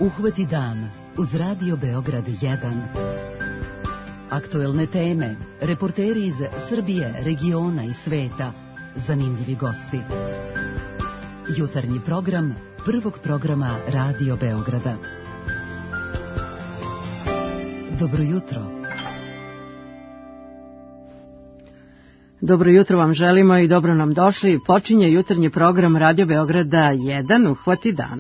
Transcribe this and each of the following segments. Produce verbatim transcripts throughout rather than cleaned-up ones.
Uhvati dan uz Radio Beograd jedan. Aktuelne teme, reporteri iz Srbije, regiona i sveta, zanimljivi gosti. Jutarnji program prvog programa Radio Beograda. Dobro jutro. Dobro jutro vam želimo i dobro nam došli. Počinje jutarnji program Radio Beograda jedan, Uhvati dan.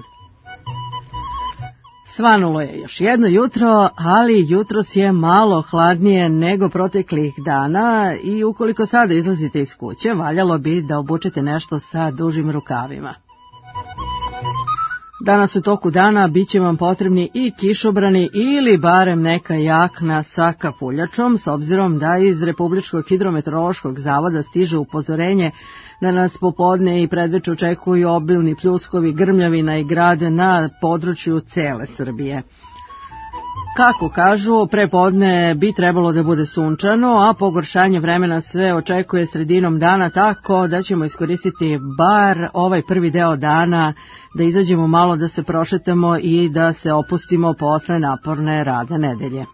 Svanulo je još jedno jutro, ali jutros je malo hladnije nego proteklih dana i ukoliko sada izlazite iz kuće, valjalo bi da obučete nešto sa dužim rukavima. Danas u toku dana bit će vam potrebni i kišobrani ili barem neka jakna sa kapuljačom, s obzirom da iz Republičkog hidrometeorološkog zavoda stiže upozorenje da nas popodne i predveče očekuju obilni pljuskovi, grmljavina i grad na području cele Srbije. Kako kažu, prepodne bi trebalo da bude sunčano, a pogoršanje vremena sve očekuje sredinom dana, tako da ćemo iskoristiti bar ovaj prvi deo dana da izađemo malo, da se prošetamo i da se opustimo posle naporne radne nedelje.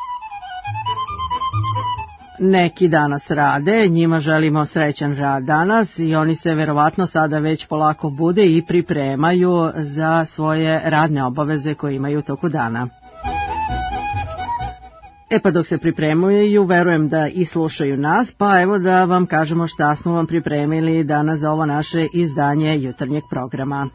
Neki danas rade, njima želimo srećan rad danas i oni se verovatno sada već polako bude i pripremaju za svoje radne obaveze koje imaju u toku dana. E pa dok se pripremaju, verujem da i slušaju nas, pa evo da vam kažemo šta smo vam pripremili danas za ovo naše izdanje jutarnjeg programa.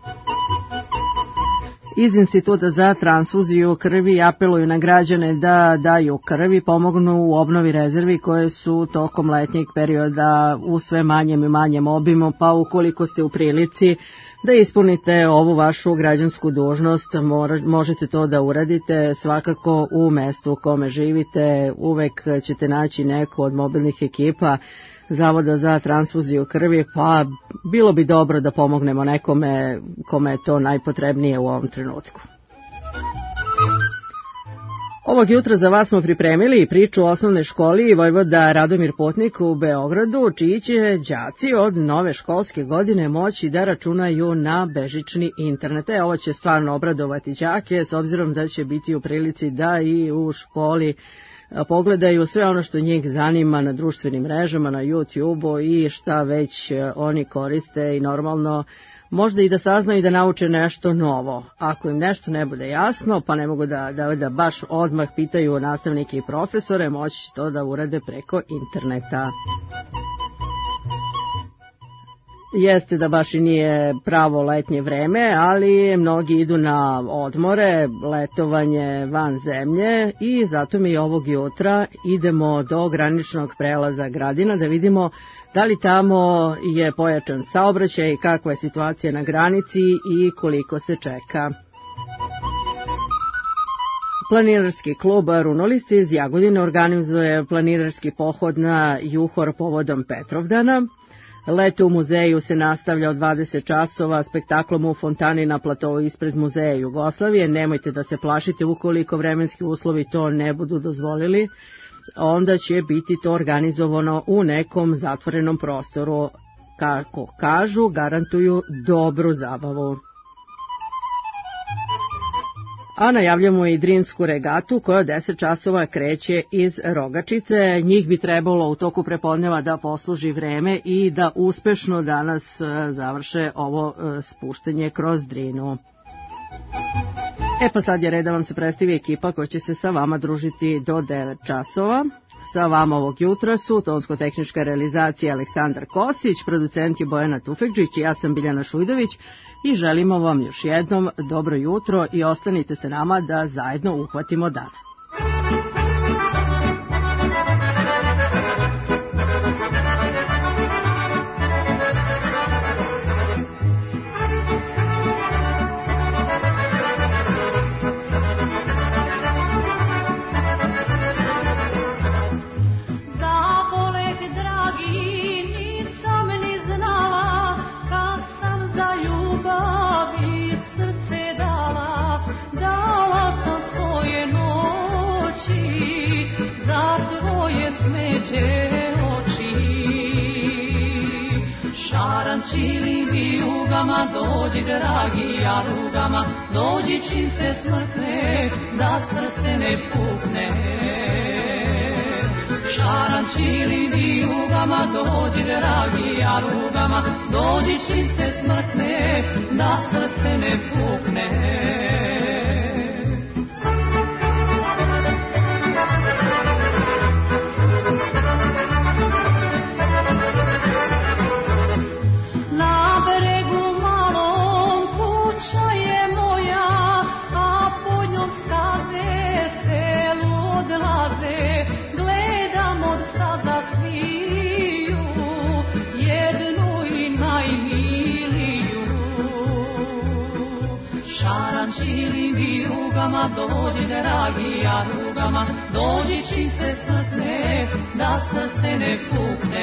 Iz Instituta za transfuziju krvi apeluju na građane da daju krv i pomognu u obnovi rezervi koje su tokom letnjeg perioda u sve manjem i manjem obimu, pa ukoliko ste u prilici da ispunite ovu vašu građansku dužnost, možete to da uradite svakako u mestu u kome živite. Uvek ćete naći neku od mobilnih ekipa Zavoda za transfuziju krvi, pa bilo bi dobro da pomognemo nekome kome je to najpotrebnije u ovom trenutku. Ovog jutra za vas smo pripremili priču o osnovnoj školi Vojvoda Radomir Putnik u Beogradu, čiji će đaci od nove školske godine moći da računaju na bežični internet. E, ovo će stvarno obradovati đake, s obzirom da će biti u prilici da i u školi pogledaju sve ono što njih zanima na društvenim mrežama, na YouTube-u i šta već oni koriste i normalno možda i da saznaju i da nauče nešto novo. Ako im nešto ne bude jasno, pa ne mogu da, da, da baš odmah pitaju nastavnike i profesore, moći će to da urade preko interneta. Jeste da baš i nije pravo letnje vreme, ali mnogi idu na odmore, letovanje van zemlje i zato mi ovog jutra idemo do graničnog prelaza Gradina da vidimo da li tamo je pojačan saobraćaj, kakva je situacija na granici i koliko se čeka. Planinarski klub Runolisci iz Jagodine organizuje planinarski pohod na Juhor povodom Petrovdana. Leto u muzeju se nastavlja od dvadeset časova spektaklom u fontani na platovu ispred Muzeja Jugoslavije. Nemojte da se plašite, ukoliko vremenski uslovi to ne budu dozvolili, onda će biti to organizovano u nekom zatvorenom prostoru. Kako kažu, garantuju dobru zabavu. A najavljamo i Drinsku regatu koja od deset časova kreće iz Rogačice. Njih bi trebalo u toku prepodneva da posluži vreme i da uspešno danas završe ovo spuštenje kroz Drinu. E pa sad je red da vam se predstavi ekipa koja će se sa vama družiti do devet časova. Sa vama ovog jutra su tonsko-tehnička realizacija Aleksandar Kosić, producent je Bojana Tufekđić i ja sam Biljana Šujdović i želimo vam još jednom dobro jutro i ostanite se nama da zajedno uhvatimo dan. Dala sam svoje noći. vijugama, dođi dragi jarugama, dođi čim se smrkne, da srce ne pukne. Šarančili vijugama, dođi dragi jarugama, dođi čim se smrkne, da srce ne pukne. Dođi dragi jarugama, dođi čim se smrkne, da srce ne pukne.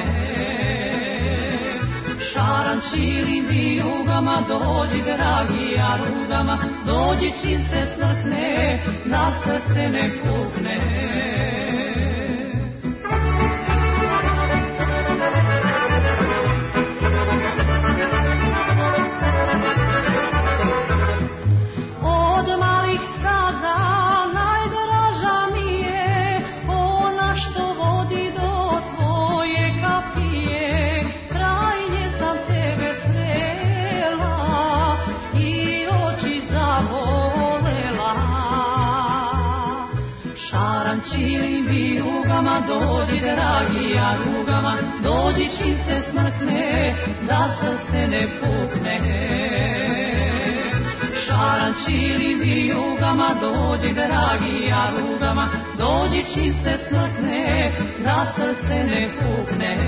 Šarančilim vijugama, dođi dragi jarugama, dođi čim se smrkne, da srce ne pukne. Dođi dragi jarugama, dođi čim se smrkne, da srce ne pukne. Šarančilim vijugama, dođi dragi jarugama, dođi čim se smrkne, da srce ne pukne.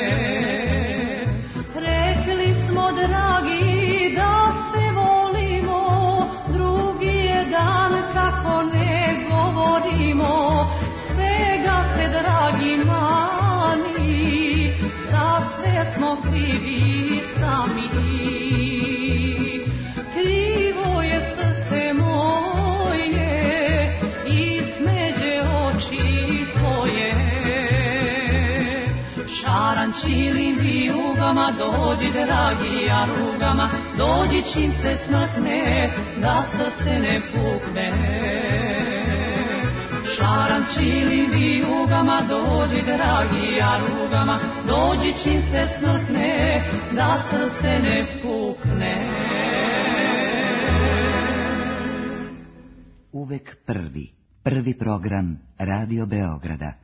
Rekli smo dragi da se volimo, drugi je dan kako ne govorimo, svega se dragi mani, za sve smo krivi sami. Krivo je srce moje i smeđe oči tvoje. Šarančilim vijugama, dođi dragi jarugama, dođi čim se smrkne, da srce ne pukne. Šarančilim vijugama, dođi dragi jarugama, dođi čim se smrkne, da srce ne pukne. Uvek prvi, prvi program Radio Beograda.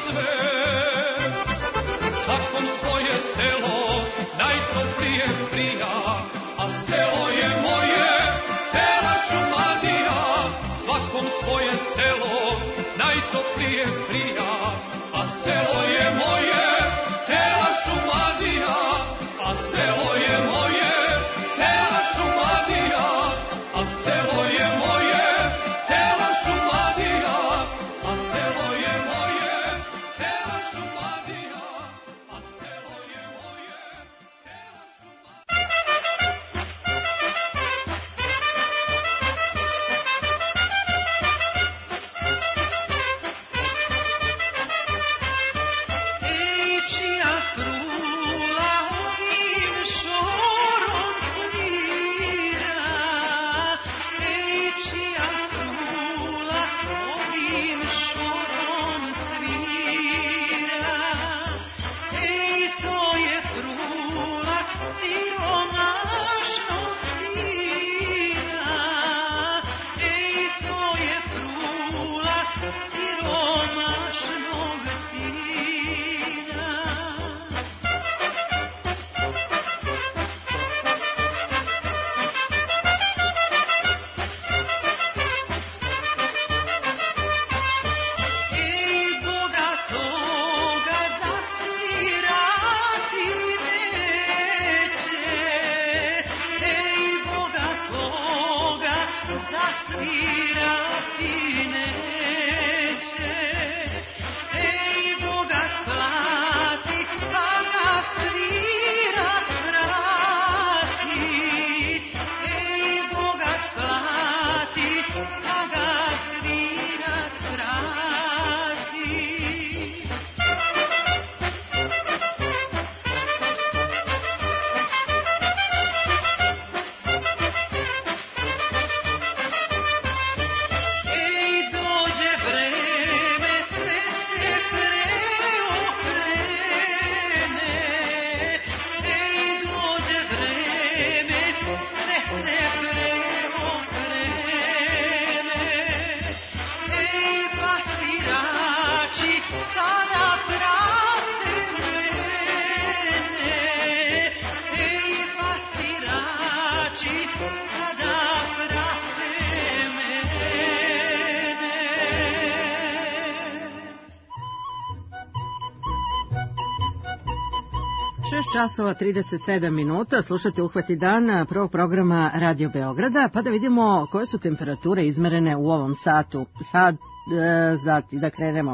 šest časova trideset sedam minuta, slušate Uhvati dan prvog programa Radio Beograda, pa da vidimo koje su temperature izmerene u ovom satu. Sad, e, zati, da krenemo.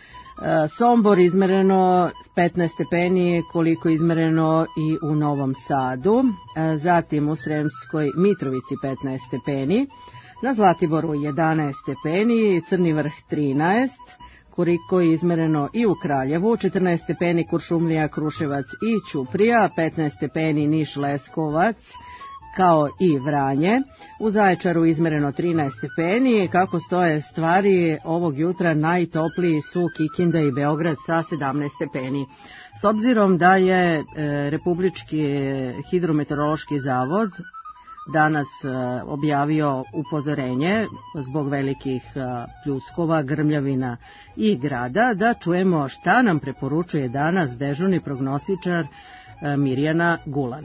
E, Sombor izmereno petnaest stepeni, koliko izmereno i u Novom Sadu, e, zatim u Sremskoj Mitrovici petnaest stepeni, na Zlatiboru jedanaest stepeni, Crni Vrh trinaest, koliko je izmereno i u Kraljevu, četrnaest stepeni Kuršumlija, Kruševac i Ćuprija, petnaest stepeni Niš, Leskovac, kao i Vranje. U Zaječaru izmereno trinaest stepeni. Kako stoje stvari ovog jutra, najtopliji su Kikinda i Beograd sa sedamnaest stepeni. S obzirom da je e, Republički hidrometeorološki zavod danas objavio upozorenje zbog velikih pljuskova, grmljavina i grada, da čujemo šta nam preporučuje danas dežurni prognosičar Mirjana Gulan.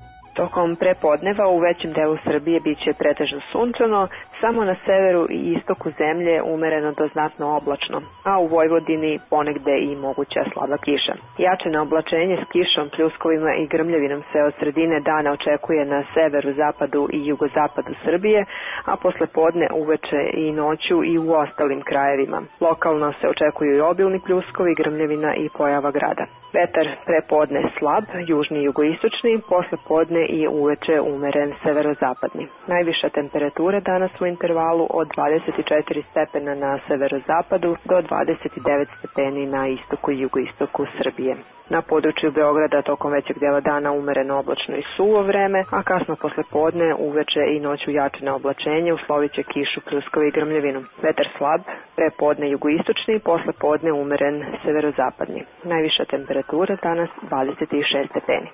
Tokom prepodneva u većem delu Srbije biće pretežno sunčano, samo na severu i istoku zemlje umereno do znatno oblačno, a u Vojvodini ponegde i moguća slaba kiša. Jačeno oblačenje s kišom, pljuskovima i grmljavinom se od sredine dana očekuje na severu, zapadu i jugozapadu Srbije, a posle podne, uveče i noću i u ostalim krajevima. Lokalno se očekuju i obilni pljuskovi, grmljavina i pojava grada. Vetar prepodne slab, južni i jugoistočni, posle podne i uveče umeren severozapadni. Najviša temperatura danas u intervalu od dvadeset četiri stepena na severozapadu do dvadeset devet stepeni na istoku i jugoistoku Srbije. Na području Beograda tokom većeg dela dana umereno oblačno i suvo vreme, a kasno posle podne, uveče i noću jačeno oblačenje usloviće kišu, pljuskove i grmljavinu. Vetar slab, prepodne jugoistočni, posle podne umeren severozapadni. Najviša temperatura danas dvadeset šest stepeni.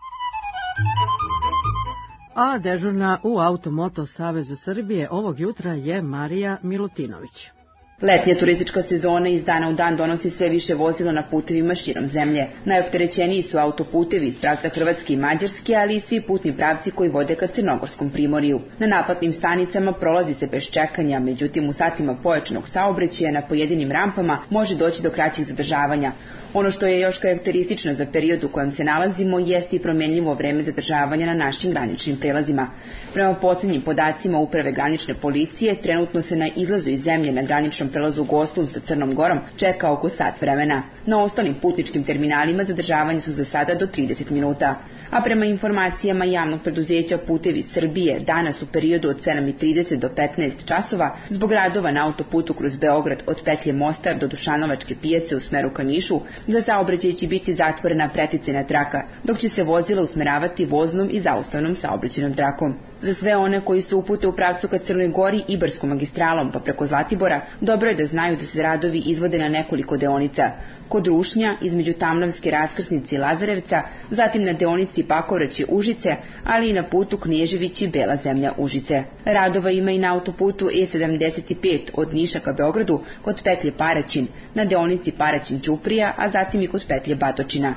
A dežurna u Automoto Savezu Srbije ovog jutra je Marija Milutinović. Letnja turistička sezona iz dana u dan donosi sve više vozila na putevima širom zemlje. Najopterećeniji su autoputevi iz pravca Hrvatske i Mađarske, ali i svi putni pravci koji vode ka Crnogorskom primorju. Na naplatnim stanicama prolazi se bez čekanja, međutim u satima pojačanog saobraćaja na pojedinim rampama može doći do kraćih zadržavanja. Ono što je još karakteristično za period u kojem se nalazimo jeste i promenljivo vreme zadržavanja na našim graničnim prelazima. Prema posljednjim podacima Uprave granične policije, trenutno se na izlazu iz zemlje na graničnom prelazu Gostun sa Crnom Gorom čeka oko sat vremena. Na ostalim putničkim terminalima zadržavanje su za sada do trideset minuta. A prema informacijama javnog preduzeća Putevi Srbije, danas u periodu od sedam i trideset do petnaest časova, zbog radova na autoputu kroz Beograd od petlje Mostar do Dušanovačke pijace u smeru ka Nišu, za saobraćaj će biti zatvorena preticajna traka, dok će se vozila usmeravati voznom i zaustavnom saobraćajnom trakom. Za sve one koji su upute u pravcu ka Crnoj Gori Ibarskom magistralom pa preko Zlatibora, dobro je da znaju da se radovi izvode na nekoliko deonica. Kod Rušnja, između Tamnavske raskrsnice i Lazarevca, zatim na deonici Pakovraće Užice, ali i na putu Knježević i Bela zemlja Užice. Radova ima i na autoputu E sedamdeset pet od Niša ka Beogradu kod petlje Paraćin, na deonici Paraćin Ćuprija, a zatim i kod petlje Batočina.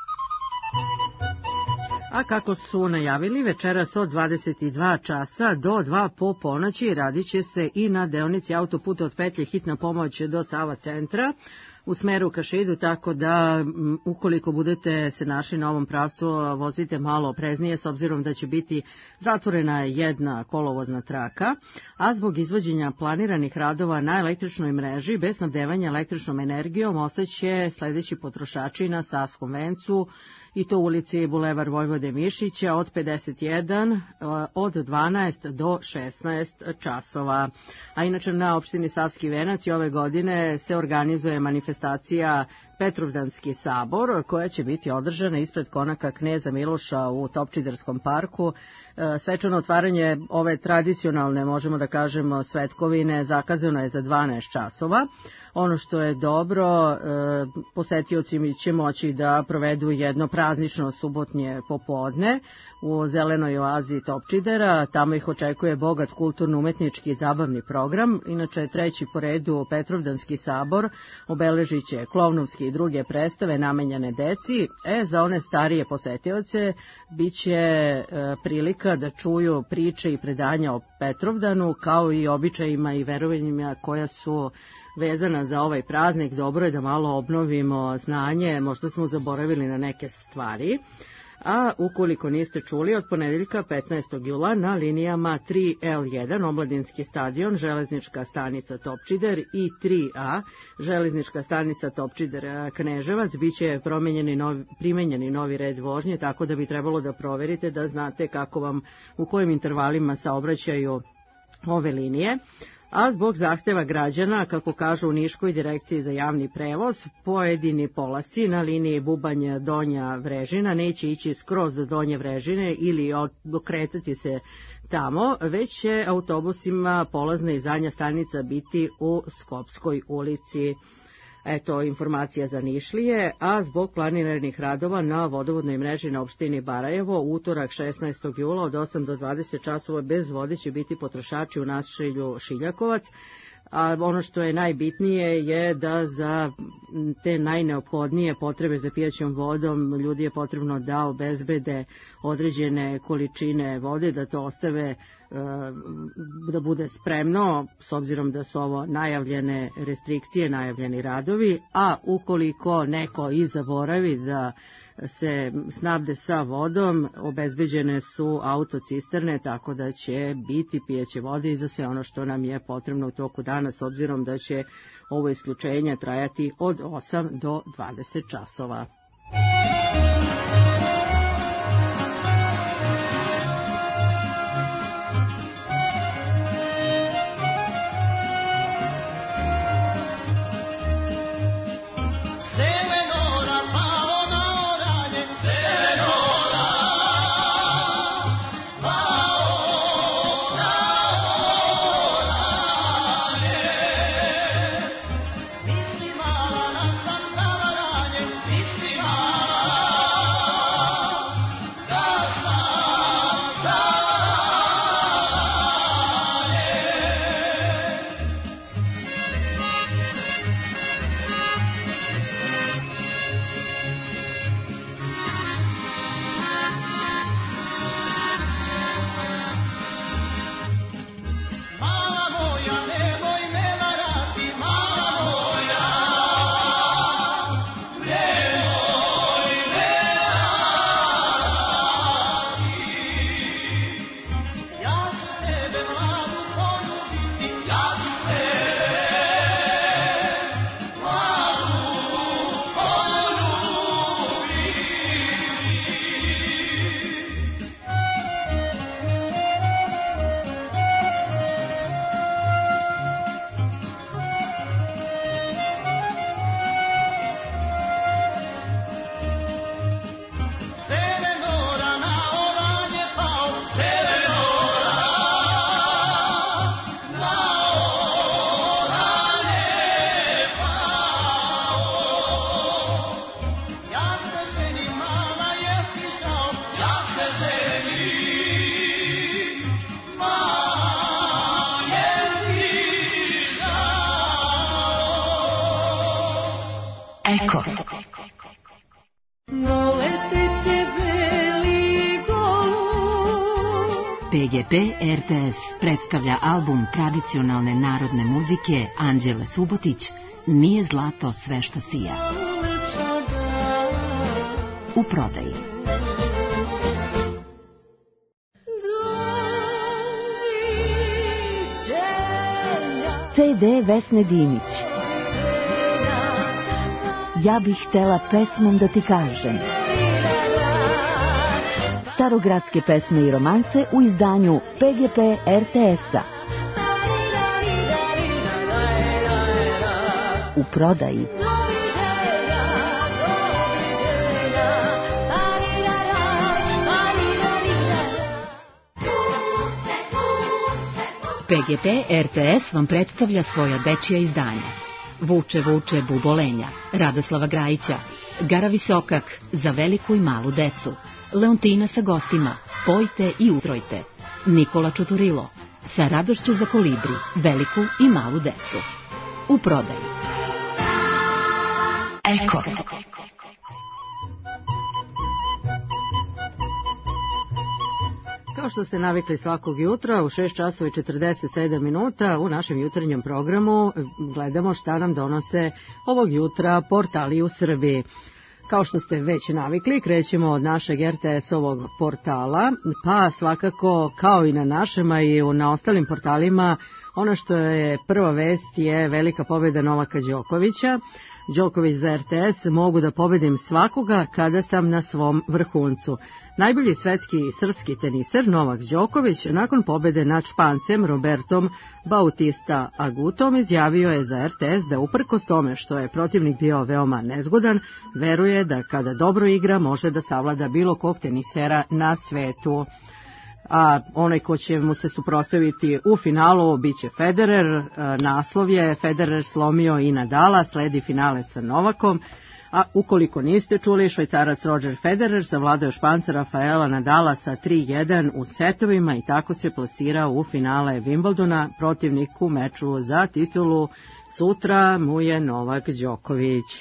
A kako su najavili, večeras od dvadeset dva časa do dva po ponoći radit će se i na deonici autoputa od petlje Hitna pomoć do Sava centra u smeru ka Šidu, tako da ukoliko budete se našli na ovom pravcu, vozite malo opreznije s obzirom da će biti zatvorena jedna kolovozna traka, a zbog izvođenja planiranih radova na električnoj mreži bez snabdevanja električnom energijom ostaće sledeći potrošači na Savskom vencu, i to u ulici Bulevar Vojvode Mišića od pedeset jedan od dvanaest do šesnaest časova. A inače na opštini Savski venac i ove godine se organizuje manifestacija Petrovdanski sabor, koja će biti održana ispred konaka Kneza Miloša u Topčiderskom parku. Svečano otvaranje ove tradicionalne, možemo da kažemo, svetkovine zakazano je za dvanaest časova. Ono što je dobro, posetioci će moći da provedu jedno praznično subotnje popodne u zelenoj oazi Topčidera. Tamo ih očekuje bogat kulturno-umetnički i zabavni program. Inače, treći po redu Petrovdanski sabor obeležit će klovnovski i druge predstave namenjene deci. E, za one starije posetioce bit će prilika da čuju priče i predanja o Petrovdanu, kao i običajima i verovanjima koja su vezana za ovaj praznik. Dobro je da malo obnovimo znanje, možda smo zaboravili na neke stvari. A ukoliko niste čuli, od ponedeljka petnaestog jula na linijama tri L jedan Omladinski stadion, železnička stanica Topčider i tri A železnička stanica Topčider Kneževac biće promenjeni novi, primenjeni novi red vožnje, tako da bi trebalo da proverite da znate kako vam, u kojim intervalima saobraćaju ove linije. A zbog zahteva građana, kako kažu u Niškoj direkciji za javni prevoz, pojedini polasci na liniji Bubanj Donja Vrežina neće ići skroz do Donje Vrežine ili okretati se tamo, već će autobusima polazna i zadnja stanica biti u Skopskoj ulici. Eto, informacija za Nišlije, a zbog planiranih radova na vodovodnoj mreži na opštini Barajevo, utorak šesnaestog jula od osam do dvadeset časova bez vode će biti potrošači u naselju Šiljakovac, a ono što je najbitnije je da za te najneophodnije potrebe za pijaćom vodom ljudi je potrebno da obezbede određene količine vode, da to ostave, da bude spremno, s obzirom da su ovo najavljene restrikcije, najavljeni radovi, a ukoliko neko i zaboravi da se snabde sa vodom, obezbeđene su autocisterne, tako da će biti pijeće vode i za sve ono što nam je potrebno u toku dana, s obzirom da će ovo isključenje trajati od osam do dvadeset časova. Mala, P G P R T S predstavlja album tradicionalne narodne muzike Anđele Subotić Nije zlato sve što sija. U prodaji. C D Vesne Dimić. Ja bih htela pesmom da ti kažem. Starogradske pesme i romanse u izdanju P G P R T S-a. U prodaji. P G P R T S vam predstavlja svoja dečija izdanja. Vuče, vuče, bubolenja, Radoslava Grajića, Gara Visokak, Za veliku i malu decu, Leontina sa gostima, Pojte i utrojte, Nikola Čuturilo, Sa radošću za kolibri, veliku i malu decu. U prodaji. Eko. Kao što ste navikli svakog jutra, u šest časova i četrdeset sedam minuta u našem jutarnjem programu gledamo šta nam donose ovog jutra portali u Srbiji. Kao što ste već navikli, krećemo od našeg R T S-ovog portala, pa svakako kao i na našem, a i na ostalim portalima, ono što je prva vest je velika pobjeda Novaka Đokovića. Đoković za R T S: mogu da pobedim svakoga kada sam na svom vrhuncu. Najbolji svetski srpski teniser Novak Đoković nakon pobede nad Špancem Robertom Bautista Agutom izjavio je za R T S da uprkos tome što je protivnik bio veoma nezgodan, veruje da kada dobro igra može da savlada bilo kog tenisera na svetu. A onaj ko će mu se suprotstaviti u finalu biće Federer. Naslov je Federer slomio i Nadala, sledi finale sa Novakom. A ukoliko niste čuli, Švajcarac Roger Federer savladao Španca Rafaela Nadala sa tri jedan u setovima i tako se plasirao u finale Wimbledona. Protivnik u meču za titulu sutra mu je Novak Đoković.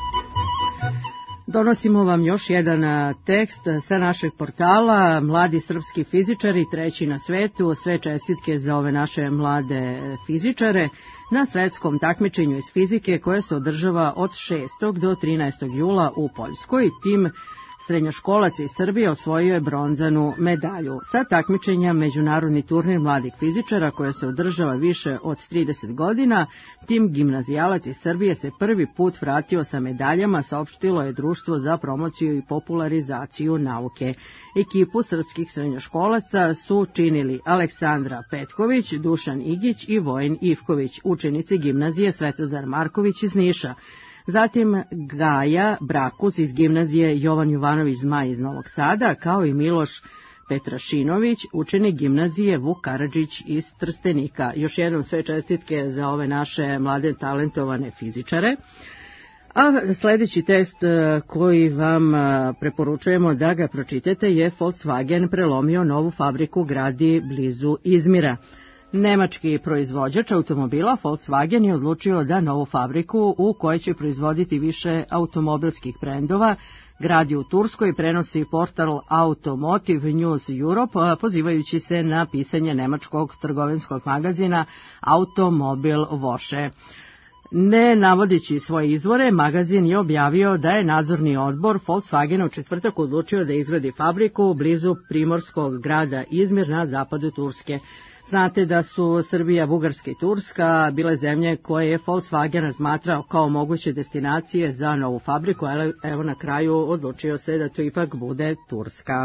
Donosimo vam još jedan tekst sa našeg portala. Mladi srpski fizičari, treći na svetu. Sve čestitke za ove naše mlade fizičare na svetskom takmičenju iz fizike koje se održava od šestog do trinaestog jula u Poljskoj. Tim srednjoškolaca iz Srbije osvojio je bronzanu medalju. Sa takmičenja Međunarodni turnir mladih fizičara koje se održava više od trideset godina, tim gimnazijalac iz Srbije se prvi put vratio sa medaljama, saopštilo je Društvo za promociju i popularizaciju nauke. Ekipu srpskih srednjoškolaca su činili Aleksandra Petković, Dušan Igić i Vojin Ivković, učenici gimnazije Svetozar Marković iz Niša. Zatim Gaja Brakus iz gimnazije Jovan Jovanović Zmaj iz Novog Sada, kao i Miloš Petrašinović, učenik gimnazije Vuk Karadžić iz Trstenika. Još jednom sve čestitke za ove naše mlade talentovane fizičare. A sljedeći tekst koji vam preporučujemo da ga pročitate je Volkswagen prelomio novu fabriku gradi blizu Izmira. Nemački proizvođač automobila Volkswagen je odlučio da novu fabriku u kojoj će proizvoditi više automobilskih brendova gradi u Turskoj, prenosi portal Automotive News Europe, pozivajući se na pisanje nemačkog trgovinskog magazina Automobil Woche. Ne navodeći svoje izvore, magazin je objavio da je nadzorni odbor Volkswagena u četvrtak odlučio da izgradi fabriku blizu primorskog grada Izmir na zapadu Turske. Znate da su Srbija, Bugarska i Turska bile zemlje koje je Volkswagen razmatrao kao moguće destinacije za novu fabriku, ali evo na kraju odlučio se da to ipak bude Turska.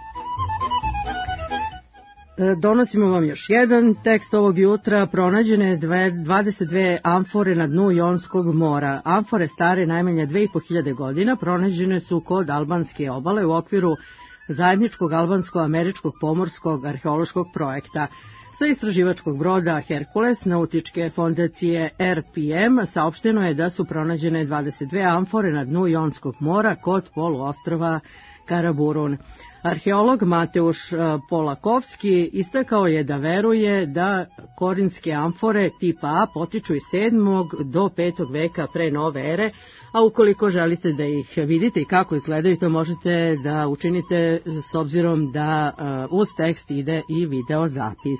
Donosimo vam još jedan tekst ovog jutra. Pronađene dvadeset dve amfore na dnu Jonskog mora. Amfore stare najmanje dve i po hiljade godina pronađene su kod albanske obale u okviru zajedničkog albansko-američkog pomorskog arheološkog projekta. Sa istraživačkog broda Herkules nautičke fondacije R P M saopšteno je da su pronađene dvadeset dve amfore na dnu Jonskog mora kod poluostrva Karaburun. Arheolog Mateuš Polakovski istakao je da veruje da korinske amfore tipa A potiču iz sedmog do petog veka pre nove ere, a ukoliko želite da ih vidite i kako izgledaju, to možete da učinite s obzirom da uz tekst ide i video zapis.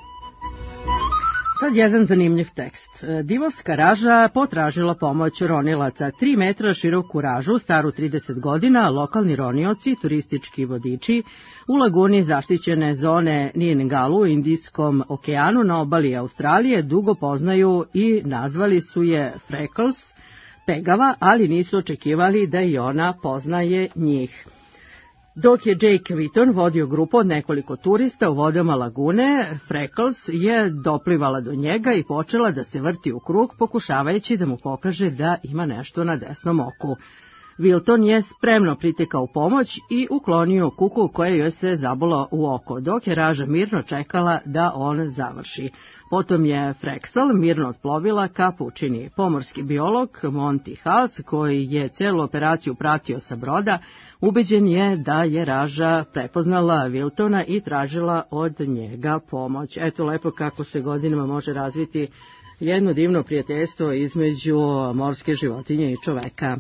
Sad jedan zanimljiv tekst. Divovska raža potražila pomoć ronilaca. Tri metra široku ražu, staru trideset godina, lokalni ronioci, turistički vodiči, u laguni zaštićene zone Ningalu u Indijskom okeanu na obali Australije dugo poznaju i nazvali su je Freckles, pegava, ali nisu očekivali da i ona poznaje njih. Dok je Jake Witton vodio grupu od nekoliko turista u vodama lagune, Freckles je doplivala do njega i počela da se vrti u krug, pokušavajući da mu pokaže da ima nešto na desnom oku. Wilton je spremno pritekao u pomoć i uklonio kuku koja joj se zabola u oko, dok je raža mirno čekala da on završi. Potom je Freckles mirno otplovila ka pučini. Pomorski biolog Monty Hals, koji je celu operaciju pratio sa broda, ubeđen je da je raža prepoznala Wiltona i tražila od njega pomoć. Eto lepo kako se godinama može razviti jedno divno prijateljstvo između morske životinje i čoveka.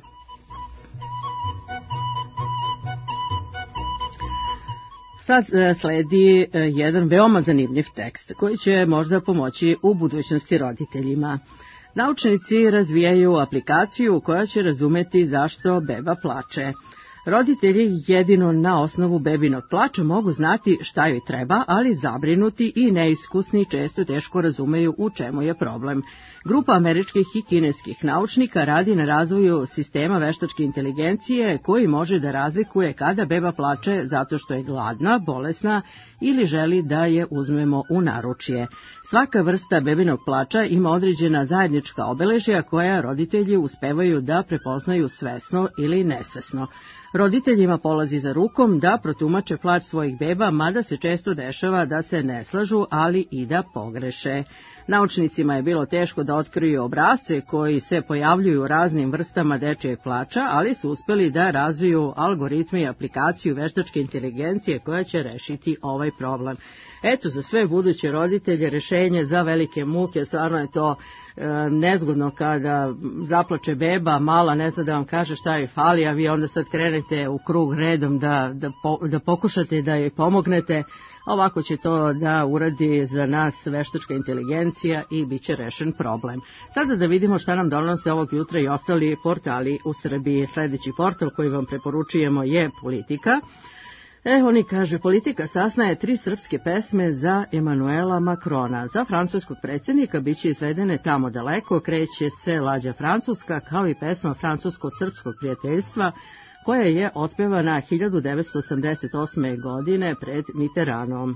Sad sledi jedan veoma zanimljiv tekst koji će možda pomoći u budućnosti roditeljima. Naučnici razvijaju aplikaciju koja će razumeti zašto beba plače. Roditelji jedino na osnovu bebinog plača mogu znati šta joj treba, ali zabrinuti i neiskusni često teško razumeju u čemu je problem. Grupa američkih i kineskih naučnika radi na razvoju sistema veštačke inteligencije koji može da razlikuje kada beba plače zato što je gladna, bolesna ili želi da je uzmemo u naručje. Svaka vrsta bebinog plača ima određena zajednička obeležja koja roditelji uspevaju da prepoznaju svesno ili nesvesno. Roditeljima polazi za rukom da protumače plač svojih beba, mada se često dešava da se ne slažu, ali i da pogreše. Naučnicima je bilo teško da otkriju obrasce koji se pojavljuju u raznim vrstama dečijeg plača, ali su uspeli da razviju algoritme i aplikaciju veštačke inteligencije koja će rešiti ovaj problem. Eto, za sve buduće roditelje rešenje za velike muke, stvarno je to e, nezgodno kada zaplače beba, mala, ne zna da vam kaže šta joj fali, a vi onda sad krenete u krug redom da, da, po, da pokušate da joj pomognete. Ovako će to da uradi za nas veštačka inteligencija i bit će rešen problem. Sada da vidimo šta nam donose ovog jutra i ostali portali u Srbiji. Sljedeći portal koji vam preporučujemo je Politika. E, oni kaže, Politika saznaje tri srpske pesme za Emanuela Makrona. Za francuskog predsjednika biće izvedene Tamo daleko, Kreće se lađa Francuska, kao i pesma francusko-srpskog prijateljstva, koja je otpevana hiljadu devetsto osamdeset osme. godine pred Mitterrandom.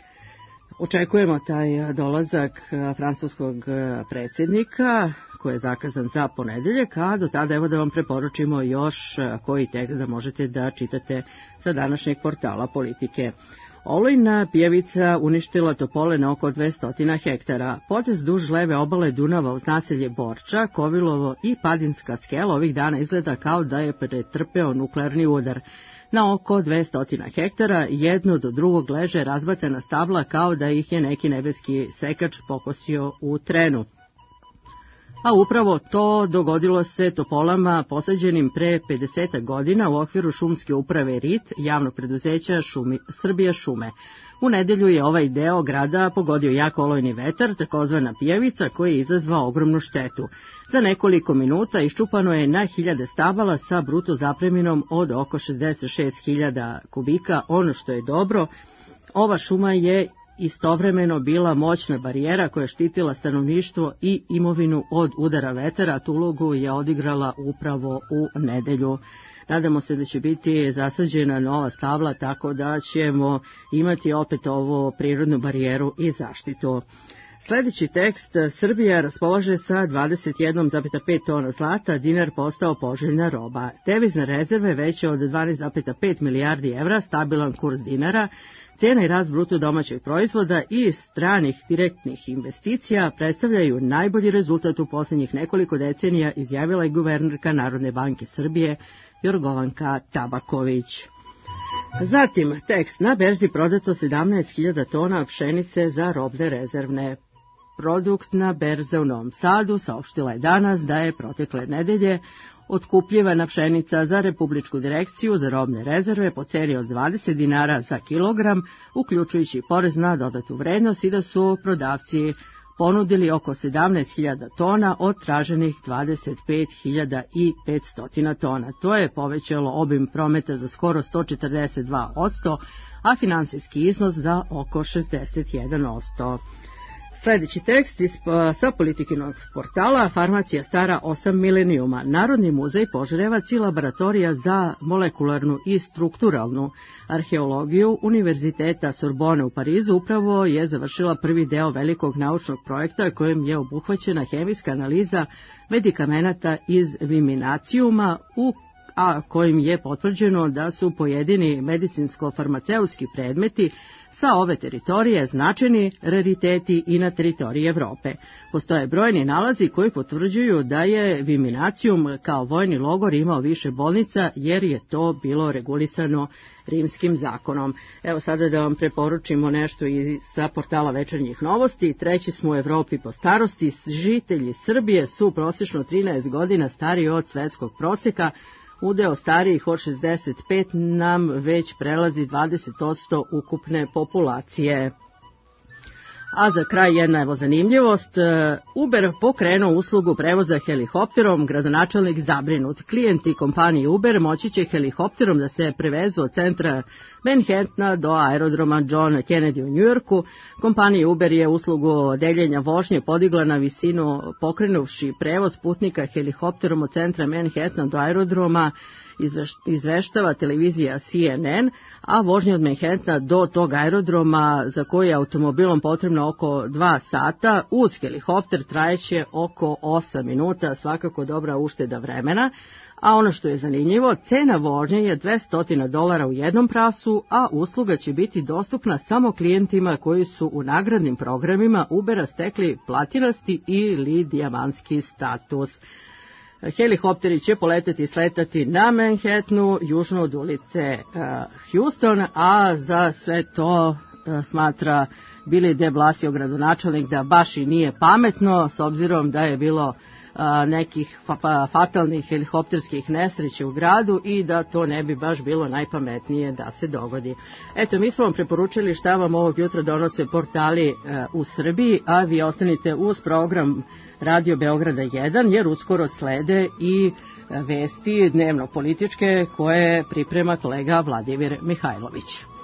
Očekujemo taj dolazak francuskog predsjednika, koji je zakazan za ponedeljak, a do tada evo da vam preporučimo još koji tekst da možete da čitate sa današnjeg portala Politike. Olujna pijevica uništila topole na oko dvesta hektara. Potez duž leve obale Dunava uz naselje Borča, Kovilovo i Padinska skela ovih dana izgleda kao da je pretrpeo nuklearni udar. Na oko dvesta hektara jedno do drugog leže razbacana stabla kao da ih je neki nebeski sekač pokosio u trenu. A upravo to dogodilo se topolama posađenim pre pedeset godina u okviru šumske uprave R I T, javnog preduzeća šumi, Srbija šume. U nedelju je ovaj deo grada pogodio jak olujni vetar, takozvana pijevica, koji je izazvao ogromnu štetu. Za nekoliko minuta iščupano je na hiljade stabala sa bruto zapreminom od oko šezdeset šest hiljada kubika. Ono što je dobro, ova šuma je istovremeno bila moćna barijera koja je štitila stanovništvo i imovinu od udara vetera. Tu ulogu je odigrala upravo u nedelju. Nadamo se da će biti zasađena nova stabla, tako da ćemo imati opet ovu prirodnu barijeru i zaštitu. Sljedeći tekst, Srbija raspolaže sa dvadeset jedan zarez pet tona zlata, dinar postao poželjna roba. Devizne rezerve veće od dvanaest zarez pet milijardi evra, stabilan kurs dinara, cena i rast bruto domaćeg proizvoda i stranih direktnih investicija predstavljaju najbolji rezultat u posljednjih nekoliko decenija, izjavila je guvernerka Narodne banke Srbije Jorgovanka Tabaković. Zatim, tekst: na berzi prodato sedamnaest hiljada tona pšenice za robne rezervne. Produktna berza u Novom Sadu saopštila je danas da je protekle nedelje otkupljivana pšenica za Republičku direkciju za robne rezerve po ceni od dvadeset dinara za kilogram, uključujući porez na dodatu vrednost, i da su prodavci ponudili oko sedamnaest hiljada tona od traženih dvadeset pet hiljada petsto tona. To je povećalo obim prometa za skoro sto četrdeset dva posto, a finansijski iznos za oko šezdeset jedan posto. Sljedeći tekst iz, sa Politikinog portala: farmacija stara osam milenijuma. Narodni muzej Požarevac i laboratorija za molekularnu i strukturalnu arheologiju Univerziteta Sorbone u Parizu upravo je završila prvi deo velikog naučnog projekta kojim je obuhvaćena hemijska analiza medikamenata iz viminacijuma, u a kojim je potvrđeno da su pojedini medicinsko-farmaceutski predmeti sa ove teritorije značajni rariteti i na teritoriji Evrope. Postoje brojni nalazi koji potvrđuju da je Viminacijum kao vojni logor imao više bolnica, jer je to bilo regulisano rimskim zakonom. Evo sada da vam preporučimo nešto i sa portala Večernjih novosti. Treći smo u Evropi po starosti. Žitelji Srbije su prosječno trinaest godina stariji od svetskog proseka. Udeo starijih od šezdeset pet nam već prelazi dvadeset posto ukupne populacije. A za kraj jedna evo zanimljivost. Uber pokrenuo uslugu prevoza helikopterom, gradonačelnik zabrinut. Klijenti kompanije Uber moći će helikopterom da se prevezu od centra Manhattana do aerodroma John Kennedy u Njujorku. Kompanija Uber je uslugu deljenja vožnje podigla na visinu pokrenuvši prevoz putnika helikopterom od centra Manhattana do aerodroma, izveštava televizija C N N, a vožnja od Manhattana do tog aerodroma, za koji je automobilom potrebno oko dva sata, uz helikopter trajeće oko osam minuta, svakako dobra ušteda vremena. A ono što je zanimljivo, cena vožnje je dvesta dolara u jednom pravcu, a usluga će biti dostupna samo klijentima koji su u nagradnim programima Ubera stekli platinasti ili dijamantski status. Helikopteri će poletati i sletati na Manhattanu, južno od ulice uh, Houston, a za sve to uh, smatra Billy de Blasio, gradonačelnik, da baš i nije pametno, s obzirom da je bilo uh, nekih fa- fatalnih helikopterskih nesreća u gradu i da to ne bi baš bilo najpametnije da se dogodi. Eto, mi smo vam preporučili šta vam ovog jutra donose portali uh, u Srbiji, a vi ostanite uz program Radio Beograda jedan, jer uskoro slede i vesti dnevno političke koje priprema kolega Vladimir Mihajlović.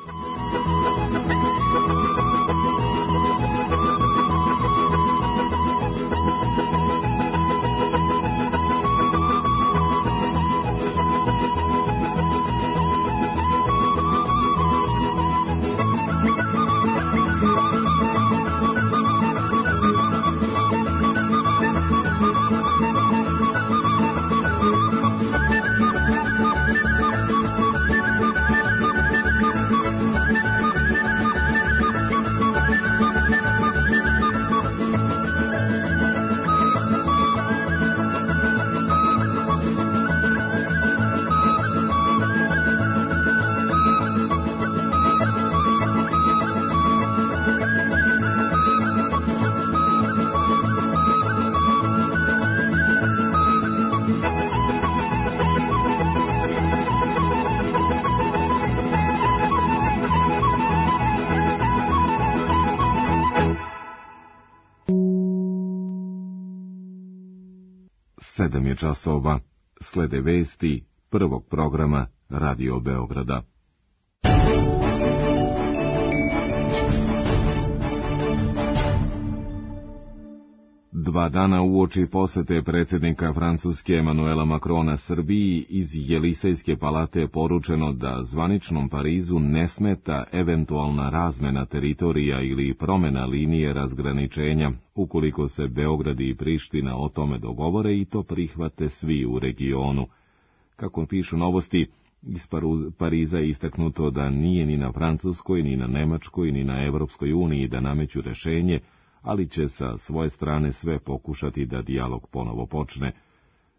Sedam je časova, slede vesti prvog programa Radio Beograda. Dva dana uoči posete predsjednika Francuske Emanuela Macrona Srbiji, iz Jelisejske palate je poručeno da zvaničnom Parizu ne smeta eventualna razmena teritorija ili promjena linije razgraničenja, ukoliko se Beograd i Priština o tome dogovore i to prihvate svi u regionu. Kako pišu novosti, iz Pariza je istaknuto da nije ni na Francuskoj, ni na Nemačkoj, ni na Evropskoj uniji da nameću rešenje, ali će sa svoje strane sve pokušati da dijalog ponovo počne.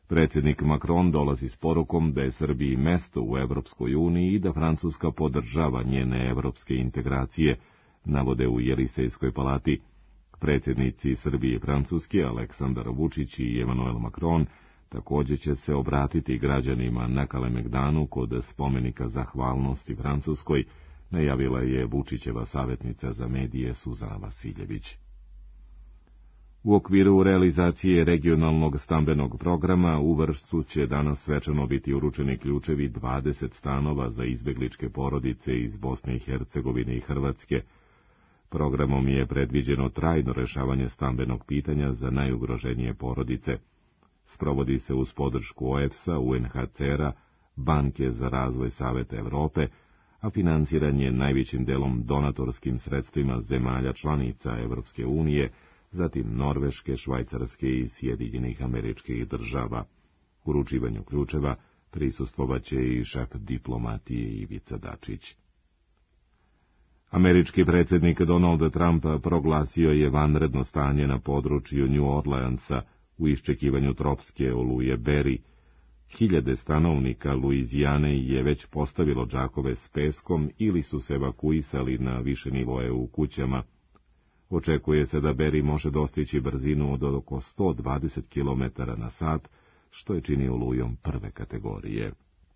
Predsjednik Macron dolazi s porukom da je Srbiji mesto u Evropskoj uniji i da Francuska podržava njene evropske integracije, navode u Jelisejskoj palati. Predsjednici Srbije i Francuske, Aleksandar Vučić i Emmanuel Macron, također će se obratiti građanima na Kalemegdanu kod spomenika zahvalnosti Francuskoj, najavila je Vučićeva savjetnica za medije Suzana Vasiljević. U okviru realizacije regionalnog stambenog programa u Vršcu će danas svečano biti uručeni ključevi dvadeset stanova za izbegličke porodice iz Bosne i Hercegovine i Hrvatske. Programom je predviđeno trajno rešavanje stambenog pitanja za najugroženije porodice. Sprovodi se uz podršku O E B S-a, U N H C R-a, Banke za razvoj Saveta Evrope, a financiran je najvećim delom donatorskim sredstvima zemalja članica Evropske unije, zatim Norveške, Švajcarske i Sjedinjenih Američkih Država. Uručivanju ključeva prisustvovaće i šef diplomatije Ivica Dačić. Američki predsjednik Donald Trump proglasio je vanredno stanje na području New Orleansa u iščekivanju tropske oluje Barry. Hiljade stanovnika Luizijane je već postavilo džakove s peskom ili su se evakuisali na više nivoje u kućama. Očekuje se da Barry može dostići brzinu od oko sto dvadeset kilometara na sat, što je čini olujom prve kategorije.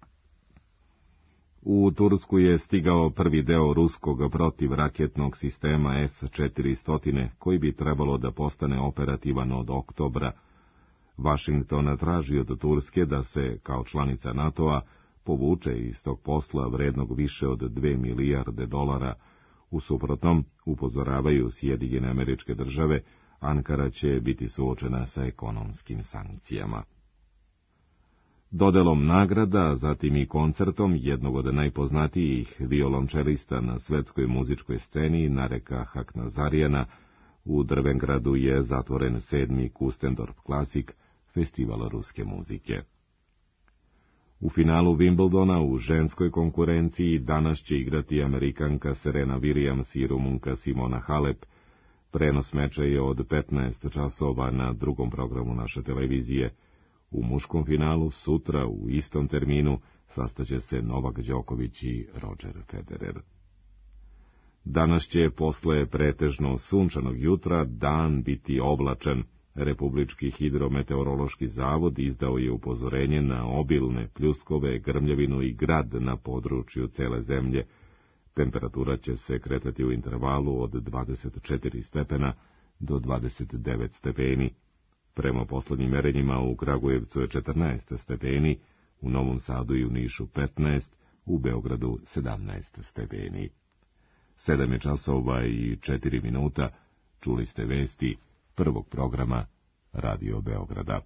U Tursku je stigao prvi deo ruskog protivraketnog sistema S četiristo, koji bi trebalo da postane operativan od oktobra. Washington traži od Turske da se, kao članica NATO-a, povuče iz tog posla vrednog više od dve milijarde dolara. U suprotnom, upozoravaju Sjedinjene Američke Države, Ankara će biti suočena sa ekonomskim sankcijama. Dodelom nagrada, zatim i koncertom jednog od najpoznatijih violončelista na svetskoj muzičkoj sceni, Nareka Haknazarijana, u Drvengradu je zatvoren sedmi Kustendorf Classic, festival ruske muzike. U finalu Wimbledona u ženskoj konkurenciji danas će igrati Amerikanka Serena Williams i Rumunka Simona Halep. Prenos meča je od petnaest časova na drugom programu naše televizije. U muškom finalu sutra u istom terminu sastaće se Novak Đoković i Roger Federer. Danas će posle pretežno sunčanog jutra dan biti oblačan. Republički hidrometeorološki zavod izdao je upozorenje na obilne pljuskove, grmljavinu i grad na području cele zemlje. Temperatura će se kretati u intervalu od dvadeset četiri stepena do dvadeset devet stepeni. Prema poslednjim merenjima u Kragujevcu je četrnaest stepeni, u Novom Sadu i u Nišu petnaest, u Beogradu sedamnaest stepeni. Sedam je časova i četiri minuta, čuli ste vesti prvog programa Radio Beograda.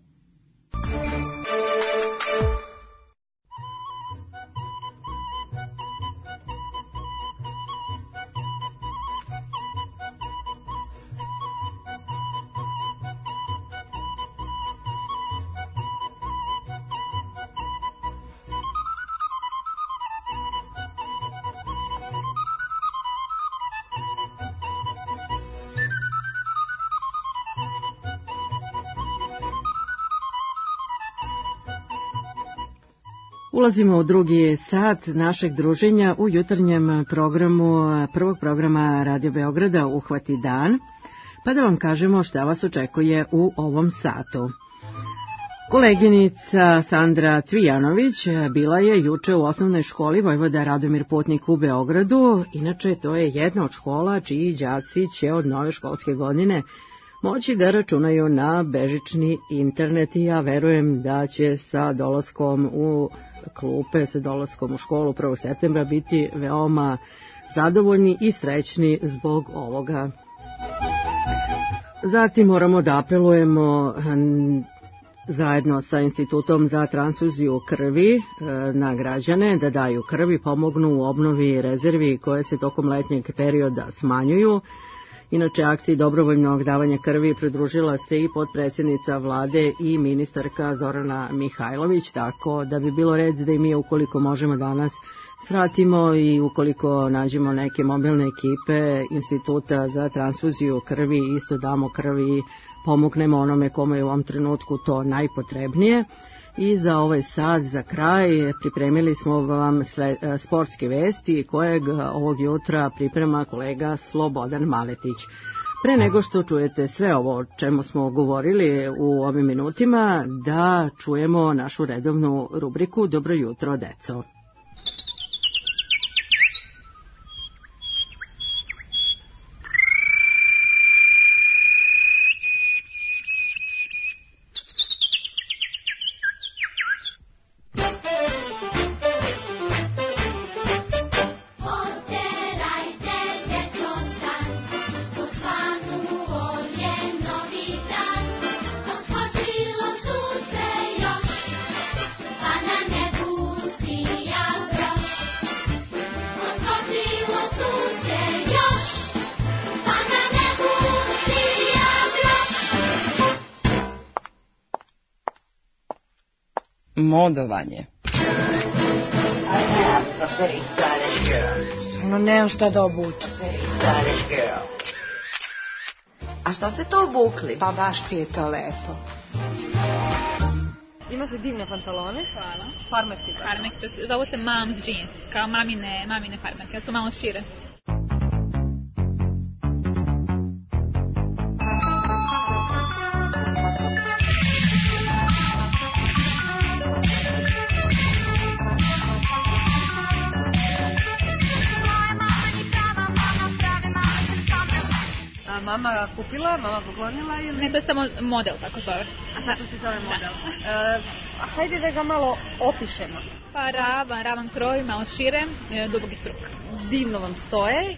Ulazimo u drugi sat našeg druženja u jutarnjem programu prvog programa Radio Beograda Uhvati dan, pa da vam kažemo šta vas očekuje u ovom satu. Koleginica Sandra Cvijanović bila je juče u osnovnoj školi Vojvoda Radomir Putnik u Beogradu. Inače, to je jedna od škola čiji đaci će od nove školske godine moći da računaju na bežični internet i ja verujem da će sa dolaskom u klupe, sa dolaskom u školu prvog septembra biti veoma zadovoljni i srećni zbog ovoga. Zatim moramo da apelujemo zajedno sa Institutom za transfuziju krvi na građane da daju krv i pomognu u obnovi rezervi koje se tokom letnjeg perioda smanjuju. Inače, akciji dobrovoljnog davanja krvi pridružila se i potpredsjednica vlade i ministarka Zorana Mihajlović, tako da bi bilo red da i mi, ukoliko možemo danas, svratimo i ukoliko nađemo neke mobilne ekipe Instituta za transfuziju krvi, isto damo krvi i pomognemo onome kome je u ovom trenutku to najpotrebnije. I za ovaj sad, za kraj, pripremili smo vam sve sportske vesti kojeg ovog jutra priprema kolega Slobodan Maletić. Pre nego što čujete sve ovo o čemu smo govorili u ovim minutima, da čujemo našu redovnu rubriku Dobro jutro, deco. Modovanje. No nemam šta da obučem. A šta ste to obukli? Pa baš ti je to lepo. Imate divne pantalone. Hvala. Farmerke. Farmerke, zovu se mom's jeans, kao mamine, mamine farmerke, su malo šire. Mama kupila, mama poklonila ili... Ne, to je samo model, tako zove. A tako se zove model. Da. E, hajde da ga malo opišemo. Pa ravan, ravan kroj, malo šire, duboki struk. Divno vam stoje.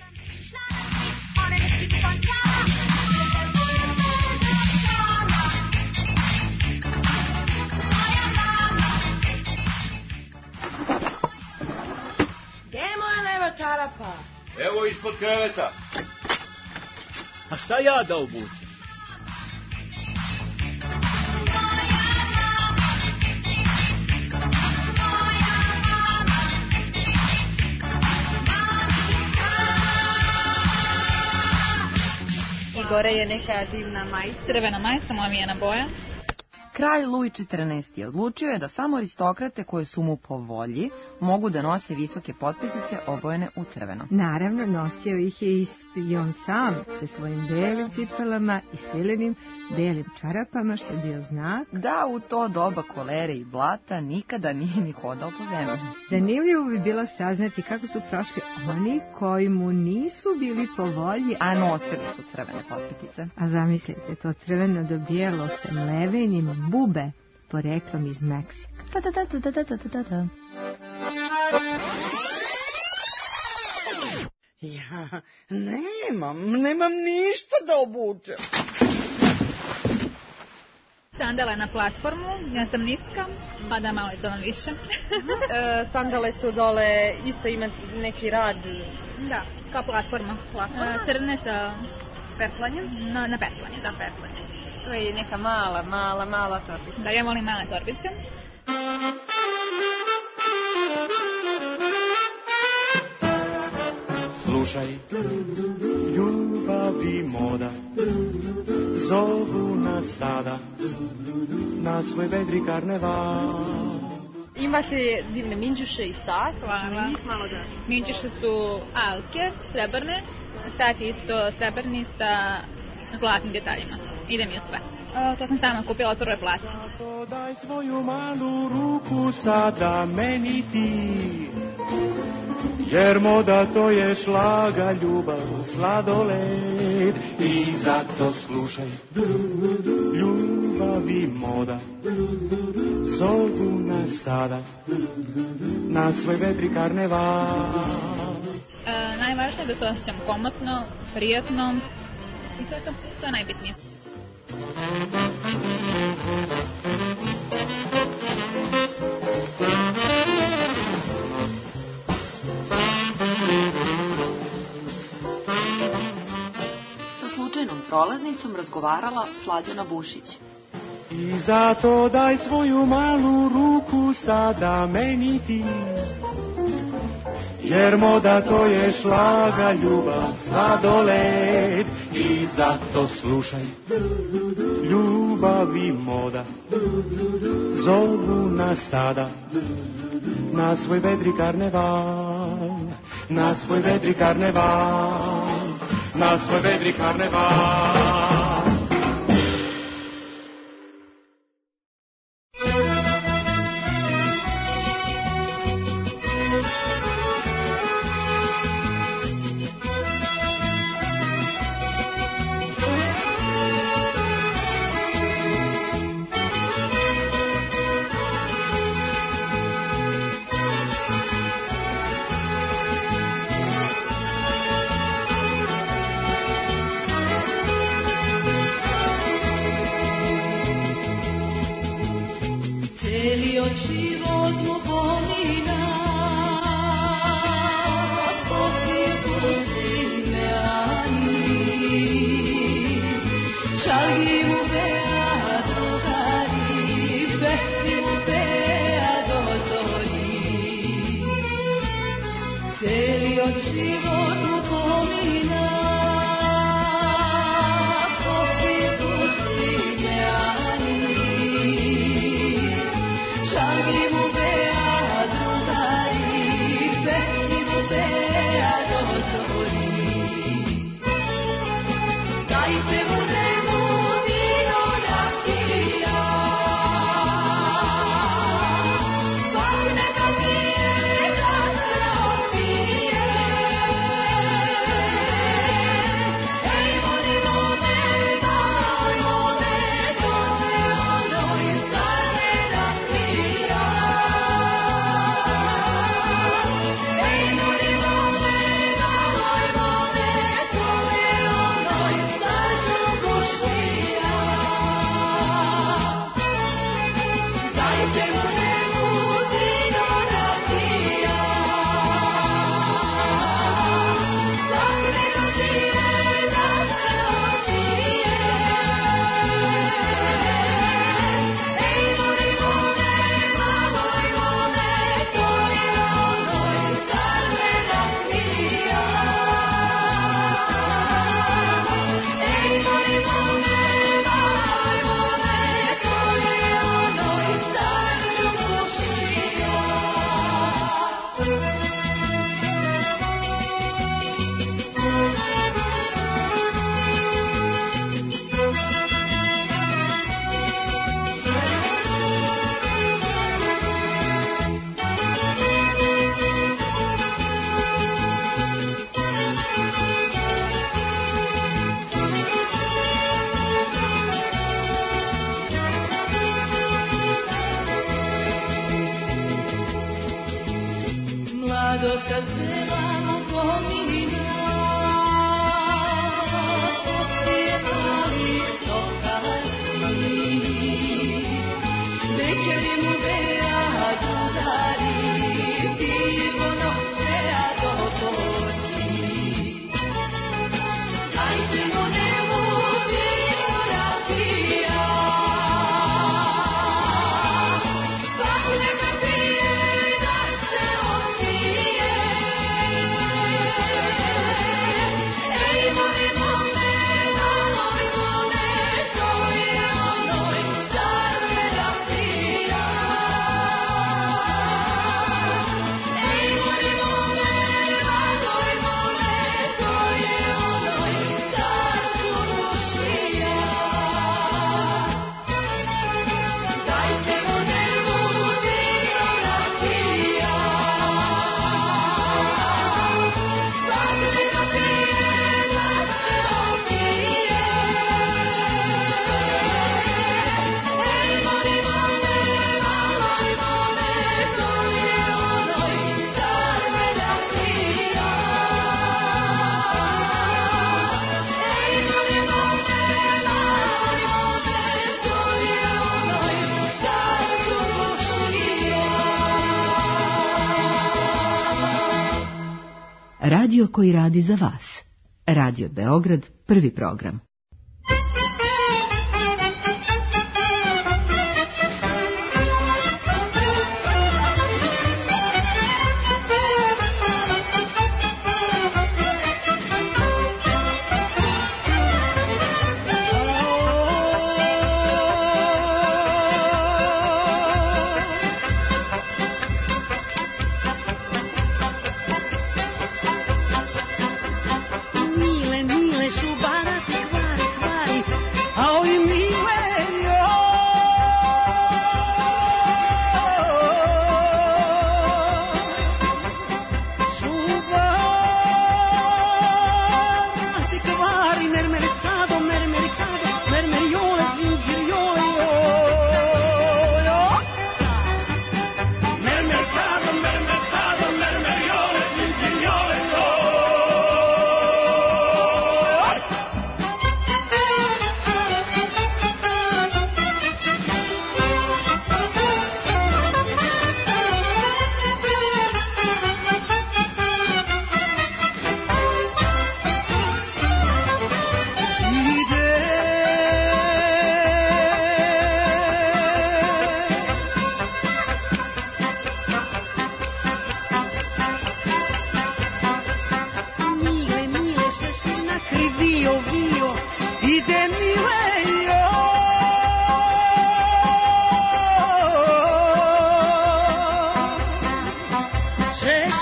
Gdje je moja leva čarapa? Evo ispod kreveta. A šta ja da obučem? I gore je neka divna majica. Crvena majica, moja mijena boja. Kralj Luj četrnaesti. odlučio je da samo aristokrate koje su mu po volji mogu da nose visoke potpetice obojene u crveno. Naravno, nosio ih je i on sam sa svojim belim cipelama i silenim belim čarapama, što je bio znak da u to doba kolere i blata nikada nije ni hodao po zemlji. Zanimljivo bi bilo saznati kako su prošli oni koji mu nisu bili po volji, a nosili su crvene potpetice. A zamislite, to crveno do bijelo sa mlevenjem bube, poreklom iz Meksika. Ta ta ta ta ta ta ta ta. Ja nemam, nemam ništa da obučem. Sandale na platformu, ja sam niska, pa da malo izgledam više. e, sandale su dole, isto ima neki rad. Da, kao platforma. platforma. E, crne sa pertlanjem? Na, na pertlanje, da. Pertlanje. To je neka mala, mala, mala torbica. Da, ja volim male torbice. Slušaj, ljubavi moda, zovu nas sada na svoj vedri karneval. Imate divne minđuše i sat. Hvala. Malo da... Minđuše su alke, srebrne, sat je isto srebrni sa zlatnim detaljima. Ide mi u sve. O, to sam sama kupila od prve plati. Zato daj svoju malu ruku sada meni ti, jer moda to je šlaga, ljubav, sladoled. I zato slušaj, ljubavi moda, zovu nas sada na svoj vedri karneval. E, najvažnije je da se osjećam komotno, prijatno i to je to, to je najbitnije. Sa slučajnom prolaznicom razgovarala Slađana Bušić. I zato daj svoju malu ruku sada meni ti, jer moda to je šlaga, ljubav, sladoled. I zato slušaj, ljubav ljubavi moda, zovu nas sada na svoj vedri karneval, na svoj vedri karneval, na svoj vedri karneval. Radio koji radi za vas. Radio Beograd, prvi program.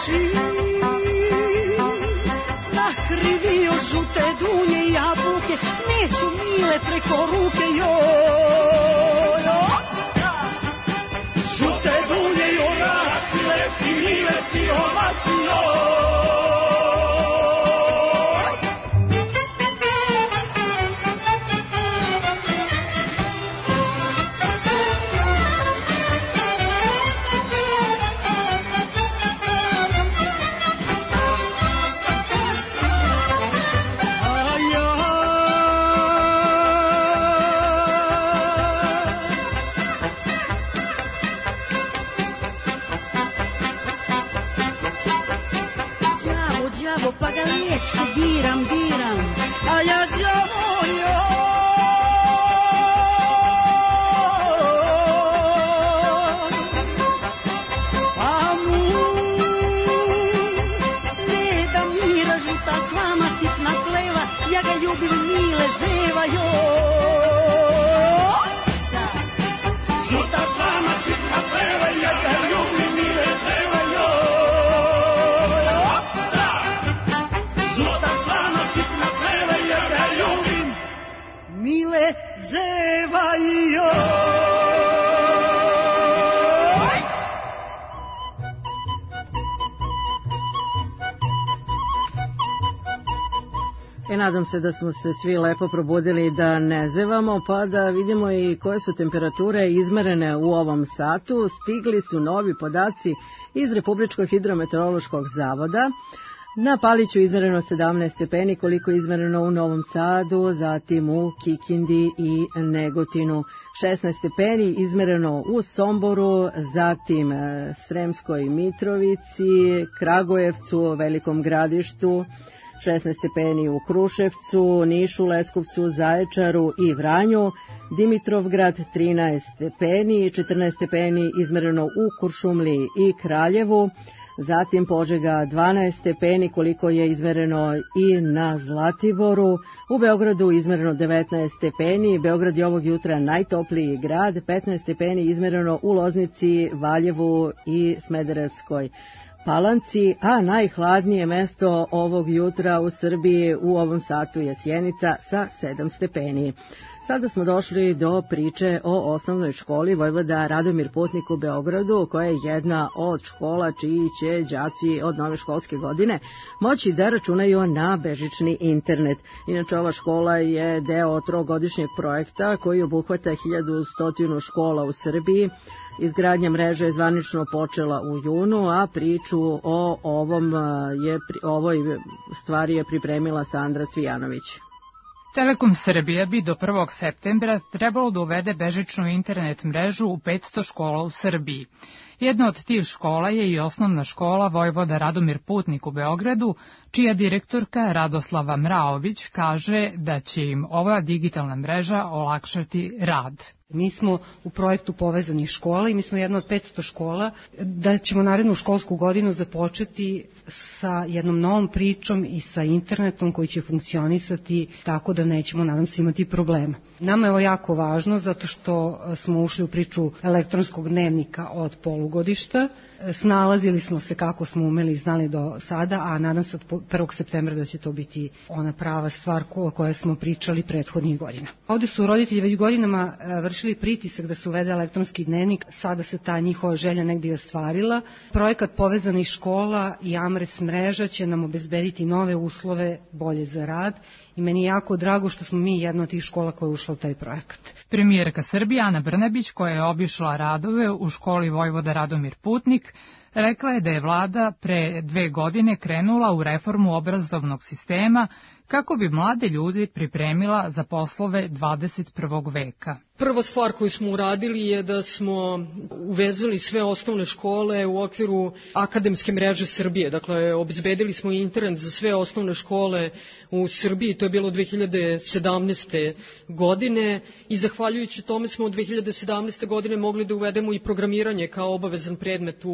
sin, nahrivio žute dunje i jabuke, neću mile preko ruke, joj. Žute dunje i orasi, leci, mile si, ovasi, joj. Pa ga liječki diram, diram, a ja đavo joj. Pa mu ne da mira žuta slama sitna pleva, ja ga ljubim mile zeva joj. Žuta slama sitna pleva, ja ga ljubim mile zeva joj. Mile zevaju. E, nadam se da smo se svi lepo probudili da ne zevamo, pa da vidimo i koje su temperature izmerene u ovom satu. Stigli su novi podaci iz Republičkog hidrometeorološkog zavoda. Na Paliću izmereno sedamnaest stepeni, koliko je izmereno u Novom Sadu, zatim u Kikindi i Negotinu. šesnaest stepeni izmereno u Somboru, zatim Sremskoj Mitrovici, Kragujevcu, Velikom Gradištu, šesnaest stepeni u Kruševcu, Nišu, Leskovcu, Zaječaru i Vranju, Dimitrovgrad trinaest stepeni, četrnaest stepeni izmereno u Kuršumliji i Kraljevu, zatim Požega dvanaest stepeni, koliko je izmereno i na Zlatiboru. U Beogradu izmereno devetnaest stepeni, Beograd je ovog jutra najtopliji grad, petnaest stepeni izmereno u Loznici, Valjevu i Smederevskoj Palanci, a najhladnije mesto ovog jutra u Srbiji u ovom satu je Sjenica sa sedam stepeni. Sada smo došli do priče o osnovnoj školi Vojvoda Radomir Putnik u Beogradu, koja je jedna od škola čiji će đaci od nove školske godine moći da računaju na bežični internet. Inače, ova škola je deo trogodišnjeg projekta koji obuhvata hiljadu sto škola u Srbiji. Izgradnja mreže je zvanično počela u junu, a priču o ovom je, ovoj stvari je pripremila Sandra Cvijanović. Telekom Srbija bi do prvog septembra trebalo da uvede bežičnu internet mrežu u petsto škola u Srbiji. Jedna od tih škola je i osnovna škola Vojvoda Radomir Putnik u Beogradu, čija direktorka Radoslava Mraović kaže da će im ova digitalna mreža olakšati rad. Mi smo u projektu povezanih škola i mi smo jedna od petsto škola, da ćemo narednu školsku godinu započeti sa jednom novom pričom i sa internetom koji će funkcionisati tako da nećemo, nadam se, imati problema. Nama je ovo jako važno zato što smo ušli u priču elektronskog dnevnika od polugodišta. Snalazili smo se kako smo umeli i znali do sada, a nadam se od prvog septembra da će to biti ona prava stvar o kojoj smo pričali prethodnih godina. Ovde su roditelji već godinama vršili pritisak da se uvede elektronski dnevnik, sada se ta njihova želja negdje i ostvarila. Projekat povezanih škola i Amrec mreža će nam obezbediti nove uslove bolje za rad i meni je jako drago što smo mi jedna od tih škola koja je ušla u taj projekat. Premijerka Srbije Ana Brnabić, koja je obišla radove u školi Vojvoda Radomir Putnik, rekla je da je vlada pre dve godine krenula u reformu obrazovnog sistema kako bi mlade ljudi pripremila za poslove dvadeset prvog veka. Prva stvar koju smo uradili je da smo uvezali sve osnovne škole u okviru akademske mreže Srbije. Dakle, obezbedili smo internet za sve osnovne škole u Srbiji, to je bilo dve hiljade sedamnaeste. godine i zahvaljujući tome smo od dve hiljade sedamnaeste. godine mogli da uvedemo i programiranje kao obavezan predmet u peti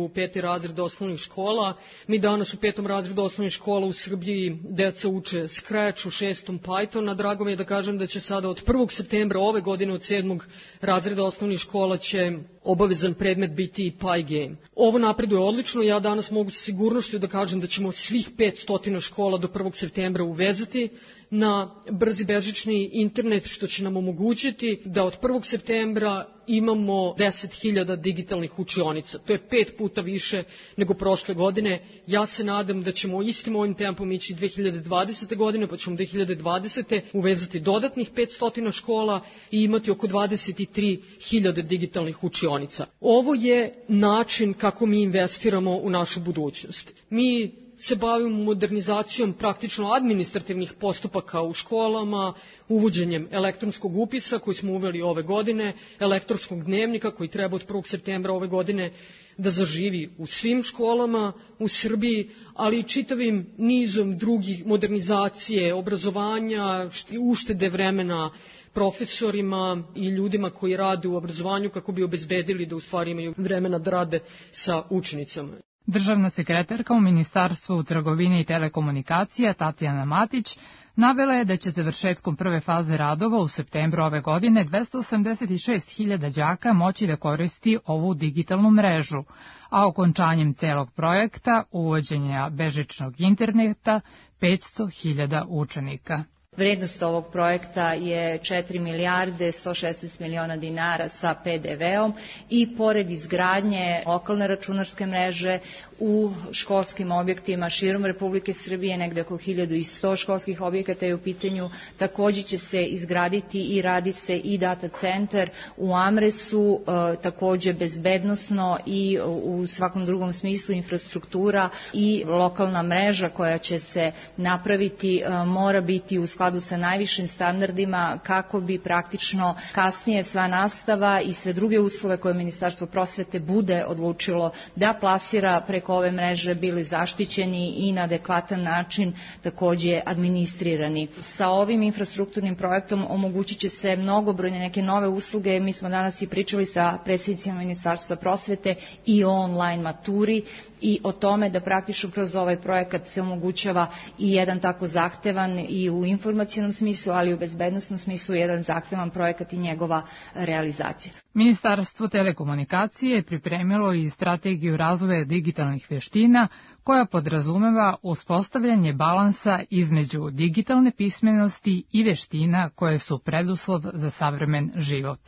razreda osnovnih škola. Mi danas u petom razredu osnovnih škola u Srbiji deca uče Scratch, u šestom Python, a drago mi je da kažem da će sada od prvog septembra ove godine od sedmog razreda osnovnih škola će obavezan predmet biti i PyGame. Ovo napreduje odlično, ja danas mogu sa sigurnošću da kažem da ćemo svih petsto škola do prvog septembra uvezati na brzi bežični internet, što će nam omogućiti da od prvog septembra imamo deset hiljada digitalnih učionica. To je pet puta više nego prošle godine. Ja se nadam da ćemo istim ovim tempom ići dve hiljade dvadesete. godine, pa ćemo dve hiljade dvadesete. uvezati dodatnih petsto škola i imati oko dvadeset tri hiljade digitalnih učionica. Ovo je način kako mi investiramo u našu budućnost. Mi se bavimo modernizacijom praktično administrativnih postupaka u školama, uvođenjem elektronskog upisa koji smo uveli ove godine, elektronskog dnevnika koji treba od prvog septembra ove godine da zaživi u svim školama u Srbiji, ali i čitavim nizom drugih modernizacije, obrazovanja, uštede vremena profesorima i ljudima koji rade u obrazovanju kako bi obezbedili da u stvari imaju vremena da rade sa učenicama. Državna sekretarka u Ministarstvu trgovine i telekomunikacija Tatjana Matić navela je da će završetkom prve faze radova u septembru ove godine dvesta osamdeset šest hiljada đaka moći da koristi ovu digitalnu mrežu, a okončanjem celog projekta uvođenja bežičnog interneta petsto hiljada učenika. Vrednost ovog projekta je četiri milijarde sto šesnaest miliona dinara sa pe de veom i pored izgradnje lokalne računarske mreže u školskim objektima širom Republike Srbije, negde oko hiljadu sto školskih objekata je u pitanju, takođe će se izgraditi i radi se i data centar u Amresu, takođe bezbednosno i u svakom drugom smislu infrastruktura i lokalna mreža koja će se napraviti mora biti u skladu sa najvišim standardima kako bi praktično kasnije sva nastava i sve druge uslove koje Ministarstvo prosvete bude odlučilo da plasira preko ove mreže bili zaštićeni i na adekvatan način takođe administrirani. Sa ovim infrastrukturnim projektom omogućit će se mnogobrojne neke nove usluge. Mi smo danas i pričali sa predsjednicima Ministarstva prosvete i o online maturi i o tome da praktično kroz ovaj projekat se omogućava i jedan tako zahtevan i u informacionom smislu, ali i u bezbednosnom smislu jedan zahtevan projekat i njegova realizacija. Ministarstvo telekomunikacije je pripremilo i strategiju razvoja digitalnih veština koja podrazumeva uspostavljanje balansa između digitalne pismenosti i veština koje su preduslov za savremen život.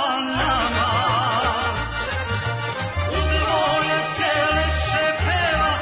Peva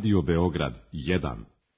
Radio Beograd jedan.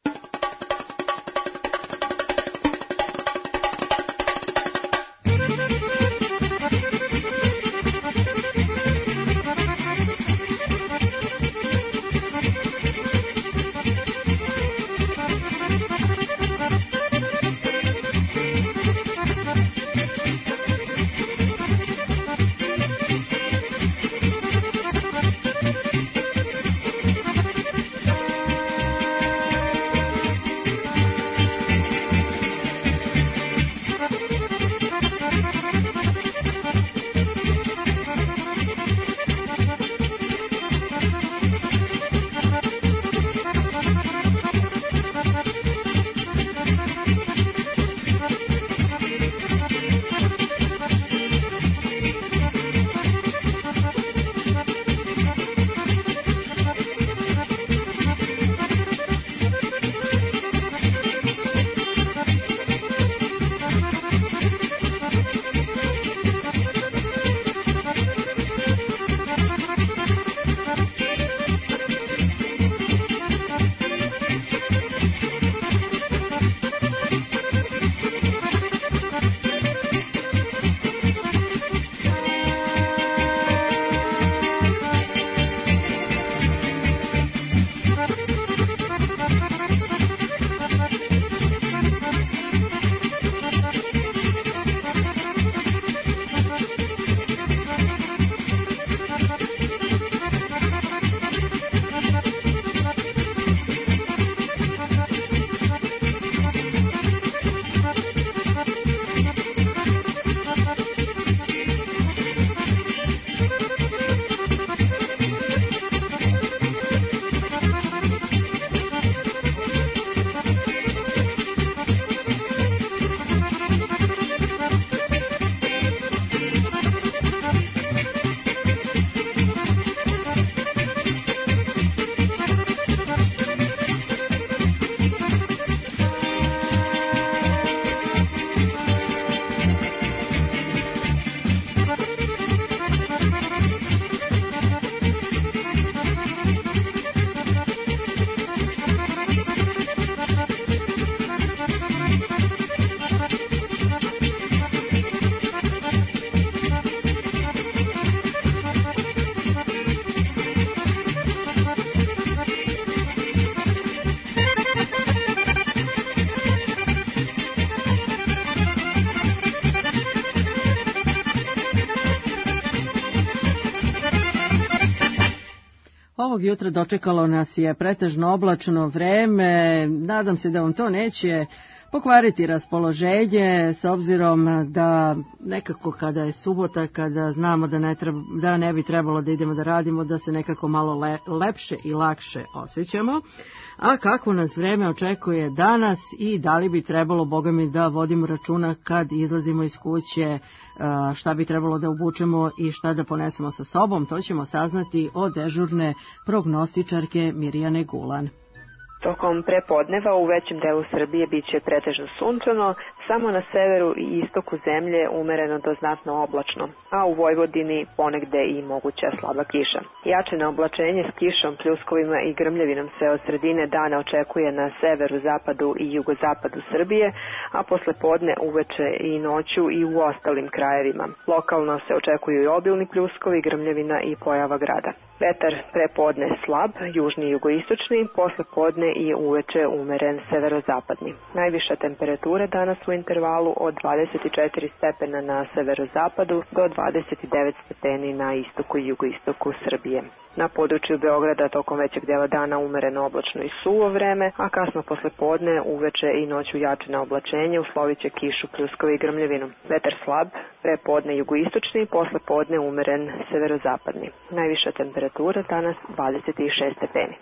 Ovog jutra dočekalo nas je pretežno oblačno vreme. Nadam se da vam to neće pokvariti raspoloženje, s obzirom da nekako kada je subota, kada znamo da ne, treba, da ne bi trebalo da idemo da radimo, da se nekako malo le, lepše i lakše osjećamo. A kako nas vreme očekuje danas i da li bi trebalo, Boga mi, da vodimo računa kad izlazimo iz kuće, šta bi trebalo da obučemo i šta da ponesemo sa sobom, to ćemo saznati od dežurne prognostičarke Mirjane Gulan. Tokom prepodneva u većem delu Srbije biće pretežno sunčano, samo na severu i istoku zemlje umereno do znatno oblačno, a u Vojvodini ponegde i moguća slaba kiša. Jače oblačenje s kišom, pljuskovima i grmljavinom se od sredine dana očekuje na severu, zapadu i jugozapadu Srbije, a posle podne, uveče i noću i u ostalim krajevima. Lokalno se očekuju i obilni pljuskovi, grmljavina i pojava grada. Vetar prepodne slab, južni i jugoistočni, posle podne i uveče umeren severozapadni. Najviša temperatura danas u intervalu od dvadeset četiri stepena na severozapadu do dvadeset devet stepeni na istoku i jugoistoku Srbije. Na području Beograda tokom većeg dela dana umereno oblačno i suvo vreme, a kasno posle podne, uveče i noću jačina oblačenje, usloviće kišu, pljuskove i grmljavinu. Vetar slab, prepodne jugoistočni, posle podne umeren severozapadni. Najviša temperatura danas dvadeset šest stepeni.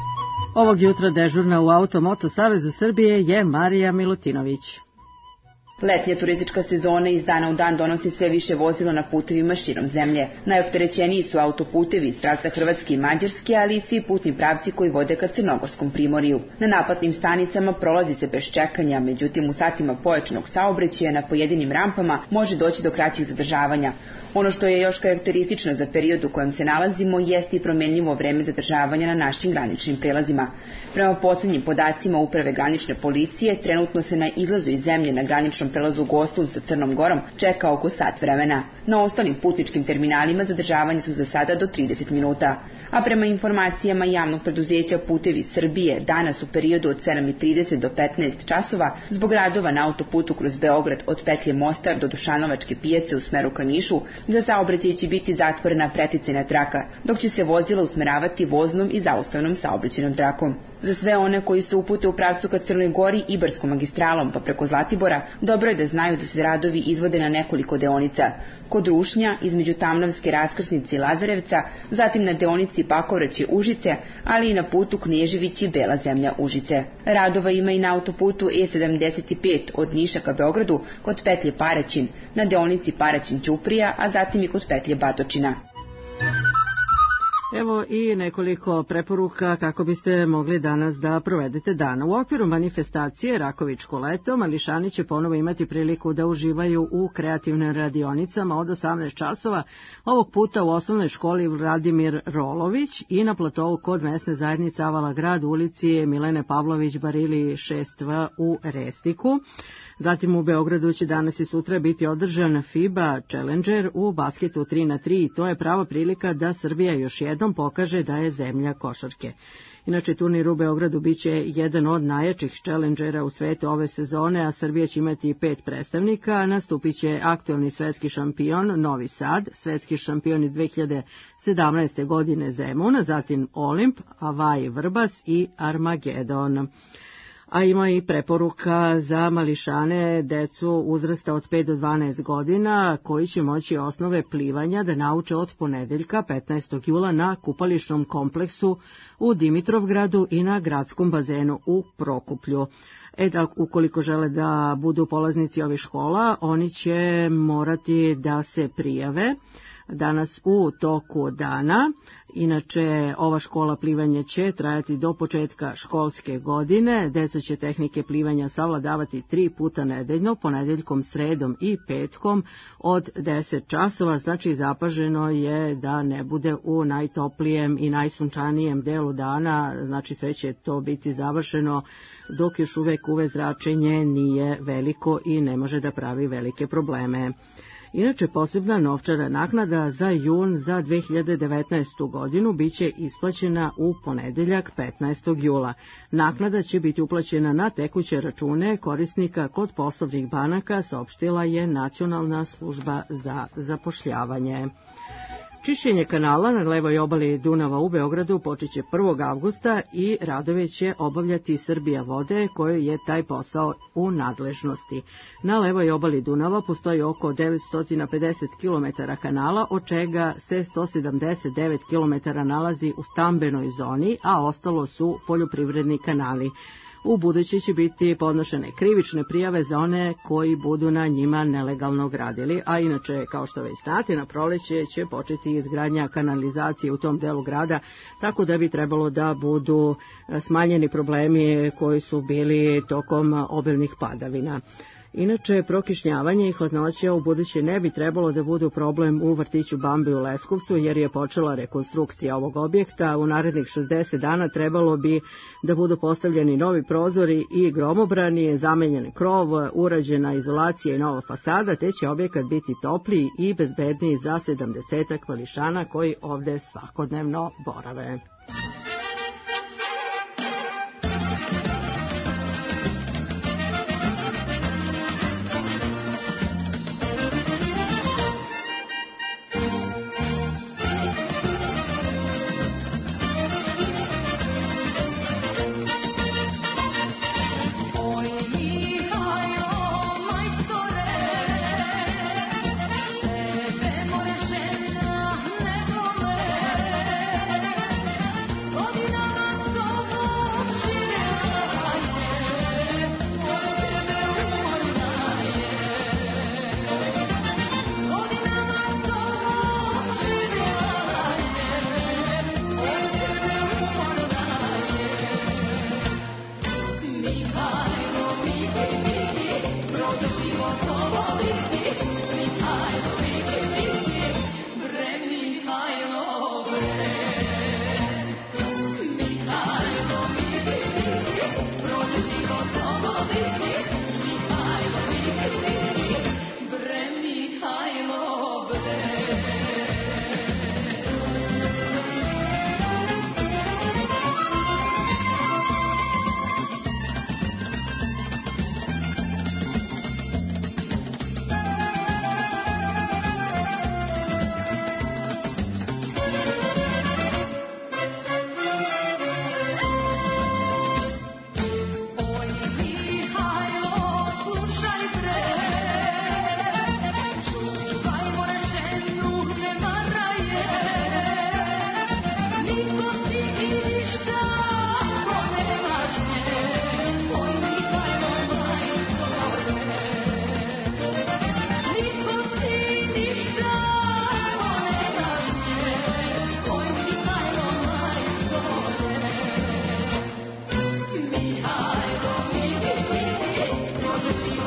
Ovog jutra dežurna u Auto-Moto Savezu Srbije je Marija Milutinović. Letnja turistička sezona iz dana u dan donosi sve više vozila na putevima širom zemlje. Najopterećeniji su autoputevi iz pravca Hrvatske i Mađarske, ali i svi putni pravci koji vode ka Crnogorskom primorju. Na naplatnim stanicama prolazi se bez čekanja, međutim u satima pojačanog saobraćaja na pojedinim rampama može doći do kraćih zadržavanja. Ono što je još karakteristično za period u kojem se nalazimo jeste i promenljivo vreme zadržavanja na našim graničnim prelazima. Prema poslednjim podacima Uprave granične policije, trenutno se na izlazu iz zemlje na graničnom prelazu Gostun sa Crnom Gorom čeka oko sat vremena. Na ostalim putničkim terminalima zadržavanje su za sada do trideset minuta. A prema informacijama javnog preduzeća Putevi Srbije, danas u periodu od sedam i trideset do petnaest časova, zbog radova na autoputu kroz Beograd od petlje Mostar do Dušanovačke pijace u smeru ka Nišu, za saobraćaj će biti zatvorena preticajna traka, dok će se vozila usmeravati voznom i zaustavnom saobraćajnom trakom. Za sve one koji se upute u pravcu ka Crnoj Gori Ibarskom magistralom pa preko Zlatibora, dobro je da znaju da se radovi izvode na nekoliko deonica. Kod Rušnja, između Tamnavske raskrsnice i Lazarevca, zatim na deonici Pakovraće Užice, ali i na putu Knežević i Bela zemlja Užice. Radova ima i na autoputu E sedamdeset pet od Niša ka Beogradu kod petlje Paraćin, na deonici Paraćin Ćuprija, a zatim i kod petlje Batočina. Evo i nekoliko preporuka kako biste mogli danas da provedete dan. U okviru manifestacije Rakovičko leto, mališani će ponovo imati priliku da uživaju u kreativnim radionicama od osamnaest časova, ovog puta u osnovnoj školi Vladimir Rolović i na platovu kod mesne zajednice Avala grad u ulici Milene Pavlović Barili šest V u Restiku. Zatim u Beogradu će danas i sutra biti održan FIBA Challenger u basketu tri na tri i to je prava prilika da Srbija još jednom pokaže da je zemlja košarke. Inače, turnir u Beogradu biće jedan od najjačih challengera u svetu ove sezone, a Srbija će imati pet predstavnika. Nastupit će aktuelni svetski šampion Novi Sad, svetski šampion iz dve hiljade sedamnaeste. godine Zemun, zatim Olimp, Avaj Vrbas i Armagedon. A ima i preporuka za mališane, decu uzrasta od pet do dvanaest godina, koji će moći osnove plivanja da nauče od ponedeljka petnaestog jula na kupališnom kompleksu u Dimitrovgradu i na gradskom bazenu u Prokuplju. E da, ukoliko žele da budu polaznici ovih škola, oni će morati da se prijave danas u toku dana. Inače, ova škola plivanja će trajati do početka školske godine. Deca će tehnike plivanja savladavati tri puta nedeljno, ponedeljkom, sredom i petkom od deset časova. Znači, zapaženo je da ne bude u najtoplijem i najsunčanijem delu dana. Znači, sve će to biti završeno dok još uvek uve zračenje nije veliko i ne može da pravi velike probleme. Inače, posebna novčana naknada za jun za dve hiljade devetnaestu. godinu biće isplaćena u ponedeljak petnaestog jula. Naknada će biti uplaćena na tekuće račune korisnika kod poslovnih banaka, saopštila je Nacionalna služba za zapošljavanje. Čišćenje kanala na levoj obali Dunava u Beogradu počeće prvog avgusta i radove će obavljati Srbija vode, kojoj je taj posao u nadležnosti. Na levoj obali Dunava postoji oko devetsto pedeset kilometara kanala, od čega se sto sedamdeset devet kilometara nalazi u stambenoj zoni, a ostalo su poljoprivredni kanali. U budući će biti podnošene krivične prijave za one koji budu na njima nelegalno gradili, a inače, kao što već znate, na proleće će početi izgradnja kanalizacije u tom delu grada, tako da bi trebalo da budu smanjeni problemi koji su bili tokom obilnih padavina. Inače, prokišnjavanje i hladnoća u buduće ne bi trebalo da budu problem u vrtiću Bambi u Leskovcu, jer je počela rekonstrukcija ovog objekta. U narednih šezdeset dana trebalo bi da budu postavljeni novi prozori i gromobrani, zamenjen krov, urađena izolacija i nova fasada, te će objekat biti topliji i bezbedniji za sedamdesetak mališana koji ovde svakodnevno borave. Oh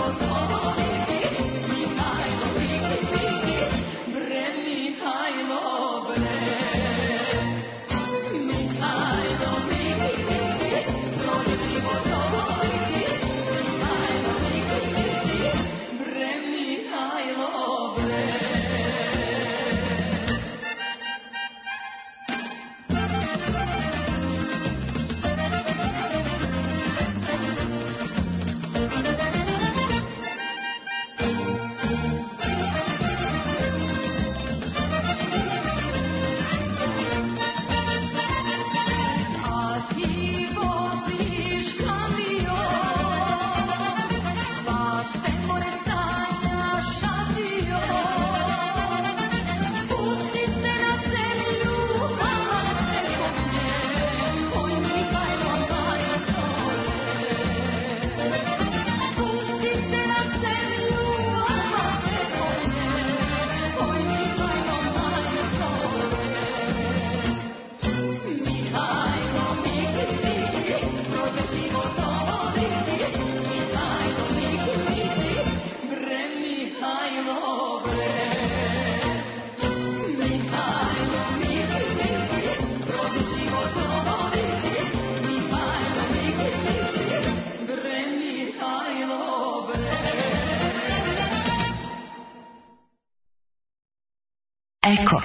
Eko.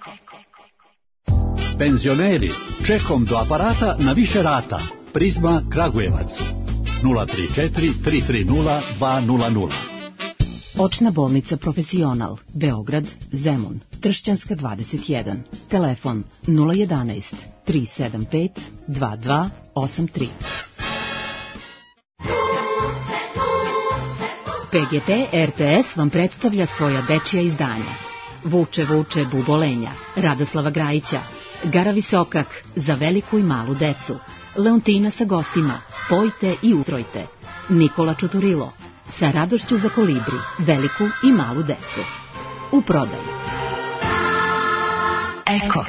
Penzioneri, čekom do aparata na više rata. Prizma Kragujevac. nula tri četiri tri tri nula dva nula nula. Očna bolnica Profesional, Beograd, Zemun, Tršćanska dvadeset jedan. Telefon nula jedanaest tri sedam pet dva dva osam tri. P G P R T S vam predstavlja svoja dečija izdanja. Vuče, vuče, bubolenja, Radoslava Grajića, Gara Visokak, za veliku i malu decu, Leontina sa gostima, Pojte i utrojte, Nikola Čuturilo, sa radošću za kolibri, veliku i malu decu. U prodaju. Eko.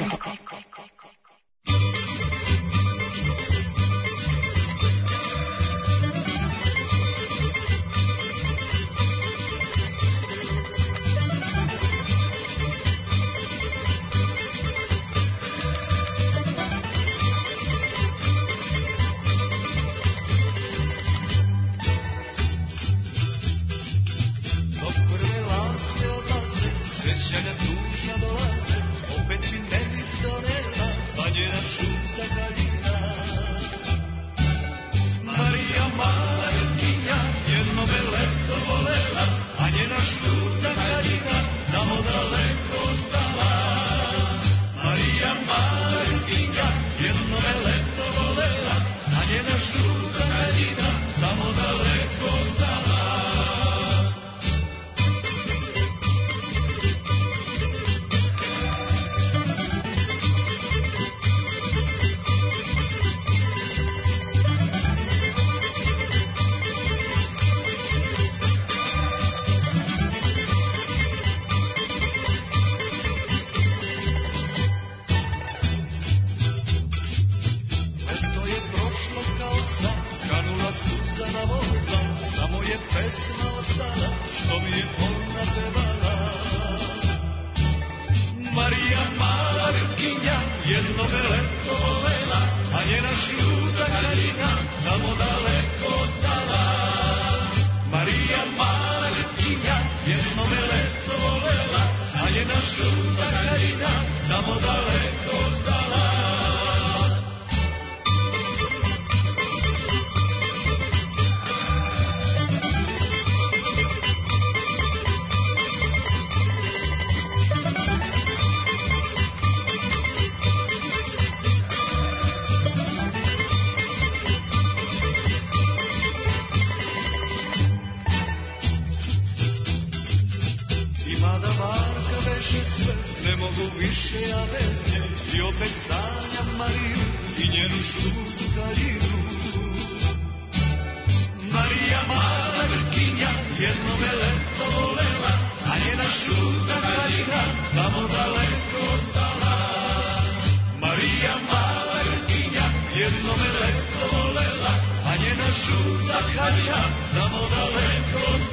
Jedno me leto volela, a njena žuta kalja, tamo daleko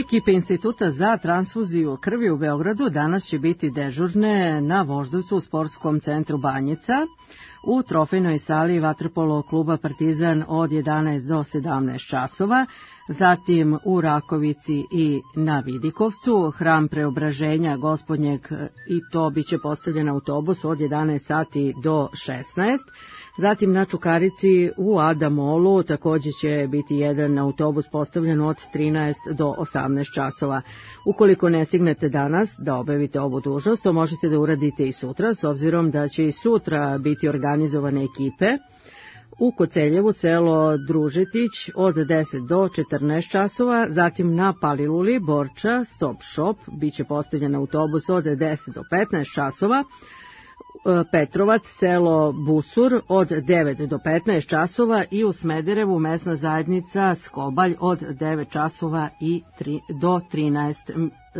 Ekipe Instituta za transfuziju krvi u Beogradu danas će biti dežurne na Voždovcu u sportskom centru Banjica, u trofejnoj sali vaterpolo kluba Partizan od jedanaest do sedamnaest časova, zatim u Rakovici i na Vidikovcu, hram Preobraženja Gospodnjeg, i to biće postavljen autobus od jedanaest sati do šesnaest. Zatim na Čukarici u Adamolu takođe će biti jedan autobus postavljen od trinaest do osamnaest časova. Ukoliko ne stignete danas da obavite ovu dužnost, to možete da uradite i sutra, s obzirom da će i sutra biti organizovane ekipe. U Koceljevu selo Družetić od deset do četrnaest časova, zatim na Paliluli Borča Stop Shop biće postavljen autobus od deset do petnaest časova, Petrovac selo Busur od devet do petnaest časova i u Smederevu mesna zajednica Skobalj od devet časova i do trinaest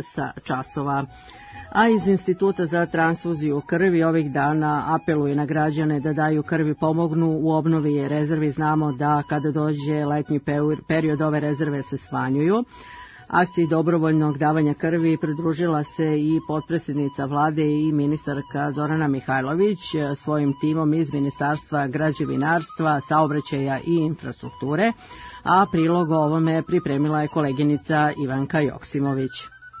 časova. A iz Instituta za transfuziju krvi ovih dana apeluje na građane da daju krvi, pomognu u obnovi rezervi. Znamo da kada dođe letnji period ove rezerve se smanjuju. Akciji dobrovoljnog davanja krvi pridružila se i potpredsjednica vlade i ministarka Zorana Mihajlović svojim timom iz Ministarstva građevinarstva, saobraćaja i infrastrukture, a prilog ovome pripremila je koleginica Ivanka Joksimović.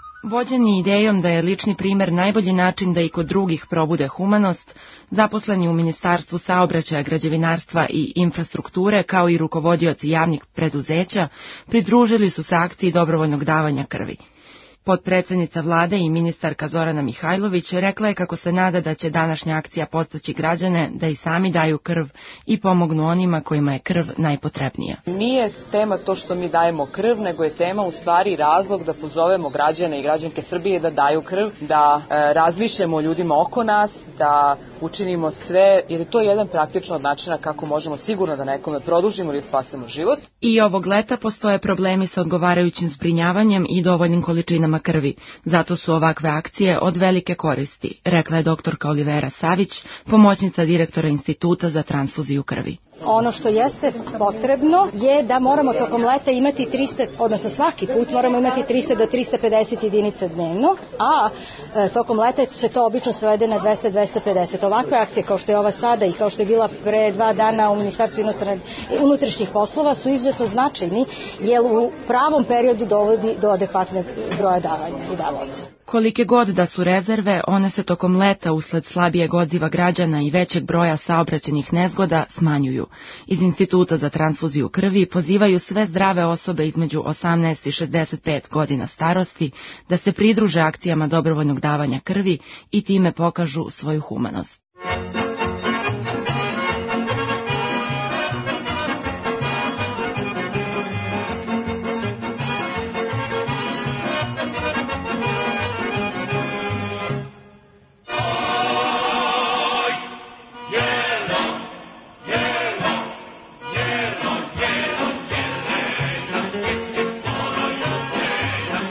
Vođeni idejom da je lični primer najbolji način da i kod drugih probude humanost, zaposleni u Ministarstvu saobraćaja, građevinarstva i infrastrukture, kao i rukovodioci javnih preduzeća, pridružili su se akciji dobrovoljnog davanja krvi. Potpredsednica vlade i ministarka Zorana Mihajlović rekla je kako se nada da će današnja akcija podstaći građane da i sami daju krv i pomognu onima kojima je krv najpotrebnija. Nije tema to što mi dajemo krv, nego je tema u stvari razlog da pozovemo građane i građanke Srbije da daju krv, da e, razmišljamo ljudima oko nas, da učinimo sve, jer je to jedan praktično od načina kako možemo sigurno da nekome produžimo ili spasemo život. I ovog leta postoje problemi sa odgovarajućim zbrinjavanjem i dovoljnim količinama krvi. Zato su ovakve akcije od velike koristi, rekla je doktorka Olivera Savić, pomoćnica direktora Instituta za transfuziju krvi. Ono što jeste potrebno je da moramo tokom leta imati trista, odnosno svaki put moramo imati trista do trista pedeset jedinica dnevno, a e, tokom leta se to obično svede na dvesta do dvesta pedeset. Ovakve akcije kao što je ova sada i kao što je bila pre dva dana u Ministarstvu unutrašnjih poslova su izuzetno značajni, jer u pravom periodu dovodi do adekvatnog broja davanja i davaoca. Kolike god da su rezerve, one se tokom leta usled slabijeg odziva građana i većeg broja saobraćajnih nezgoda smanjuju. Iz Instituta za transfuziju krvi pozivaju sve zdrave osobe između osamnaest i šezdeset pet godina starosti da se pridruže akcijama dobrovoljnog davanja krvi i time pokažu svoju humanost.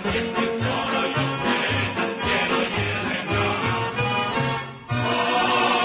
Oh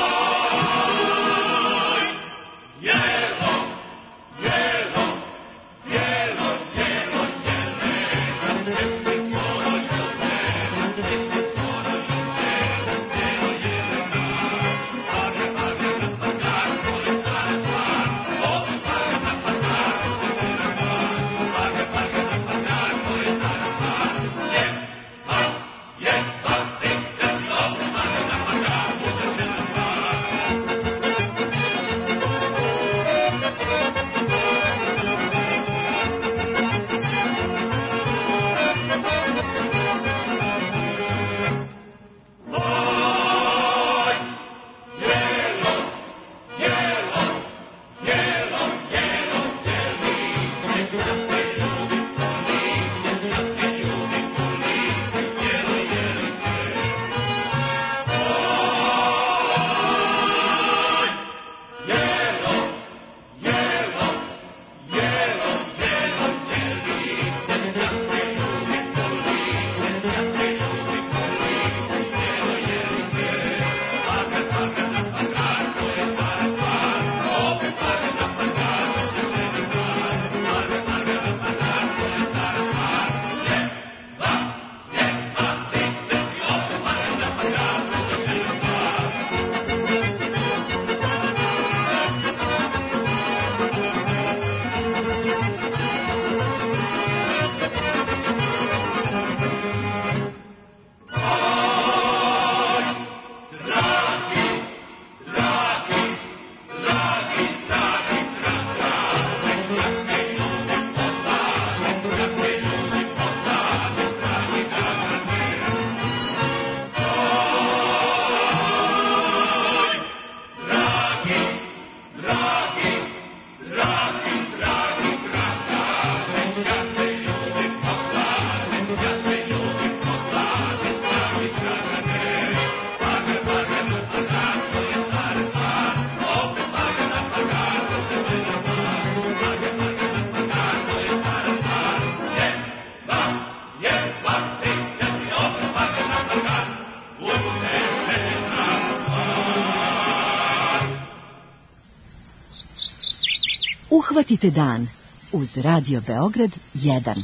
Uhvatite dan uz Radio Beograd jedan.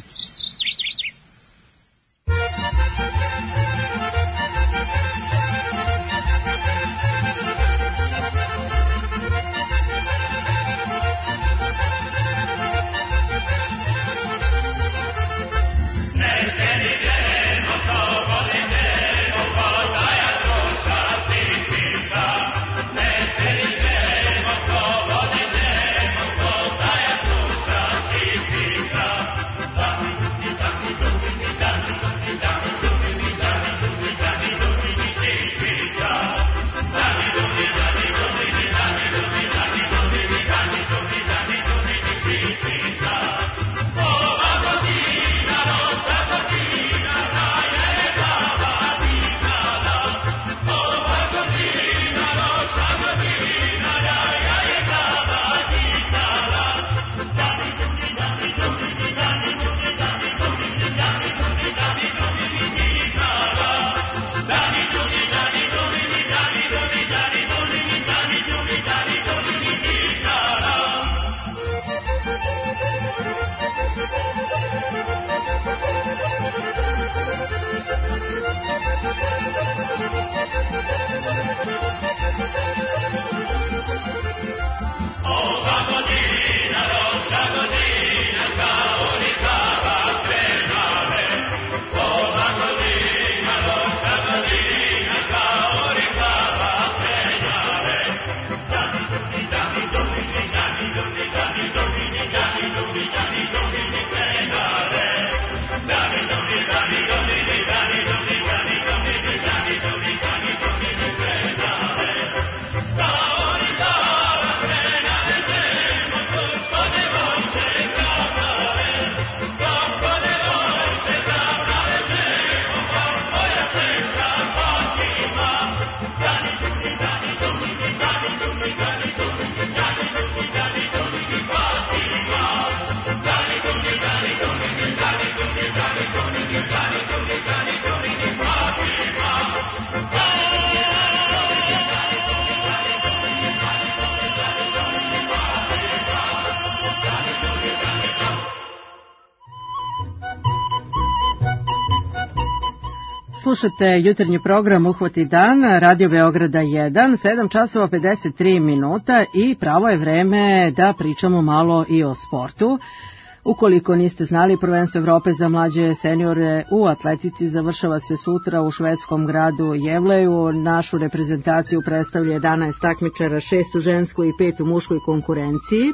Slušate jutarnji program Uhvati dan, Radio Beograda jedan, sedam časova pedeset tri minuta i pravo je vreme da pričamo malo i o sportu. Ukoliko niste znali, prvenstvo Evrope za mlađe seniore u atletici završava se sutra u švedskom gradu Gävleju. Našu reprezentaciju predstavlja jedanaest takmičara, šest u ženskoj i pet u muškoj konkurenciji,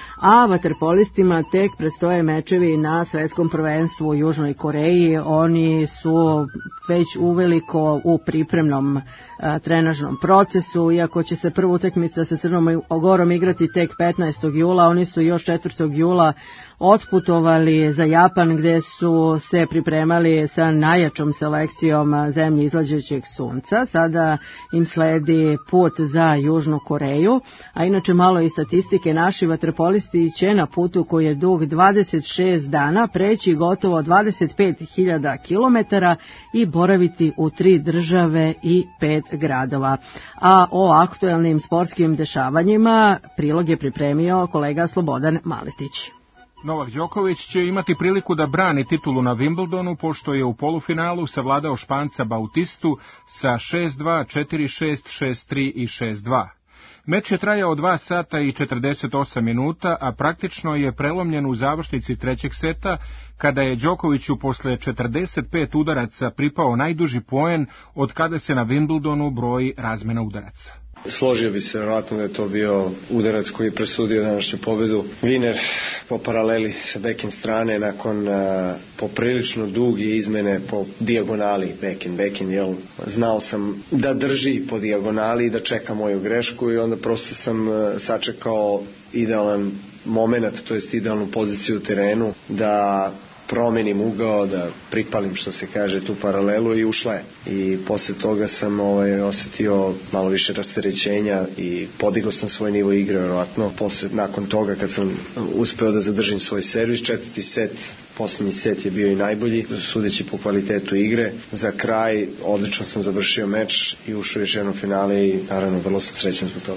a vaterpolistima tek predstoje mečevi na svetskom prvenstvu u Južnoj Koreji. Oni su već uveliko u pripremnom a, trenažnom procesu, iako će se prva utakmica sa Crnom Gorom igrati tek petnaestog jula, oni su još četvrtog jula otputovali za Japan, gde su se pripremali sa najjačom selekcijom zemlje izlađećeg sunca. Sada im sledi put za Južnu Koreju, a inače malo i statistike. Naši vaterpolisti će na putu koji je dug dvadeset šest dana preći gotovo dvadeset pet hiljada kilometara i boraviti u tri države i pet gradova. A o aktuelnim sportskim dešavanjima prilog je pripremio kolega Slobodan Maletić. Novak Đoković će imati priliku da brani titulu na Wimbledonu, pošto je u polufinalu savladao Španca Bautistu sa šest dva, četiri šest, šest tri i šest dva. Meč je trajao dva sata i četrdeset osam minuta, a praktično je prelomljen u završnici trećeg seta, kada je Đokoviću posle četrdeset pet udaraca pripao najduži poen od kada se na Wimbledonu broji razmena udaraca. Složio bi se vjerojatno da je to bio udarac koji je presudio današnju pobedu. Viner po paraleli sa backhand strane nakon a, poprilično duge izmene po dijagonali backhand, backhand, jel? Znao sam da drži po dijagonali i da čeka moju grešku i onda prosto sam a, sačekao idealan moment, to jest idealnu poziciju u terenu, da promenim ugao, da pripalim, što se kaže, tu paralelu i ušla je. I posle toga sam ovaj, osetio malo više rasterećenja i podigao sam svoj nivo igre, vjerojatno. Posle, nakon toga, kad sam uspeo da zadržim svoj servis, četvrti set, posljednji set je bio i najbolji, sudeći po kvalitetu igre. Za kraj, odlično sam završio meč i ušao još jedno finale i naravno vrlo sam srećan zbog toga.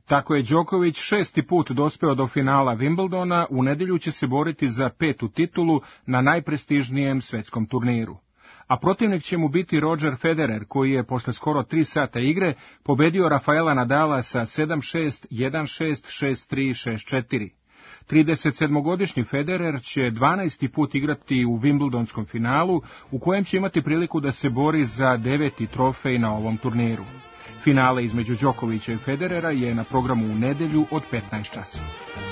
Tako je Đoković šesti put dospeo do finala Wimbledona, u nedjelju će se boriti za petu titulu na najprestižnijem svetskom turniru. A protivnik će mu biti Roger Federer, koji je posle skoro tri sata igre pobedio Rafaela Nadala sa sedam šest, jedan šest, šest tri, šest četiri. tridesetsedmogodišnji Federer će dvanaesti put igrati u Wimbledonskom finalu, u kojem će imati priliku da se bori za deveti trofej na ovom turniru. Finale između Đokovića i Federera je na programu u nedjelju od petnaest časova.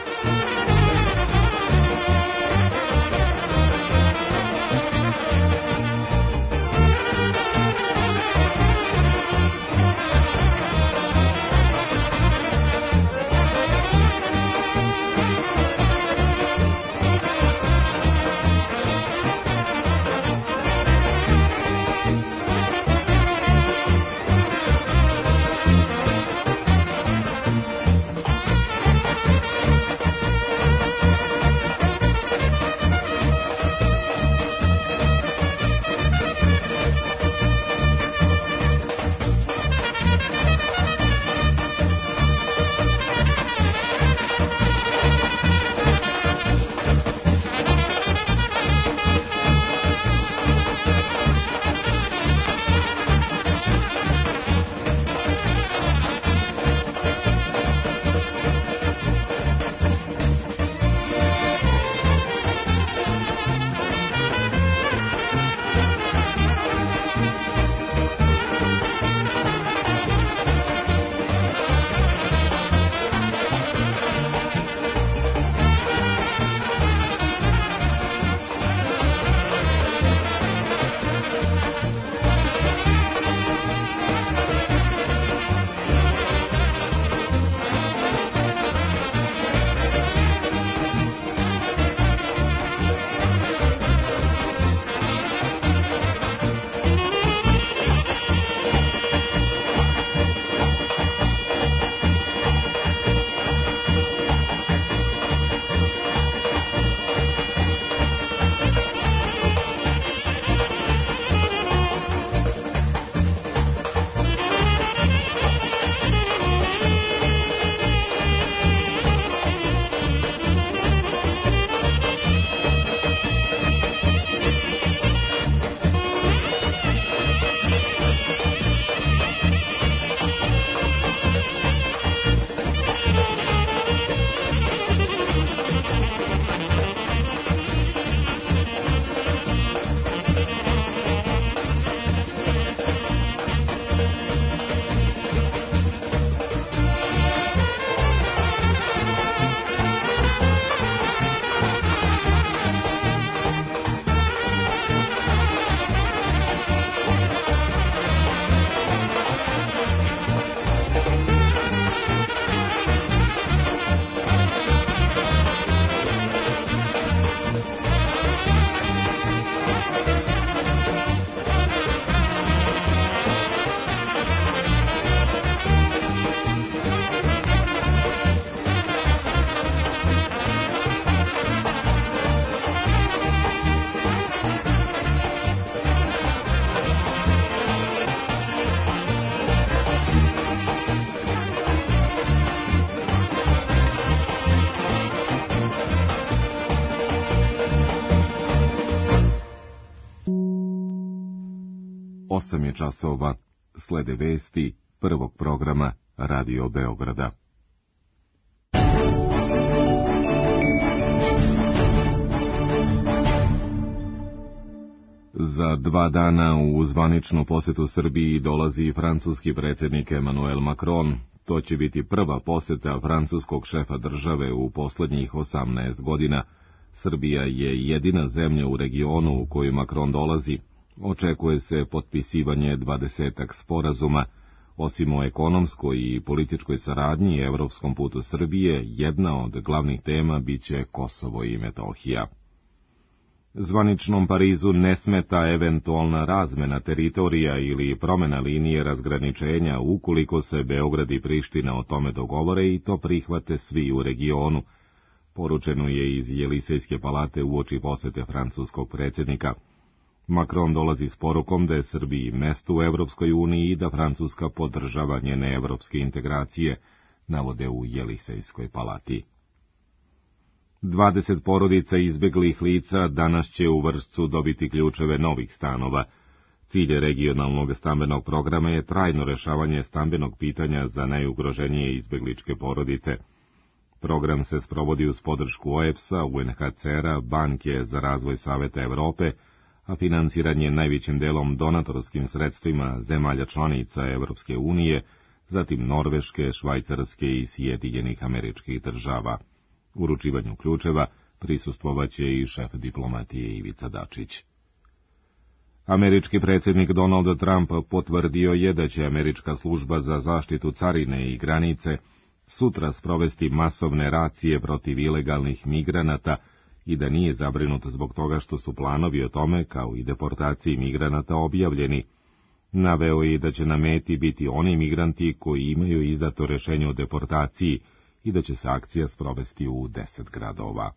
osam je časova, slede vesti prvog programa Radio Beograda. Za dva dana u zvaničnu posjetu Srbiji dolazi francuski predsjednik Emmanuel Macron. To će biti prva posjeta francuskog šefa države u posljednjih osamnaest godina. Srbija je jedina zemlja u regionu u koju Macron dolazi. Očekuje se potpisivanje dvadesetak sporazuma. Osim o ekonomskoj i političkoj saradnji i evropskom putu Srbije, jedna od glavnih tema biće Kosovo i Metohija. Zvaničnom Parizu ne smeta eventualna razmena teritorija ili promjena linije razgraničenja ukoliko se Beograd i Priština o tome dogovore i to prihvate svi u regionu. Poručeno je iz Jelisejske palate uoči posete francuskog predsjednika. Macron dolazi s porukom da je Srbiji mesto u Evropskoj uniji i da Francuska podržava njene evropske integracije. navode u Jelisejskoj palati. dvadeset porodica izbeglih lica danas će u Vršcu dobiti ključeve novih stanova. Cilj regionalnog stambenog programa je trajno rešavanje stambenog pitanja za najugroženije izbegličke porodice. Program se sprovodi uz podršku O E B S-a, U N H C R-a, Banke za razvoj Saveta Evrope, a finansiran je najvećim delom donatorskim sredstvima zemalja članica Evropske unije, zatim Norveške, Švajcarske i Sjedinjenih Američkih Država. Uručivanju ključeva prisustvovaće i šef diplomatije Ivica Dačić. Američki predsjednik Donald Trump potvrdio je da će Američka služba za zaštitu carine i granice sutra sprovesti masovne racije protiv ilegalnih migranata i da nije zabrinut zbog toga što su planovi o tome, kao i deportaciji migranata, objavljeni. Naveo je da će na meti biti oni migranti koji imaju izdato rešenje o deportaciji i da će se akcija sprovesti u deset gradova.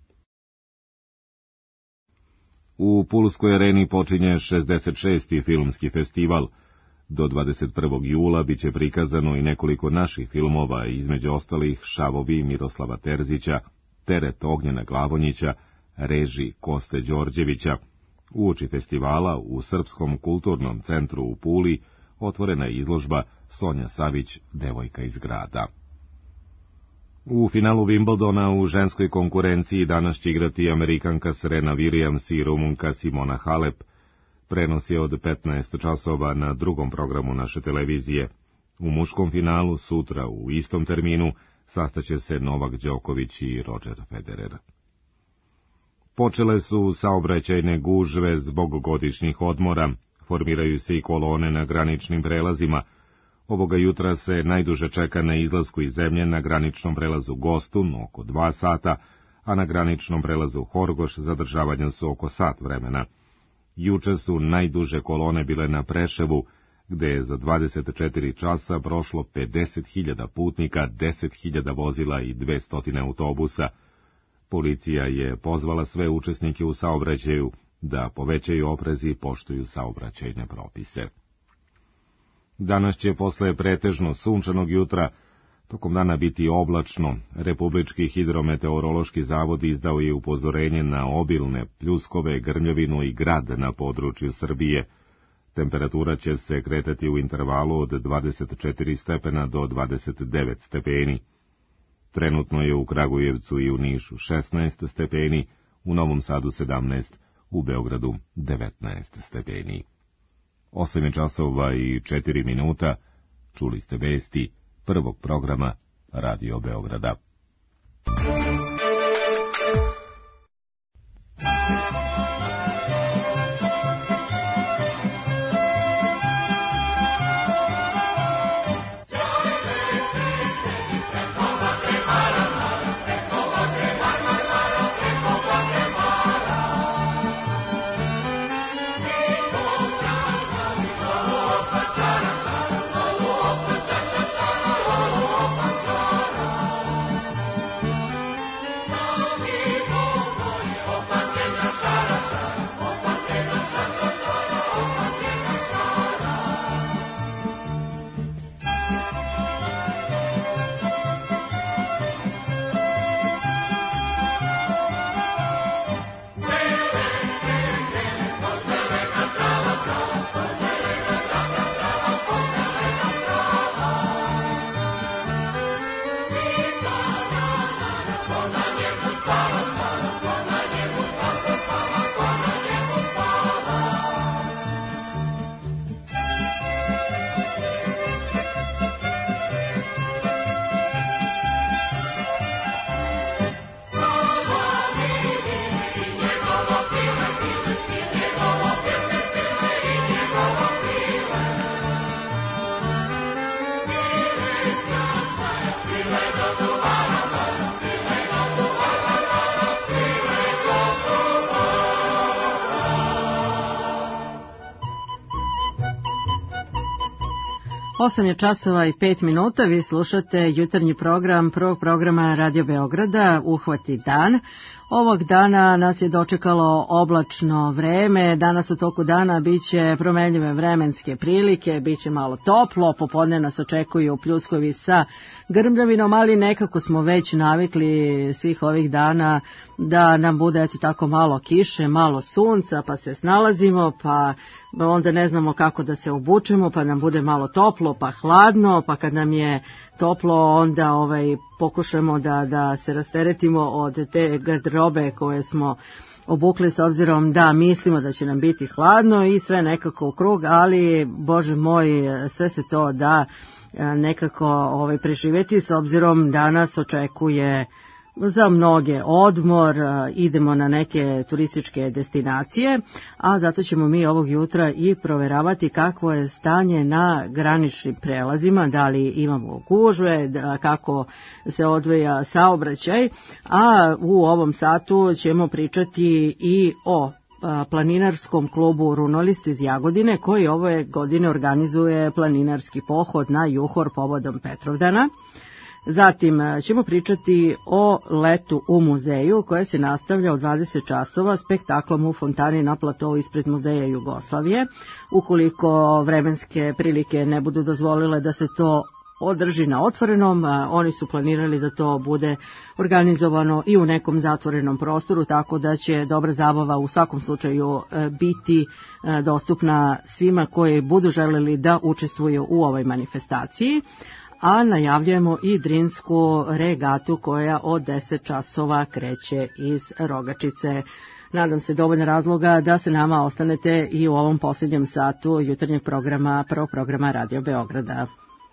U Pulskoj areni počinje šezdeset šesti filmski festival. Do dvadeset prvog jula biće prikazano i nekoliko naših filmova, između ostalih Šavovi Miroslava Terzića, Teret Ognjena Glavonjića, Reži Koste Đorđevića. Uoči festivala u Srpskom kulturnom centru u Puli otvorena je izložba Sonja Savić, devojka iz grada. U finalu Wimbledona u ženskoj konkurenciji danas će igrati Amerikanka Serena Williams i Rumunka Simona Halep. Prenos je od petnaest časova na drugom programu naše televizije. U muškom finalu sutra u istom terminu sastaće se Novak Đoković i Roger Federer. Počele su saobraćajne gužve zbog godišnjih odmora, formiraju se i kolone na graničnim prelazima. Ovoga jutra se najduže čeka na izlasku iz zemlje na graničnom prelazu Gostun oko dva sata, a na graničnom prelazu Horgoš zadržavanja su oko sat vremena. Juče su najduže kolone bile na Preševu, gde je za dvadeset četiri časa prošlo pedeset hiljada putnika, deset hiljada vozila i dvesta autobusa. Policija je pozvala sve učesnike u saobraćaju da povećaju oprez i poštuju saobraćajne propise. Danas će posle pretežno sunčanog jutra tokom dana biti oblačno. Republički hidrometeorološki zavod izdao je upozorenje na obilne pljuskove, grmljavinu i grad na području Srbije. Temperatura će se kretati u intervalu od dvadeset četiri stepena do dvadeset devet stepeni. Trenutno je u Kragujevcu i u Nišu šesnaest stepeni, u Novom Sadu sedamnaest, u Beogradu devetnaest stepeni. Osam je časova i četiri minuta, čuli ste vesti prvog programa Radio Beograda. Osam je časova i pet minuta, vi slušate jutarnji program prvog programa Radio Beograda, Uhvati dan. Ovog dana nas je dočekalo oblačno vreme, danas u toku dana biće promenljive vremenske prilike, biće malo toplo, popodne nas očekuju pljuskovi sa grmljavinom, ali nekako smo već navikli svih ovih dana da nam bude eto tako malo kiše, malo sunca, pa se snalazimo, pa onda ne znamo kako da se obučemo, pa nam bude malo toplo, pa hladno, pa kad nam je toplo onda ovaj pokušamo da da se rasteretimo od te garderobe koje smo obukli s obzirom da mislimo da će nam biti hladno i sve nekako u krug, ali Bože moj, sve se to da nekako ovaj preživjeti s obzirom da nas očekuje za mnoge odmor, idemo na neke turističke destinacije, a zato ćemo mi ovog jutra i proveravati kakvo je stanje na graničnim prelazima, da li imamo gužve, da, kako se odvija saobraćaj, a u ovom satu ćemo pričati i o planinarskom klubu Runolist iz Jagodine, koji ove godine organizuje planinarski pohod na Juhor povodom Petrovdana. Zatim ćemo pričati o letu u muzeju koje se nastavlja od dvadeset časova spektaklom u fontani na platovu ispred Muzeja Jugoslavije. Ukoliko vremenske prilike ne budu dozvolile da se to održi na otvorenom, oni su planirali da to bude organizovano i u nekom zatvorenom prostoru, tako da će dobra zabava u svakom slučaju biti dostupna svima koji budu želeli da učestvuju u ovoj manifestaciji. A najavljujemo i Drinsku regatu koja od deset časova kreće iz Rogačice. Nadam se dovoljno razloga da se nama ostanete i u ovom posljednjem satu jutarnjeg programa, prvog programa Radio Beograda.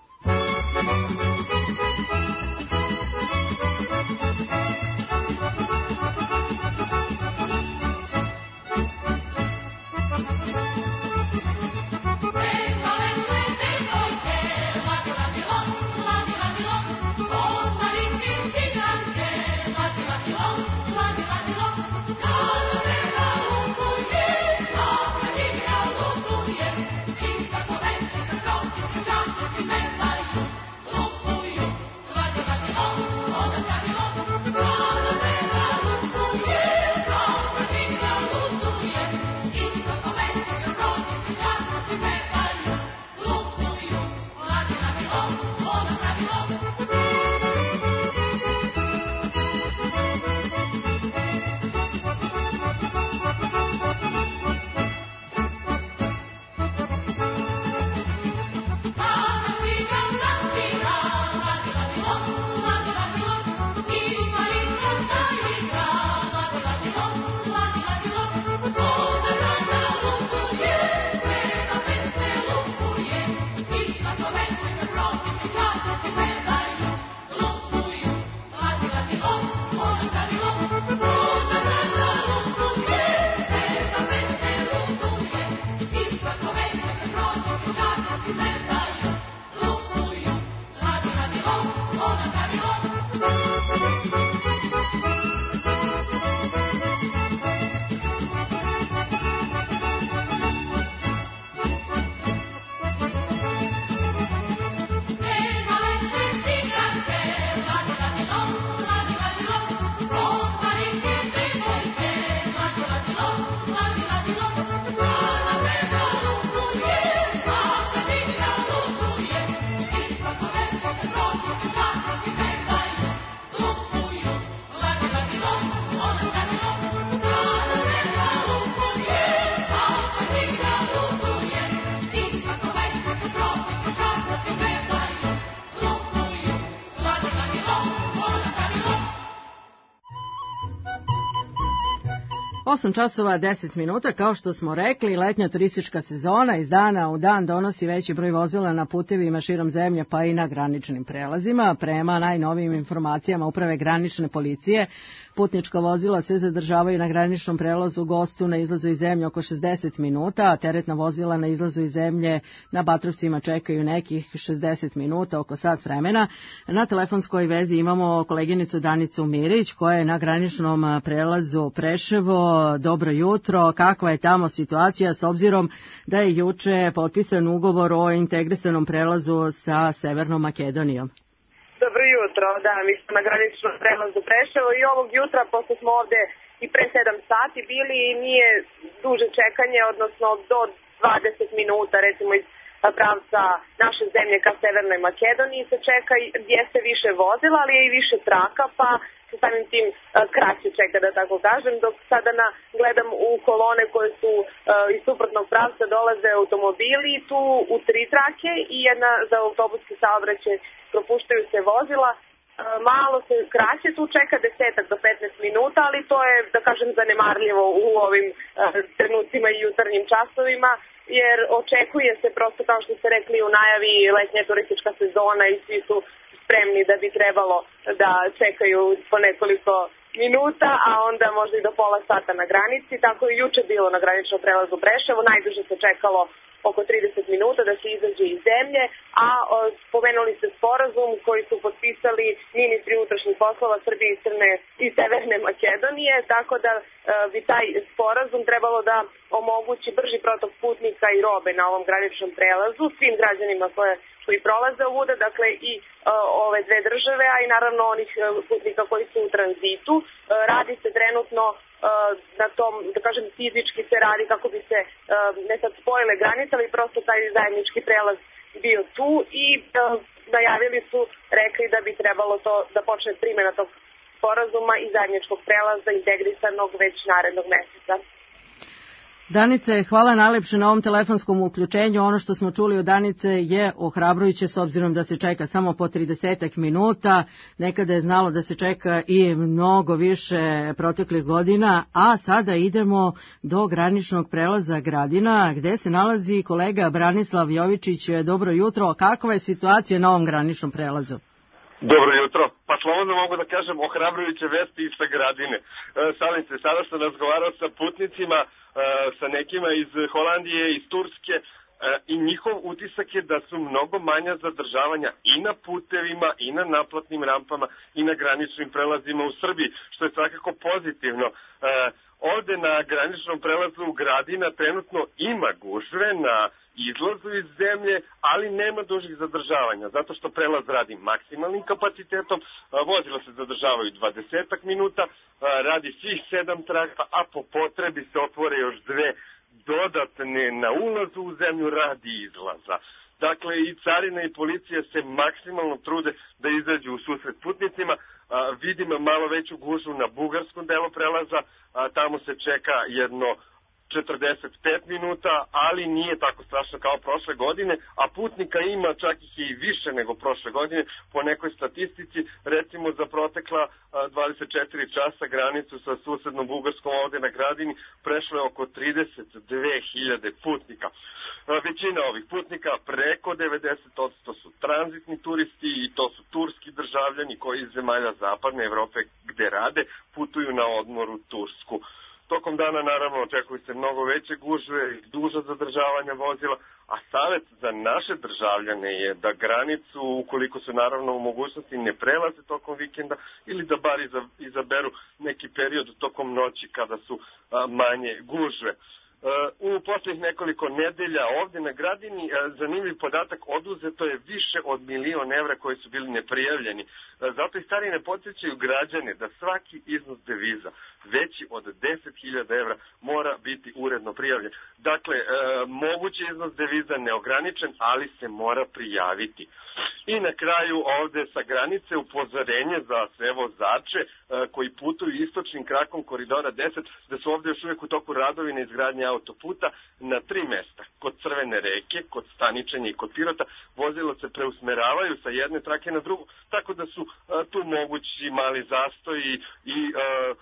osam časova deset minuta, kao što smo rekli, letnja turistička sezona iz dana u dan donosi veći broj vozila na putevima širom zemlje pa i na graničnim prelazima. Prema najnovijim informacijama Uprave granične policije, putnička vozila se zadržavaju na graničnom prelazu Gostu na izlazu iz zemlje oko šezdeset minuta, a teretna vozila na izlazu iz zemlje na Batrovcima čekaju nekih šezdeset minuta, oko sat vremena. Na telefonskoj vezi imamo koleginicu Danicu Mirić koja je na graničnom prelazu Preševo. Dobro jutro, kakva je tamo situacija s obzirom da je juče potpisan ugovor o integrisanom prelazu sa Severnom Makedonijom? Dobro jutro, da, mi smo na graničnom prelazu Preševo i ovog jutra, pošto smo ovde i pre sedam sati bili i nije duže čekanje, odnosno do dvadeset minuta, recimo iz pravca naše zemlje ka Severnoj Makedoniji se čeka, jeste više vozila, ali je i više traka, pa se samim tim kraće čeka, da tako kažem, dok sada na, gledam u kolone koje su uh, iz suprotnog pravca dolaze automobili, tu u tri trake i jedna za autobuski saobraćaj propuštaju se vozila. Malo se kraće, tu čeka desetak do petnaest minuta, ali to je, da kažem, zanemarljivo u ovim uh, trenucima i jutarnjim časovima, jer očekuje se prosto, kao što ste rekli u najavi, letnja turistička sezona i svi su spremni da bi trebalo da čekaju po nekoliko minuta, a onda možda i do pola sata na granici. Tako je juče bilo na graničnom prelazu Preševo, najduže se čekalo oko trideset minuta da se izađe iz zemlje, a o, spomenuli ste sporazum koji su potpisali ministri unutrašnjih poslova Srbije i Crne i Severne Makedonije, tako da e, bi taj sporazum trebalo da omogući brži protok putnika i robe na ovom graničnom prelazu svim građanima koje koji prolaze ovuda, dakle i e, ove dve države, a i naravno onih e, putnika koji su u tranzitu. E, radi se trenutno na tom, da kažem, fizički se radi kako bi se ne sad spojile granice, ali prosto taj zajednički prelaz bio tu i najavili su, rekli da bi trebalo to da počne primjena tog sporazuma i zajedničkog prelaza integrisanog već narednog meseca. Danice, hvala najlepše na ovom telefonskom uključenju. Ono što smo čuli od Danice je ohrabrujuće s obzirom da se čeka samo po tridesetak minuta. Nekada je znalo da se čeka i mnogo više proteklih godina, a sada idemo do graničnog prelaza Gradina, gde se nalazi kolega Branislav Jovičić. Dobro jutro. Kakva je situacija na ovom graničnom prelazu? Dobro jutro. Pa slobodno mogu da kažem ohrabrujuće vesti iz sa Gradine. E, Šalim se, sada sam razgovarao sa putnicima, e, sa nekima iz Holandije, iz Turske, e, i njihov utisak je da su mnogo manja zadržavanja i na putevima, i na naplatnim rampama, i na graničnim prelazima u Srbiji, što je svakako pozitivno. E, ovde na graničnom prelazu Gradina trenutno ima gužve na izlazu iz zemlje, ali nema dužih zadržavanja, zato što prelaz radi maksimalnim kapacitetom, vozila se zadržavaju dvadesetak minuta, radi svih sedam traka, a po potrebi se otvore još dve dodatne na ulazu u zemlju radi izlaza. Dakle, i carina i policija se maksimalno trude da izađu u susret putnicima. A, vidim malo veću gužvu na bugarskom delu prelaza, a, tamo se čeka jedno četrdeset pet minuta, ali nije tako strašno kao prošle godine, a putnika ima čak ih i više nego prošle godine. Po nekoj statistici, recimo za protekla dvadeset četiri časa granicu sa susednom Bugarskom ovde na Gradini prešlo je oko trideset dve hiljade putnika. Većina ovih putnika, preko devedeset posto su tranzitni turisti i to su turski državljani koji iz zemalja zapadne Evrope gde rade putuju na odmor u Tursku. Tokom dana naravno očekuju se mnogo veće gužve i duža zadržavanja vozila, a savjet za naše državljane je da granicu, ukoliko su naravno u mogućnosti, ne prelaze tokom vikenda ili da bar izaberu neki period tokom noći kada su a, manje gužve. U posljednjih nekoliko nedelja ovdje na Gradini zanimljiv podatak, oduzeto je više od milion evra koji su bili neprijavljeni. Zato i starine podsjećaju građane da svaki iznos deviza veći od deset hiljada evra mora biti uredno prijavljen. Dakle, mogući iznos deviza neograničen, ali se mora prijaviti. I na kraju ovdje sa granice upozorenje za sve vozače koji putuju istočnim krakom koridora deset, da su ovdje još uvijek u toku radovi na izgradnji autoputa na tri mesta. Kod Crvene reke, kod Staničenja i kod Pirota vozila se preusmeravaju sa jedne trake na drugu, tako da su a, tu mogući mali zastoji i a,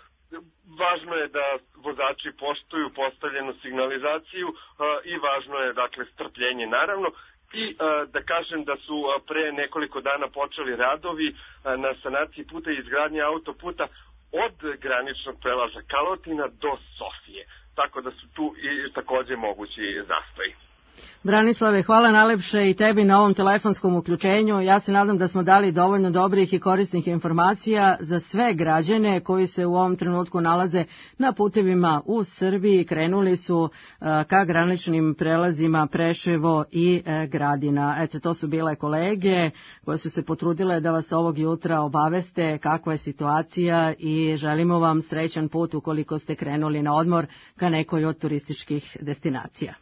važno je da vozači poštuju postavljenu signalizaciju a, i važno je dakle strpljenje naravno. I a, da kažem da su a, pre nekoliko dana počeli radovi a, na sanaciji puta i izgradnje autoputa od graničnog prelaza Kalotina do Sofije. Tako da su tu i takođe mogući zastoji. Branislave, hvala najlepše i tebi na ovom telefonskom uključenju. Ja se nadam da smo dali dovoljno dobrih i korisnih informacija za sve građane koji se u ovom trenutku nalaze na putevima u Srbiji. Krenuli su ka graničnim prelazima Preševo i Gradina. Eto, to su bile kolege koje su se potrudile da vas ovog jutra obaveste kakva je situacija i želimo vam srećan put ukoliko ste krenuli na odmor ka nekoj od turističkih destinacija.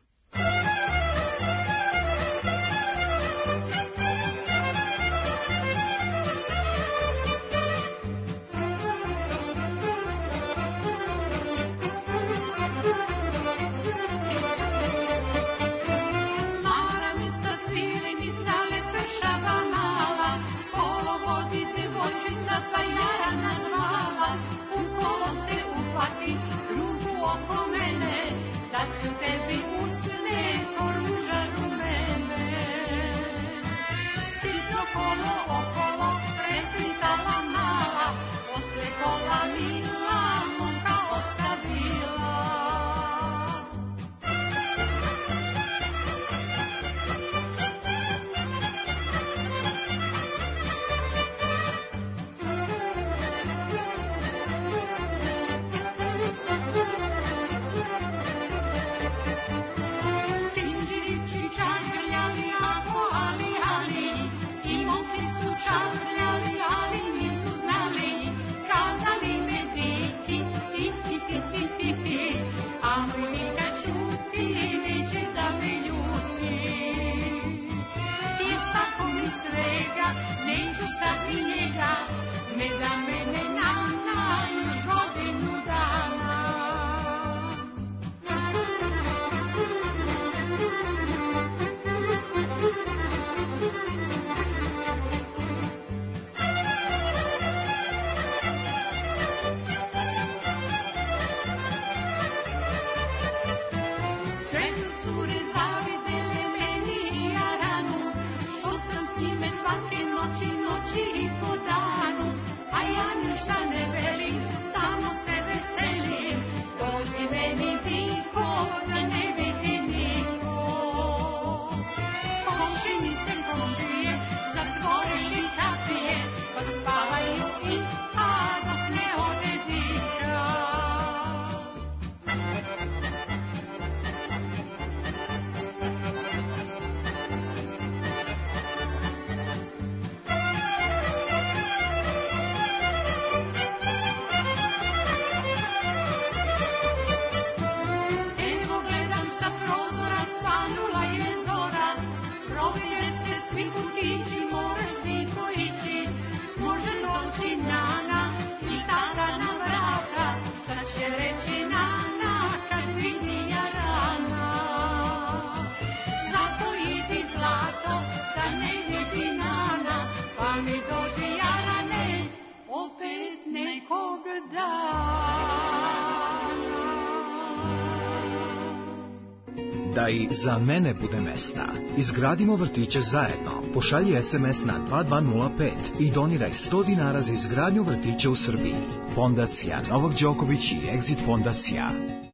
Da i za mene bude mesta. Izgradimo vrtiće zajedno. Pošalji es em es na dva dva nula pet i doniraj sto dinara za izgradnju vrtića u Srbiji. Fondacija Novak Đoković i Exit Fondacija.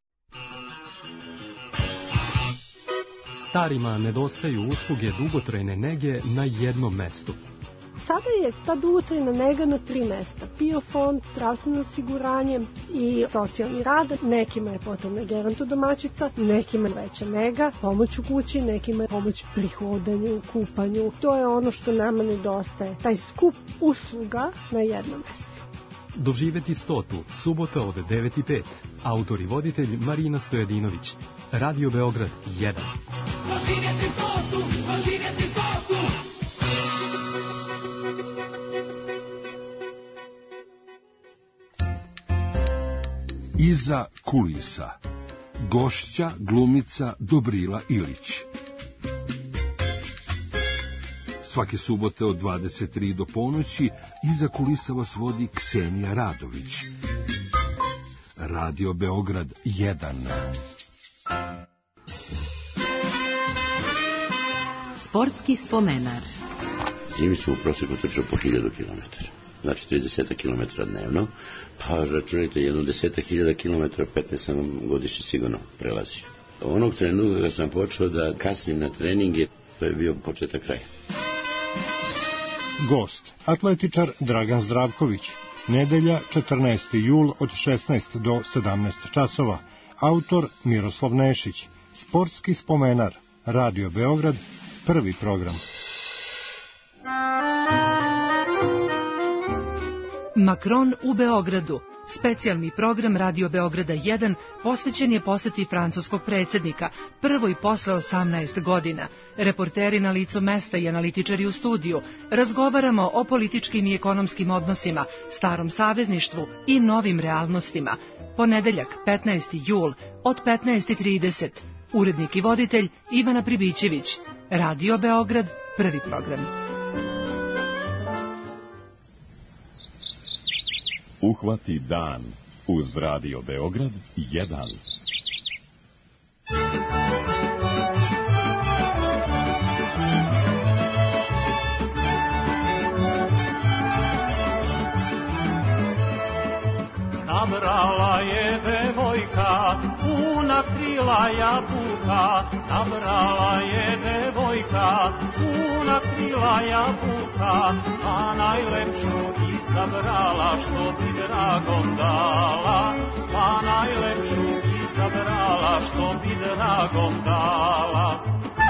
Starima nedostaju usluge dugotrajne nege na jednom mestu. Sada je ta dugotrajna nega na tri mesta. P I O fond, zdravstveno osiguranje i socijalni rad. Nekima je potrebna gerontodomaćica, nekima je veća nega, pomoć u kući, nekima je pomoć pri hodanju, kupanju. To je ono što nama nedostaje. Taj skup usluga na jednom mestu. Doživeti stotu, subota od devet i pet. Autor i voditelj Marina Stojadinović. Radio Beograd jedan. Doživeti stotu, doživeti stotu. Iza kulisa. Gošća glumica Dobrila Ilić. Svake subote od dvadeset tri do ponoći iza kulisa vas vodi Ksenija Radović. Radio Beograd jedan. Sportski spomenar. Zimi smo u prosjeku trčao po hiljadu kilometara. Znači trideset kilometara dnevno, pa računajte jedno deset hiljada kilometara, petnaest godišnje sigurno prelazio. Onog trenutka kada sam počeo da kasnim na treninge, to je bio početak kraja. Gost, atletičar Dragan Zdravković. Nedelja, četrnaesti jul od šesnaest do sedamnaest časova. Autor Miroslav Nešić. Sportski spomenar. Radio Beograd, prvi program. Makron u Beogradu. Specijalni program Radio Beograda jedan posvećen je poseti francuskog predsjednika, prvoj posle osamnaest godina. Reporteri na licu mesta i analitičari u studiju. Razgovaramo o političkim i ekonomskim odnosima, starom savezništvu i novim realnostima. Ponedeljak, petnaesti jul, od petnaest i trideset. Urednik i voditelj Ivana Pribićević. Radio Beograd, prvi program. Uhvati dan uz Radio Beograd jedan. Nabrala je devojka, puna krila jabuka, nabrala je devojka, puna krila jabuka, a najlepšu izabrala što bi dragom dala, a najlepšu izabrala što bi dragom dala.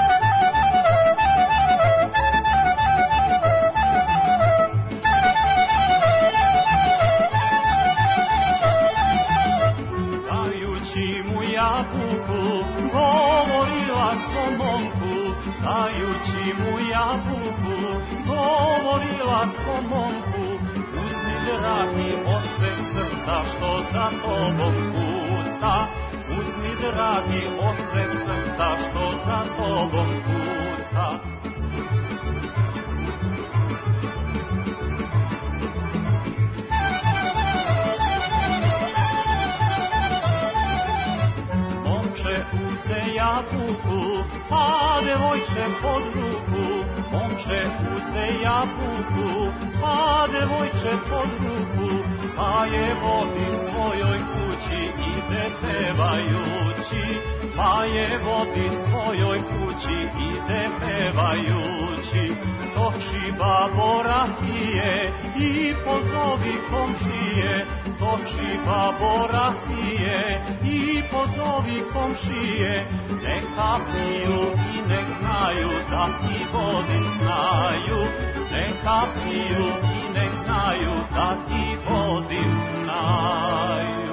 Jabuku, govorila svom momku, dajući mu jabuku, govorila svom momku, uzmi dragi od sveg srca što za tobom kuca, uzmi dragi od sveg srca što za tobom kuca. Uze jabuku, a devojče pod ruku, momče uze jabuku, a devojče pod ruku, pa je vodi svojoj kući, ide pevajući, pa je vodi svojoj kući, ide pevajući. Toči babo rakije i pozovi komšije, toči babo rakije i pozovi komšije, neka piju i nek znaju da ti vodim znaju, neka piju i nek znaju da ti vodim znaju.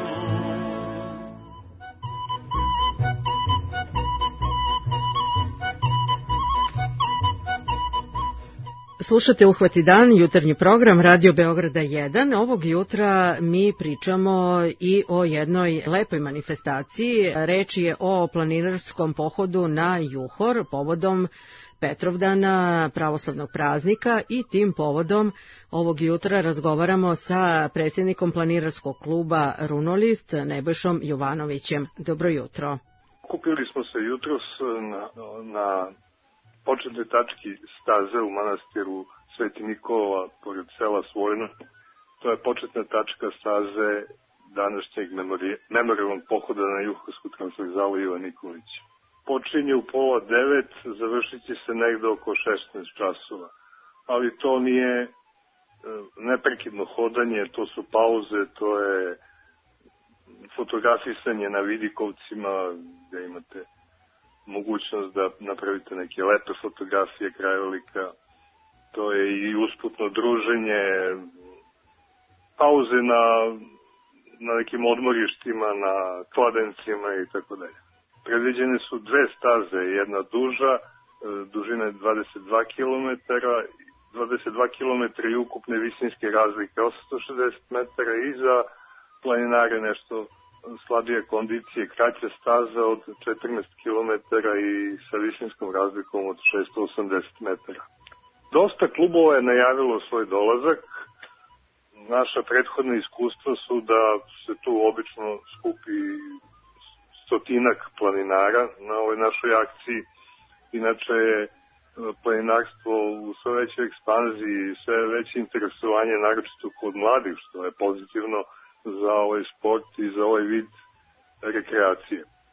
Slušate Uhvati dan, jutarnji program Radio Beograda jedan. Ovog jutra mi pričamo i o jednoj lepoj manifestaciji. Reč je o planinarskom pohodu na Juhor povodom Petrovdana, pravoslavnog praznika, i tim povodom ovog jutra razgovaramo sa predsjednikom planinarskog kluba Runolist, Nebojšom Jovanovićem. Dobro jutro. Kupili smo se jutros na, na početnoj tački staze u manastiru Sveti Nikola pored sela Svojno. To je početna tačka staze današnjeg memorijalnog pohoda na Juhorsku transverzalu Iva Nikolića. Počinje u pola devet, završit će se negde oko šesnaest časova. Ali to nije e, neprekidno hodanje, to su pauze, to je fotografisanje na vidikovcima gde imate mogućnost da napravite neke lepe fotografije krajolika. To je i usputno druženje, pauze na, na nekim odmorištima, na kladencima i tako dalje. Predviđene su dve staze, jedna duža, dužina je dvadeset dva kilometra, dvadeset dva kilometra i ukupne visinske razlike osamsto šezdeset metara, i za planinare nešto slabije kondicije, kraća staza od četrnaest kilometara i sa visinskom razlikom od šesto osamdeset metara. Dosta klubova je najavilo svoj dolazak. Naša prethodna iskustva su da se tu obično skupi stotinak planinara na ovoj našoj akciji. Inače je planinarstvo u sve većoj ekspanziji i sve veće interesovanje, naročito kod mladih, što je pozitivno za ovaj sport i za ovaj vid rekreacije.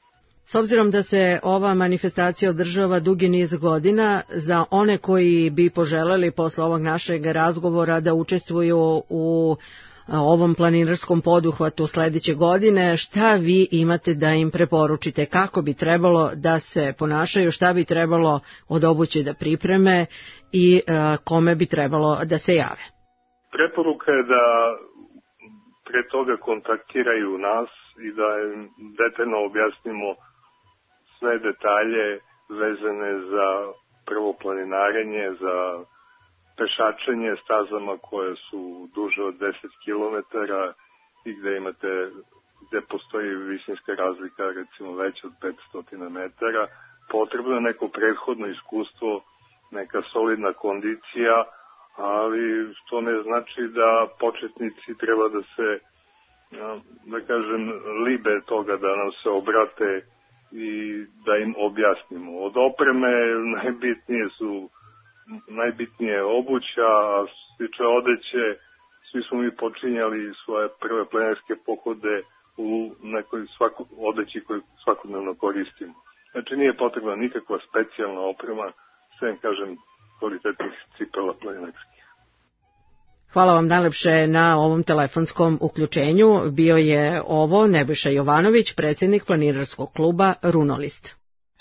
S obzirom da se ova manifestacija održava dugi niz godina, za one koji bi poželeli posle ovog našeg razgovora da učestvuju u ovom planinarskom poduhvatu sledeće godine, šta vi imate da im preporučite, kako bi trebalo da se ponašaju, šta bi trebalo od obuće da pripreme i kome bi trebalo da se jave? Preporuka je da pre toga kontaktiraju nas i da im detaljno objasnimo sve detalje vezane za prvo planinarenje, za pešačenje stazama koje su duže od deset kilometara i gde imate, gde postoji visinska razlika, recimo veća od petsto metara. Potrebno je neko prethodno iskustvo, neka solidna kondicija, ali to ne znači da početnici treba da se, da kažem, libe toga da nam se obrate i da im objasnimo. Od opreme najbitnije su najbitnije je obuća, a što se tiče odeće, svi smo mi počinjali svoje prve planinarske pohode u nekoj svaku, odeći koju svakodnevno koristimo. Znači nije potrebna nikakva specijalna oprema, sve kažem kvalitetnih cipela planinarskih. Hvala vam najlepše na ovom telefonskom uključenju. Bio je ovo Nebojša Jovanović, predsjednik planinarskog kluba Runolist.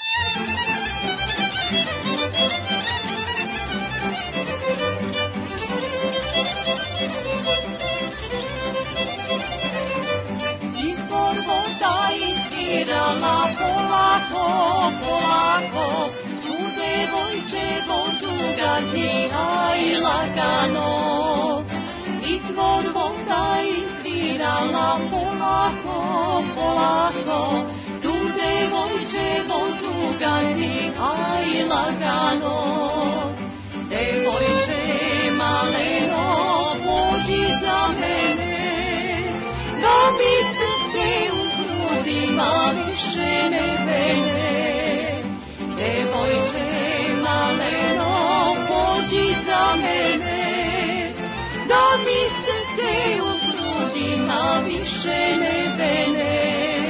Polako, polako, tu devojče vodu gazi, aj lagano. Izvor voda izvirala, polako, polako, tu devojče vodu gazi, aj lagano. Devojče maleno, pođi za mene, da mi srce u grudima više ne vene. Devojče maleno, pođi za mene, da mi srce u grudima više ne vene.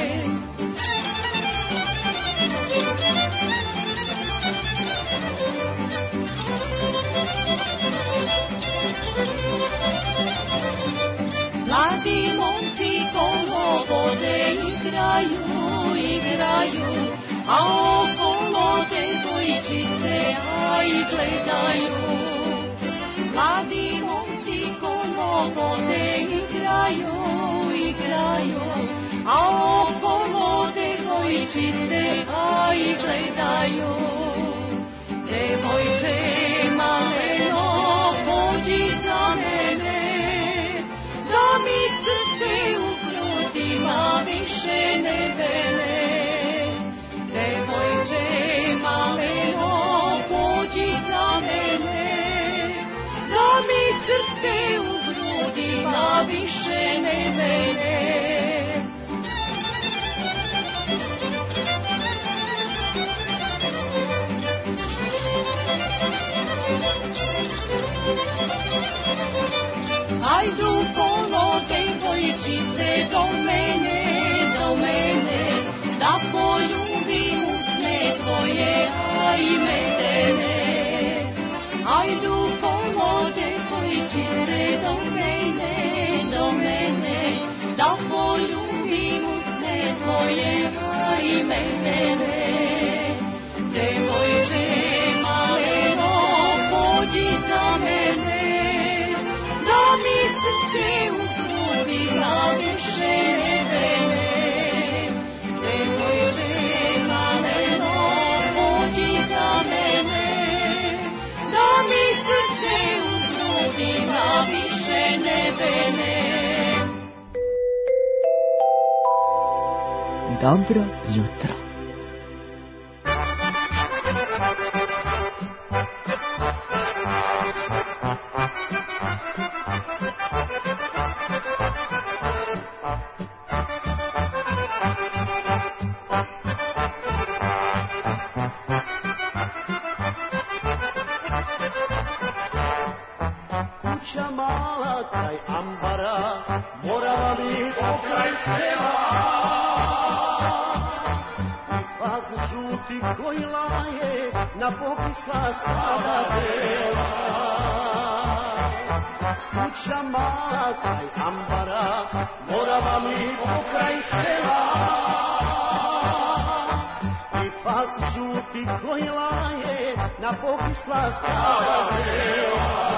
Mladi momci kolo vode igraju, igraju, a okolo devojčice aj gledaju. Mladi momci kolo vode igraju, igraju, a okolo devojčice aj gledaju. Devojče maleno, pođi za mene, da mi srce u grudima više ne vene. Devojče maleno, pođi za mene, da mi srce u grudima više ne vene. Ajdu kolo devojčice do mene, do mene, da poljubim usne tvoje, aj medene. Ajdu kolo devojčice do mene, do mene, da poljubim usne tvoje, aj medene. Devojče maleno, pođi za mene, da mi srce u grudima više ne vene. Devojče maleno, pođi za mene, da mi srce u grudima više ne vene. Dobro jutro. žuti koji laje na pokisla stada bela. Kuća maka i ambara, morava mi pokraj sela. I pas žuti koji laje na pokisla stada bela.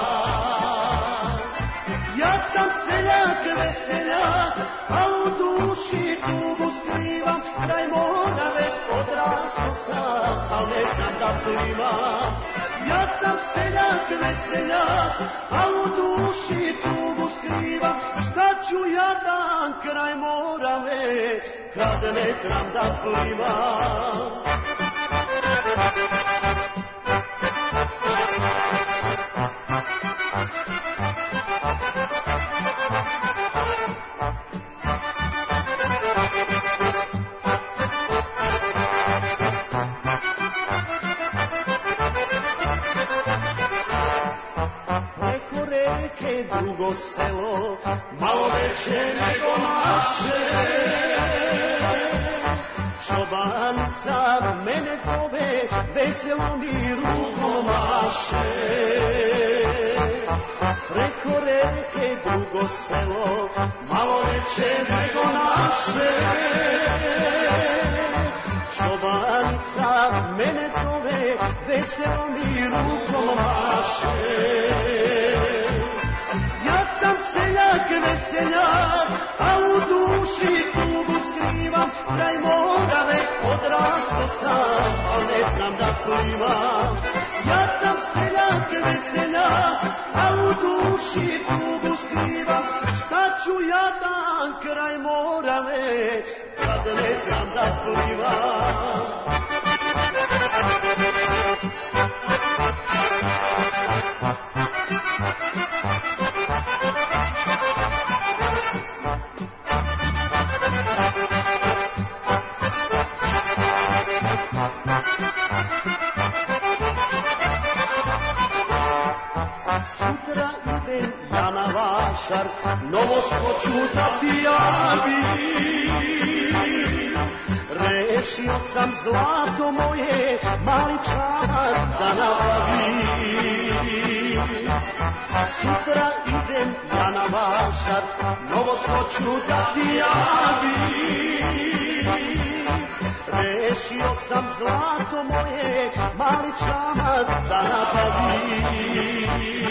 Ja sam seljak veseljak, a u duši tugu skrivam, kraj Morave odrasto sam, al ne znam da plivam. Ja sam seljak veseljak, a u duši tugu skrivam, šta ću ja dan kraj Morave, kad ne znam da plivam. Drugo selo, malo veće nego naše. Čobanica mene zove, veselo mi rukom maše. Preko reke drugo selo, malo veće nego naše. Čobanica mene zove, veselo mi rukom maše. Veseljak, a u duši tugu skrivam, kraj Morave odrasto sam, al ne znam da plivam. Ja sam seljak veseljak, a u duši tugu skrivam, šta ću ja dan kraj Morave, kad ne znam da plivam. Novost hoću da ti javim. Rešio sam zlato moje, mali čamac da nabavim. Sutra idem ja na vašar, novost hoću da ti javim. Rešio sam zlato moje, mali čamac da nabavim.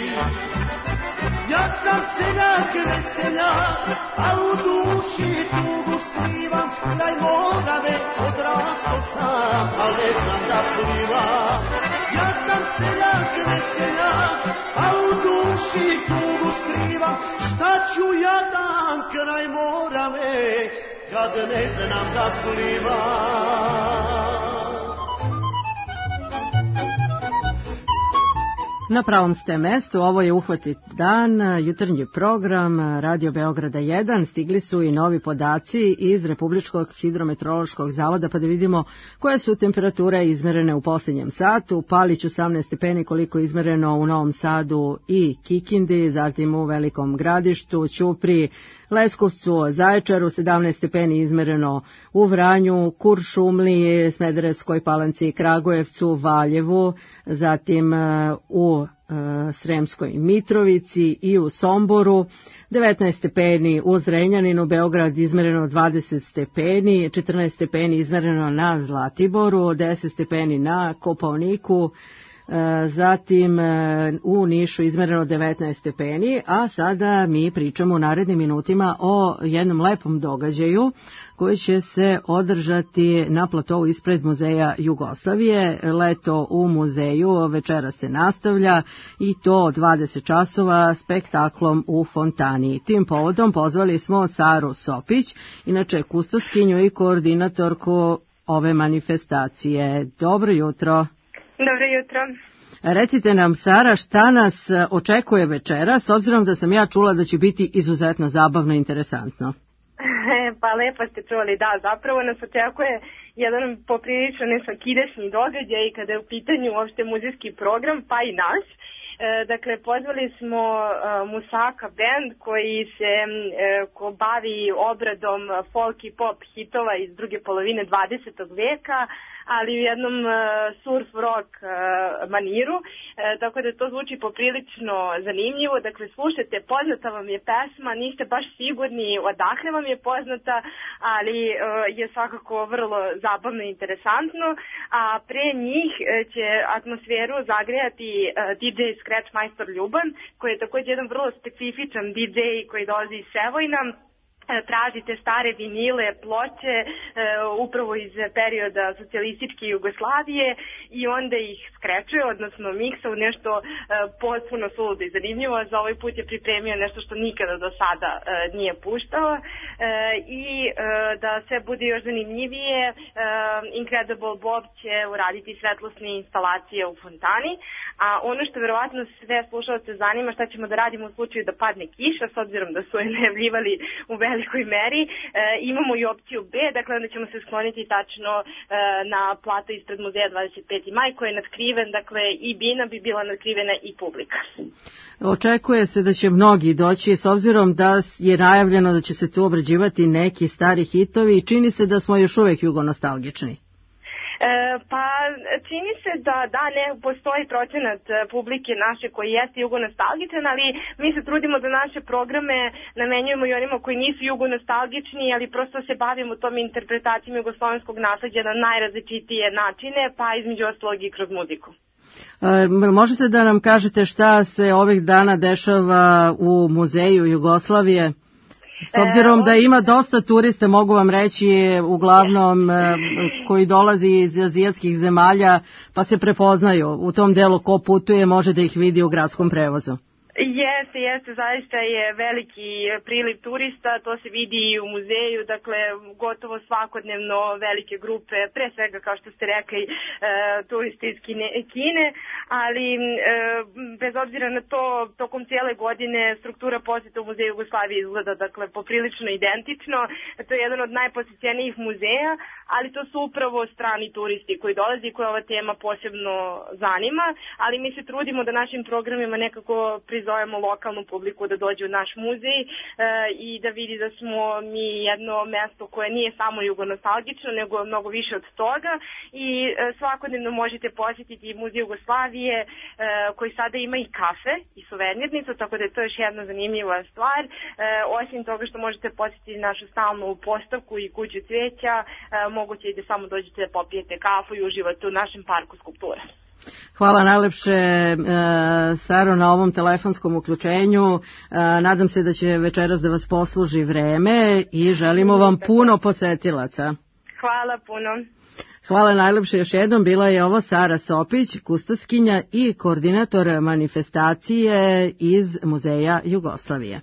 Ja sam seljak veseljak, a u duši tugu skrivam, kraj Morave odrasto sam, al ne znam da plivam. Ja sam seljak veseljak, a u duši tugu skrivam, šta ću ja dan kraj Morave, kad ne znam da plivam. Na pravom ste mestu, ovo je Uhvatit dan, jutarnji program Radio Beograda jedan. Stigli su i novi podaci iz Republičkog hidrometeorološkog zavoda, pa da vidimo koje su temperature izmerene u posljednjem satu. Palić osamnaest stepeni, koliko je izmereno u Novom Sadu i Kikindi, zatim u Velikom Gradištu, Ćupriji, Leskovcu, Zaječaru, sedamnaest stepeni izmereno u Vranju, Kuršumliji, Smederevskoj Palanci, Kragujevcu, Valjevu, zatim u Sremskoj Mitrovici i u Somboru, devetnaest stepeni u Zrenjaninu, Beograd izmereno dvadeset stepeni, četrnaest stepeni izmereno na Zlatiboru, deset stepeni na Kopaoniku, zatim u Nišu izmereno devetnaest stepeni, a sada mi pričamo u narednim minutima o jednom lepom događaju koji će se održati na platovu ispred Muzeja Jugoslavije. Leto u muzeju večera se nastavlja i to od dvadeset časova spektaklom u fontani. Tim povodom pozvali smo Saru Sopić, inače kustoskinju i koordinatorku ove manifestacije. Dobro jutro. Dobro jutro. Recite nam, Sara, šta nas očekuje večera, s obzirom da sam ja čula da će biti izuzetno zabavno i interesantno? Pa lepo ste čuli, da, zapravo nas očekuje jedan poprilično nesvakidašnji događaj kada je u pitanju uopšte muzejski program, pa i naš. Dakle, pozvali smo Musaka band koji se ko bavi obradom folk i pop hitova iz druge polovine dvadesetog veka, ali u jednom surf rock maniru, tako da to zvuči poprilično zanimljivo. Dakle, slušajte, poznata vam je pesma, niste baš sigurni odakle vam je poznata, ali je svakako vrlo zabavno i interesantno, a pre njih će atmosferu zagrejati D J Scratch Majstor Ljuban, koji je također jedan vrlo specifičan D J koji dolazi iz Sevojna. Tražite stare vinile, ploče, e, upravo iz perioda socijalističke Jugoslavije i onda ih skrećuje, odnosno miksa u nešto e, potpuno suludo i zanimljivo. Za ovaj put je pripremio nešto što nikada do sada e, nije puštao e, i e, da sve bude još zanimljivije, e, Incredible Bob će uraditi svetlosne instalacije u fontani, a ono što verovatno sve slušalce zanima, šta ćemo da radimo u slučaju da padne kiša, s obzirom da su je najavljivali u velikoj meri, e, imamo i opciju B, dakle onda ćemo se skloniti tačno e, na plato ispred muzeja dvadeset peti maj koji je natkriven, dakle i bina bi bila natkrivena i publika. Očekuje se da će mnogi doći s obzirom da je najavljeno da će se tu obrađivati neki stari hitovi i čini se da smo još uvek jugonostalgični. E, pa čini se da da ne postoji procenat publike naše koji jeste jugonostalgičan, ali mi se trudimo da naše programe namenjujemo i onima koji nisu jugonostalgični, ali prosto se bavimo tom interpretacijom jugoslovenskog nasleđa na najrazličitije načine, pa između ostalog i kroz muziku. E, možete da nam kažete šta se ovih dana dešava u muzeju Jugoslavije? S obzirom da ima dosta turista, mogu vam reći, uglavnom koji dolazi iz azijatskih zemalja, pa se prepoznaju u tom delu ko putuje, može da ih vidi u gradskom prevozu. Jeste, jeste, zaista je veliki priliv turista, to se vidi i u muzeju, dakle gotovo svakodnevno velike grupe, pre svega kao što ste rekli, e, turisti iz Kine, Kine, ali e, bez obzira na to, tokom cijele godine struktura posjeta u muzeju Jugoslavije izgleda dakle poprilično identično. To je jedan od najposjećenijih muzeja, ali to su upravo strani turisti koji dolazi i koje ova tema posebno zanima, ali mi se trudimo da našim programima nekako prizovemo lokalnu publiku da dođe u naš muzej e, i da vidi da smo mi jedno mesto koje nije samo jugonostalgično, nego mnogo više od toga i e, svakodnevno možete posjetiti muzej Jugoslavije e, koji sada ima i kafe i suvenirnicu, tako da je to još jedna zanimljiva stvar. E, osim toga što možete posjetiti našu stalnu postavku i kuću cvijeća, e, moguće i da samo dođete da popijete kafu i uživate u našem parku skulptura. Hvala najlepše, e, Saro, na ovom telefonskom uključenju. E, nadam se da će večeras da vas posluži vreme i želimo vam puno posetilaca. Hvala puno. Hvala najlepše još jednom. Bila je ovo Sara Sopić, kustoskinja i koordinator manifestacije iz Muzeja Jugoslavije.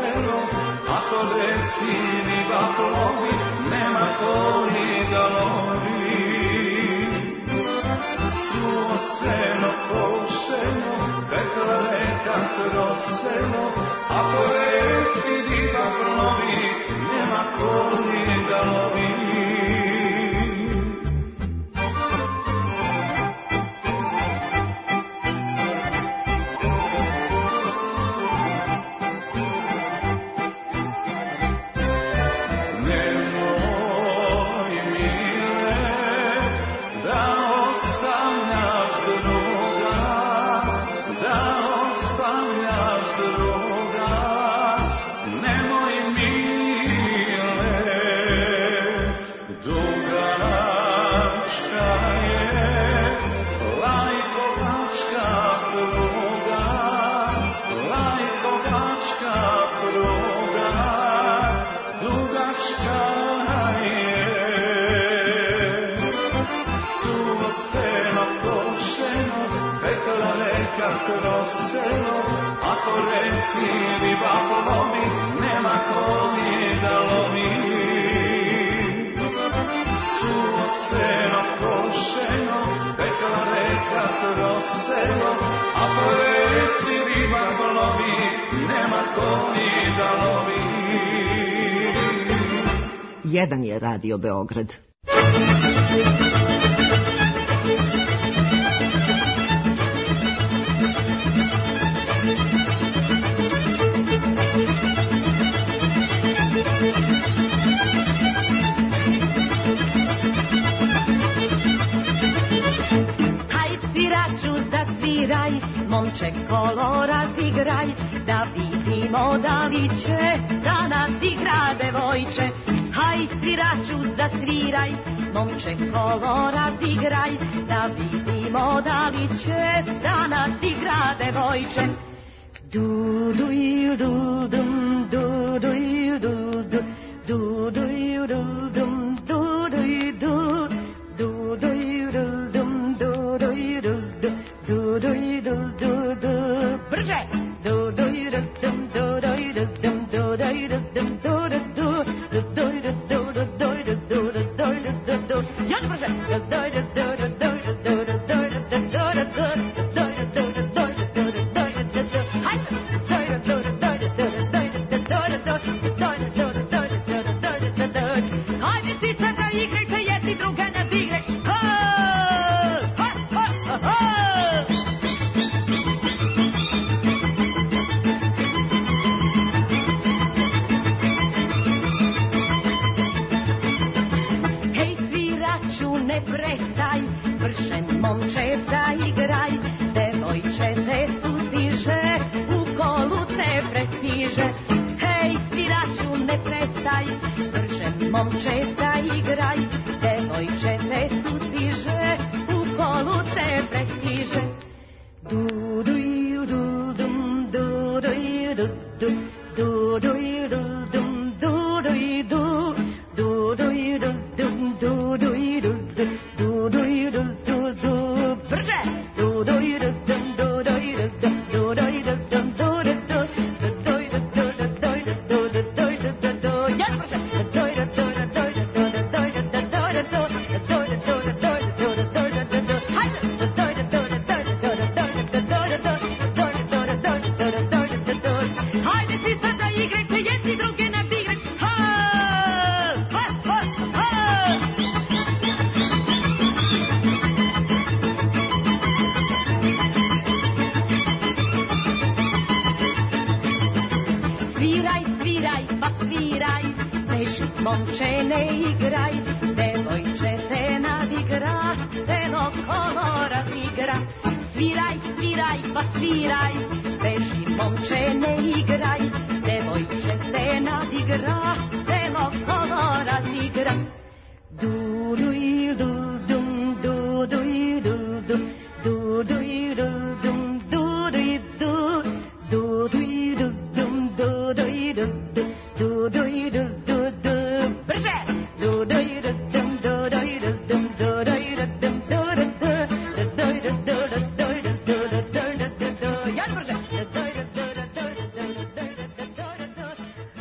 selo, ako reci riba plovi, nema ko ni da lovi. Suvo selo pošeno, tekla reka kroz selo, ako reci riba plovi, nema ko ni da lovi. Jedan je Radio Beograd. Momče kolo razigraj, da vidimo da li će da nas igra devojče. Haj sviraču zasviraj, momče kolo razigraj, da vidimo da li će da nas igra devojče. Du du ju du dum, du du ju du du, du du ju du dum, du du ju du, du du ju du dum, du du ju du du, du du ju du du du. Brže! Du du ju du dum, du du ju du dum, du du ju du dum, du du du, du du ju du du du du du du du du du du. Još brže! Du du ju du du du du du du du du du du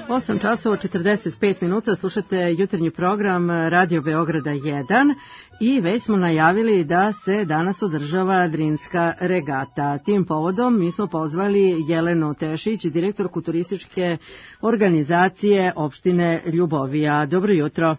osam časova četrdeset pet minuta, slušate jutarnji program Radio Beograda jedan i već smo najavili da se danas održava Drinska regata. Tim povodom mi smo pozvali Jelenu Tešić, direktorku turističke organizacije opštine Ljubovija. Dobro jutro.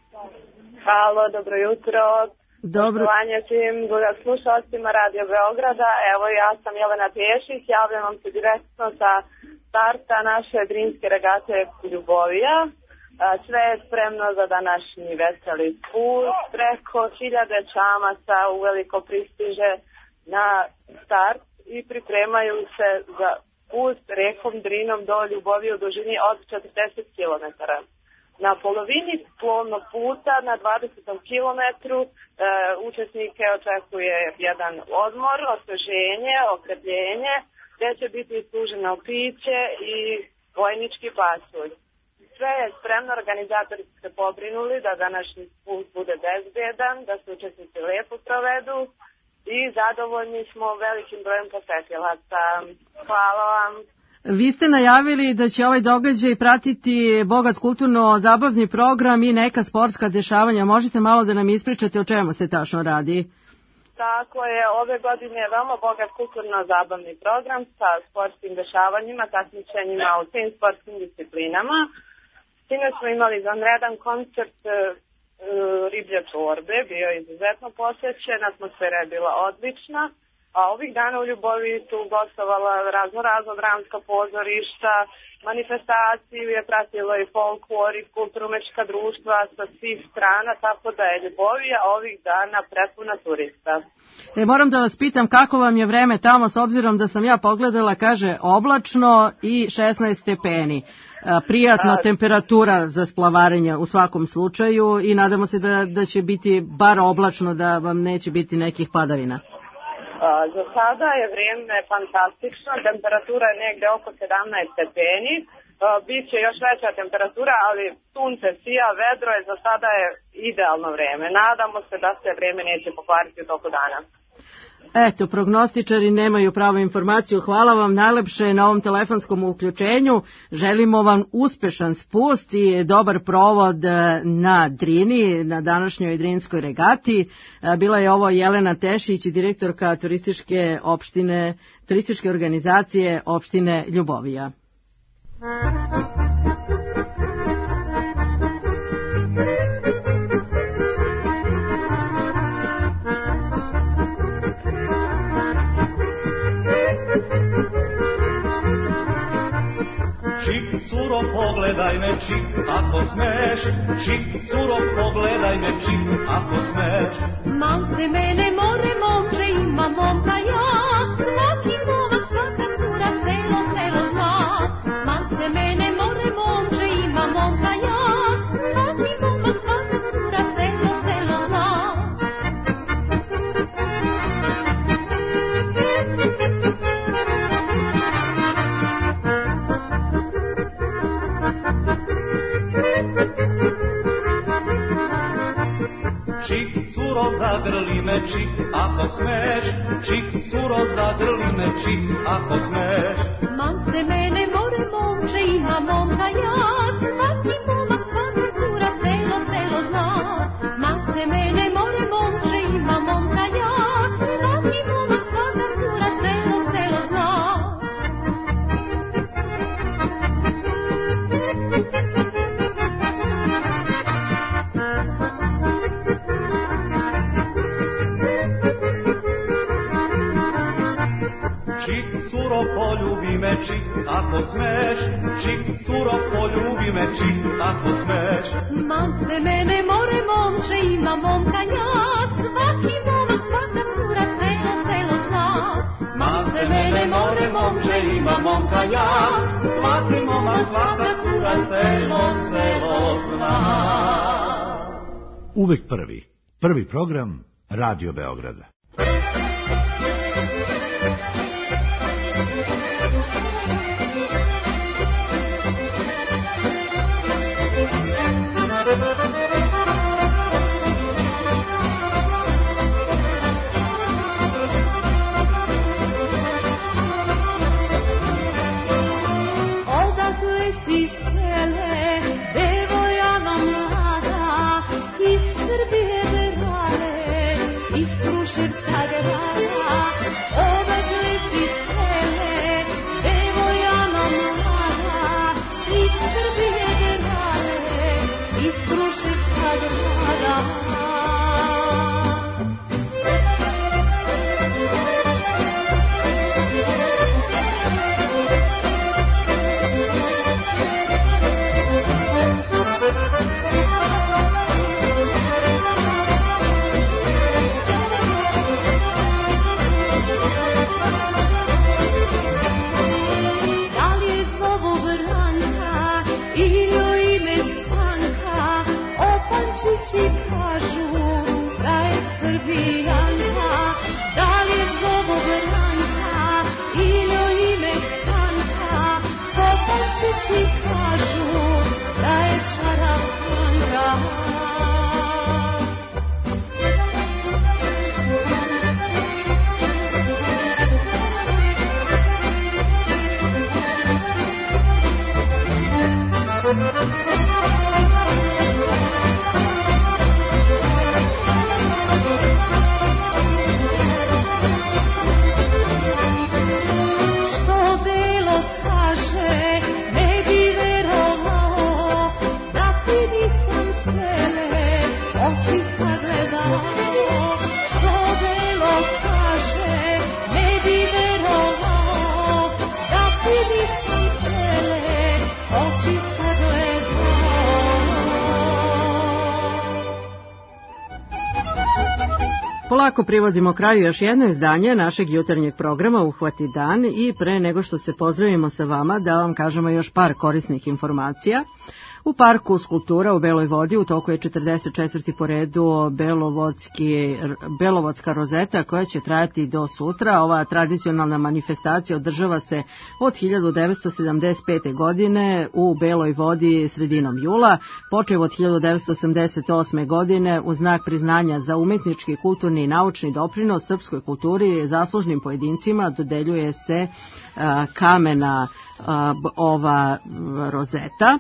Halo, dobro jutro. Dobro. Poštovanje svim slušalcima Radio Beograda. Evo, ja sam Jelena Tešić, javljam vam se direktno sa starta naše Drinske regate Ljubovija. Sve je spremno za današnji veseli put. Preko hiljade čamaca uveliko pristiže na start i pripremaju se za put rekom Drinom do Ljubovije u dužini od četrdeset kilometara. Na polovini plovnog puta, na dvadesetom kilometru, e, učesnike očekuje jedan odmor, osveženje, okrepljenje, gdje će biti služeno piće i vojnički pasulj. Sve je spremno, organizatori su se pobrinuli da današnji put bude bezbedan, da se učesnici lepo provedu i zadovoljni smo velikim brojem posetilaca. Hvala vam. Vi ste najavili da će ovaj događaj pratiti bogat kulturno-zabavni program i neka sportska dešavanja. Možete malo da nam ispričate o čemu se tačno radi? Tako je, ove godine je veoma bogat kulturno-zabavni program sa sportskim dešavanjima, takmičenjima u svim sportskim disciplinama. Sinoć smo imali zanredan koncert e, riblje čorbe, bio je izuzetno posjećen, atmosfera je bila odlična. A ovih dana u Ljuboviji su gostovala razno razno dramska pozorišta, manifestaciju je pratilo i folklor i kulturno-umetnička društva sa svih strana, tako da je Ljubovija ovih dana prepuna turista. E, moram da vas pitam kako vam je vreme tamo, s obzirom da sam ja pogledala, kaže oblačno i šesnaest stepeni. Prijatna A... temperatura za splavarenje u svakom slučaju i nadamo se da, da će biti bar oblačno, da vam neće biti nekih padavina. Uh, za sada je vrijeme fantastično, temperatura je negde oko sedamnaest stepeni, uh, bit će još veća temperatura, ali sunce sija, vedro je, za sada je idealno vrijeme. Nadamo se da se vrijeme neće pokvariti u toku dana. Eto, prognostičari nemaju pravu informaciju. Hvala vam najlepše na ovom telefonskom uključenju. Želimo vam uspešan spust i dobar provod na Drini, na današnjoj Drinskoj regati. Bila je ovo Jelena Tešić, direktorka turističke opštine, turističke organizacije opštine Ljubovija. Curo, pogledaj me, čik, ako smeš. Čik, curo, pogledaj me, čik, ako smeš. Mam se mene, more, momče, ima momka ja. Svaki momak, svaka cura, celo, celo zna. Mam se mene, more, momče, ima momka ja. Svaki momak, svaka cura, celo, celo zna. Čik, curo, zagrli me, čik, ako smeš. Čik, curo, zagrli me, čik, ako smeš. Mam se mene, more, momče, ima momka ja. Svaki momak, svaka cura, celo, celo zna. Mam se mene, more, momče, ima momka ja. Svaki momak, svaka cura, celo, celo zna. Čik, curo, poljubi me, čik, ako smeš. Čik, curo, poljubi me, čik, ako smeš. Mam se mene, more, momče, ima momka ja. Svaki momak, svaka cura, celo, celo zna. Mam se mene, more, momče, ima momka ja. Svaki momak, svaka cura, celo, celo zna. Uvek prvi. Prvi program Radio Beograda. Odakle si sela ili ime Stanka, opančići kažu da je Srbijanka, da li je zovu Branka, ili ime Stanka, opančići kažu da je Čarapanka. Polako privodimo kraju još jedno izdanje našeg jutarnjeg programa Uhvati dan i pre nego što se pozdravimo sa vama da vam kažemo još par korisnih informacija. U parku Skulptura u Beloj Vodi u toku je četrdeset četvrti po redu Belovodski, Belovodska rozeta koja će trajati do sutra. Ova tradicionalna manifestacija održava se od hiljadu devetsto sedamdeset pete. godine u Beloj Vodi sredinom jula. Počev od hiljadu devetsto osamdeset osme. godine u znak priznanja za umetnički, kulturni i naučni doprinos srpskoj kulturi zaslužnim pojedincima dodeljuje se a, kamena a, ova rozeta.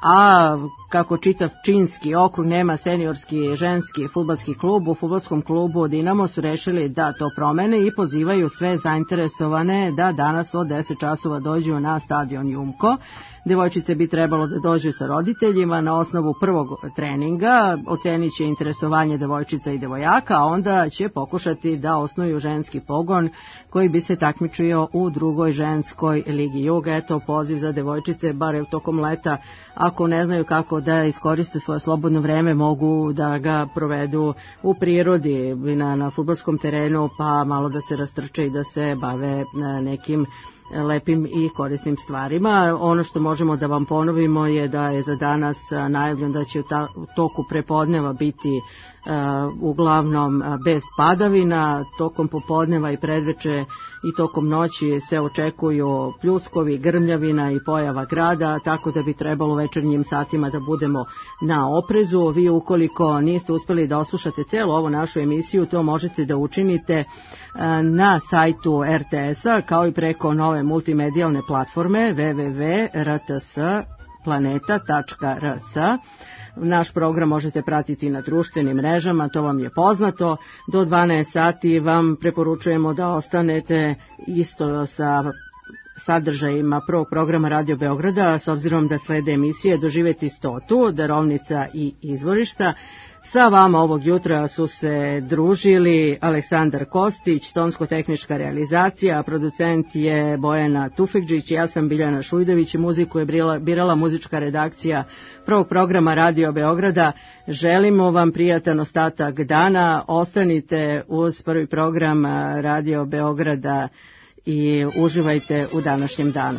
A kako čitav Činski okrug nema seniorski ženski fudbalski klub, u fudbalskom klubu Dinamo su rešili da to promene i pozivaju sve zainteresovane da danas od deset časova dođu na stadion Jumko. Devojčice bi trebalo da dođu sa roditeljima na osnovu prvog treninga, ocenit će interesovanje devojčica i devojaka, a onda će pokušati da osnuju ženski pogon koji bi se takmičio u drugoj ženskoj ligi Juga. Eto poziv za devojčice, bare tokom leta, ako ne znaju kako da iskoriste svoje slobodno vreme, mogu da ga provedu u prirodi, na, na fudbalskom terenu, pa malo da se rastrče i da se bave nekim lepim i korisnim stvarima. Ono što možemo da vam ponovimo je da je za danas najavljeno da će u, ta, u toku prepodneva biti uh, uglavnom bez padavina, tokom popodneva i predveče i tokom noći se očekuju pljuskovi, grmljavina i pojava grada, tako da bi trebalo u večernjim satima da budemo na oprezu. Vi ukoliko niste uspeli da oslušate celu ovu našu emisiju, to možete da učinite na sajtu R T S-a kao i preko nove multimedijalne platforme w w w tačka r t s planeta tačka r s. Naš program možete pratiti na društvenim mrežama, to vam je poznato. Do dvanaest sati vam preporučujemo da ostanete isto sa sadržajima prvog programa Radio Beograda, s obzirom da slede emisije Doživeti stotu, Darovnica i Izvorišta. Sa vama ovog jutra su se družili Aleksandar Kostić, tonsko-tehnička realizacija, producent je Bojana Tufekđić, ja sam Biljana Šujdović, muziku je birala, birala muzička redakcija prvog programa Radio Beograda. Želimo vam prijatan ostatak dana, ostanite uz prvi program Radio Beograda i uživajte u današnjem danu.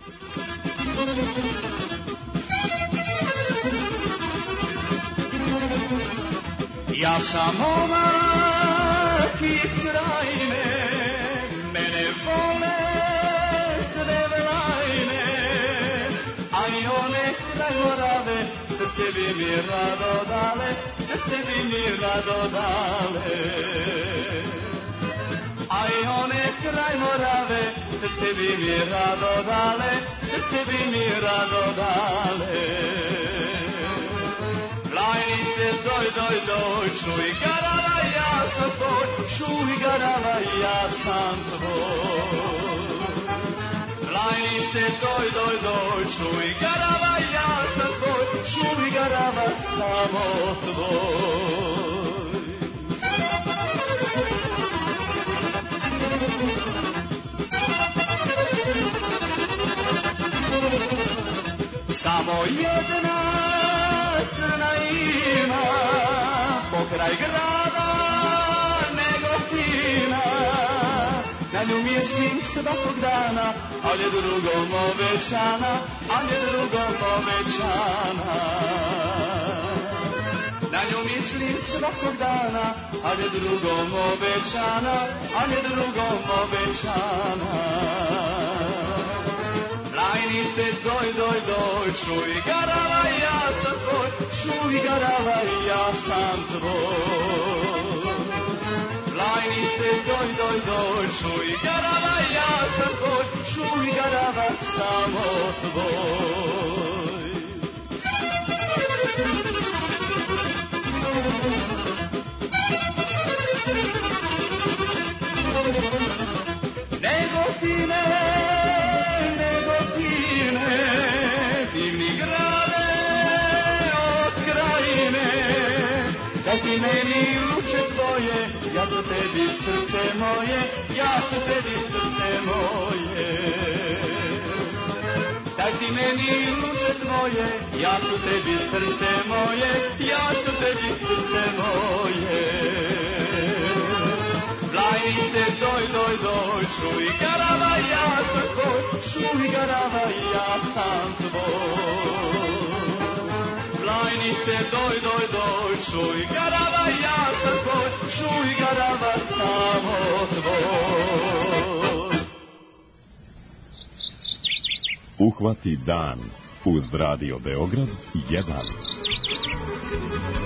Ja sam momak iz krajine, mene vole sve vlajne, a i one kraj morave, srce bi mi rado dale, srce bi mi rado dale. A i one kraj morave, srce bi mi rado dale, srce bi mi rado dale. Vlajnice, doj, doj, doj, čuj garava, ja sam tvoj, čuj garava, ja sam tvoj. Vlajnice, doj, doj, doj, čuj garava, ja sam tvoj, čuj garava, samo tvoj. Samo jedna crna ima pokraj grada Negotina, na nju mislim svakog dana, ali je drugom obećana, ali je drugom obećana. svakog dana, ali je drugom obećana, ali je drugom obećana. Lajnice, doj, doj, doj, čuj garava, ja sam tvoj, čuj garava, ja sam tvoj. Lajnice, doj, doj, doj, čuj garava, ja sam tvoj, čuj garava, samo tvoj. Negotine, Negotine, divni grade od krajine, daj ti meni ruče tvoje, ja ću tebi srce moje, ja ću tebi srce moje. Daj ti meni ruče tvoje, ja ću tebi srce moje, ja ću tebi srce moje. Lajnice, doj, doj, doj, čuj garava, ja sam tvoj, čuj garava, ja sam tvoj. Lajnice, doj, doj, doj, čuj garava, ja sam tvoj, čuj garava, samo tvoj. Uhvati dan uz Radio Beograd jedan.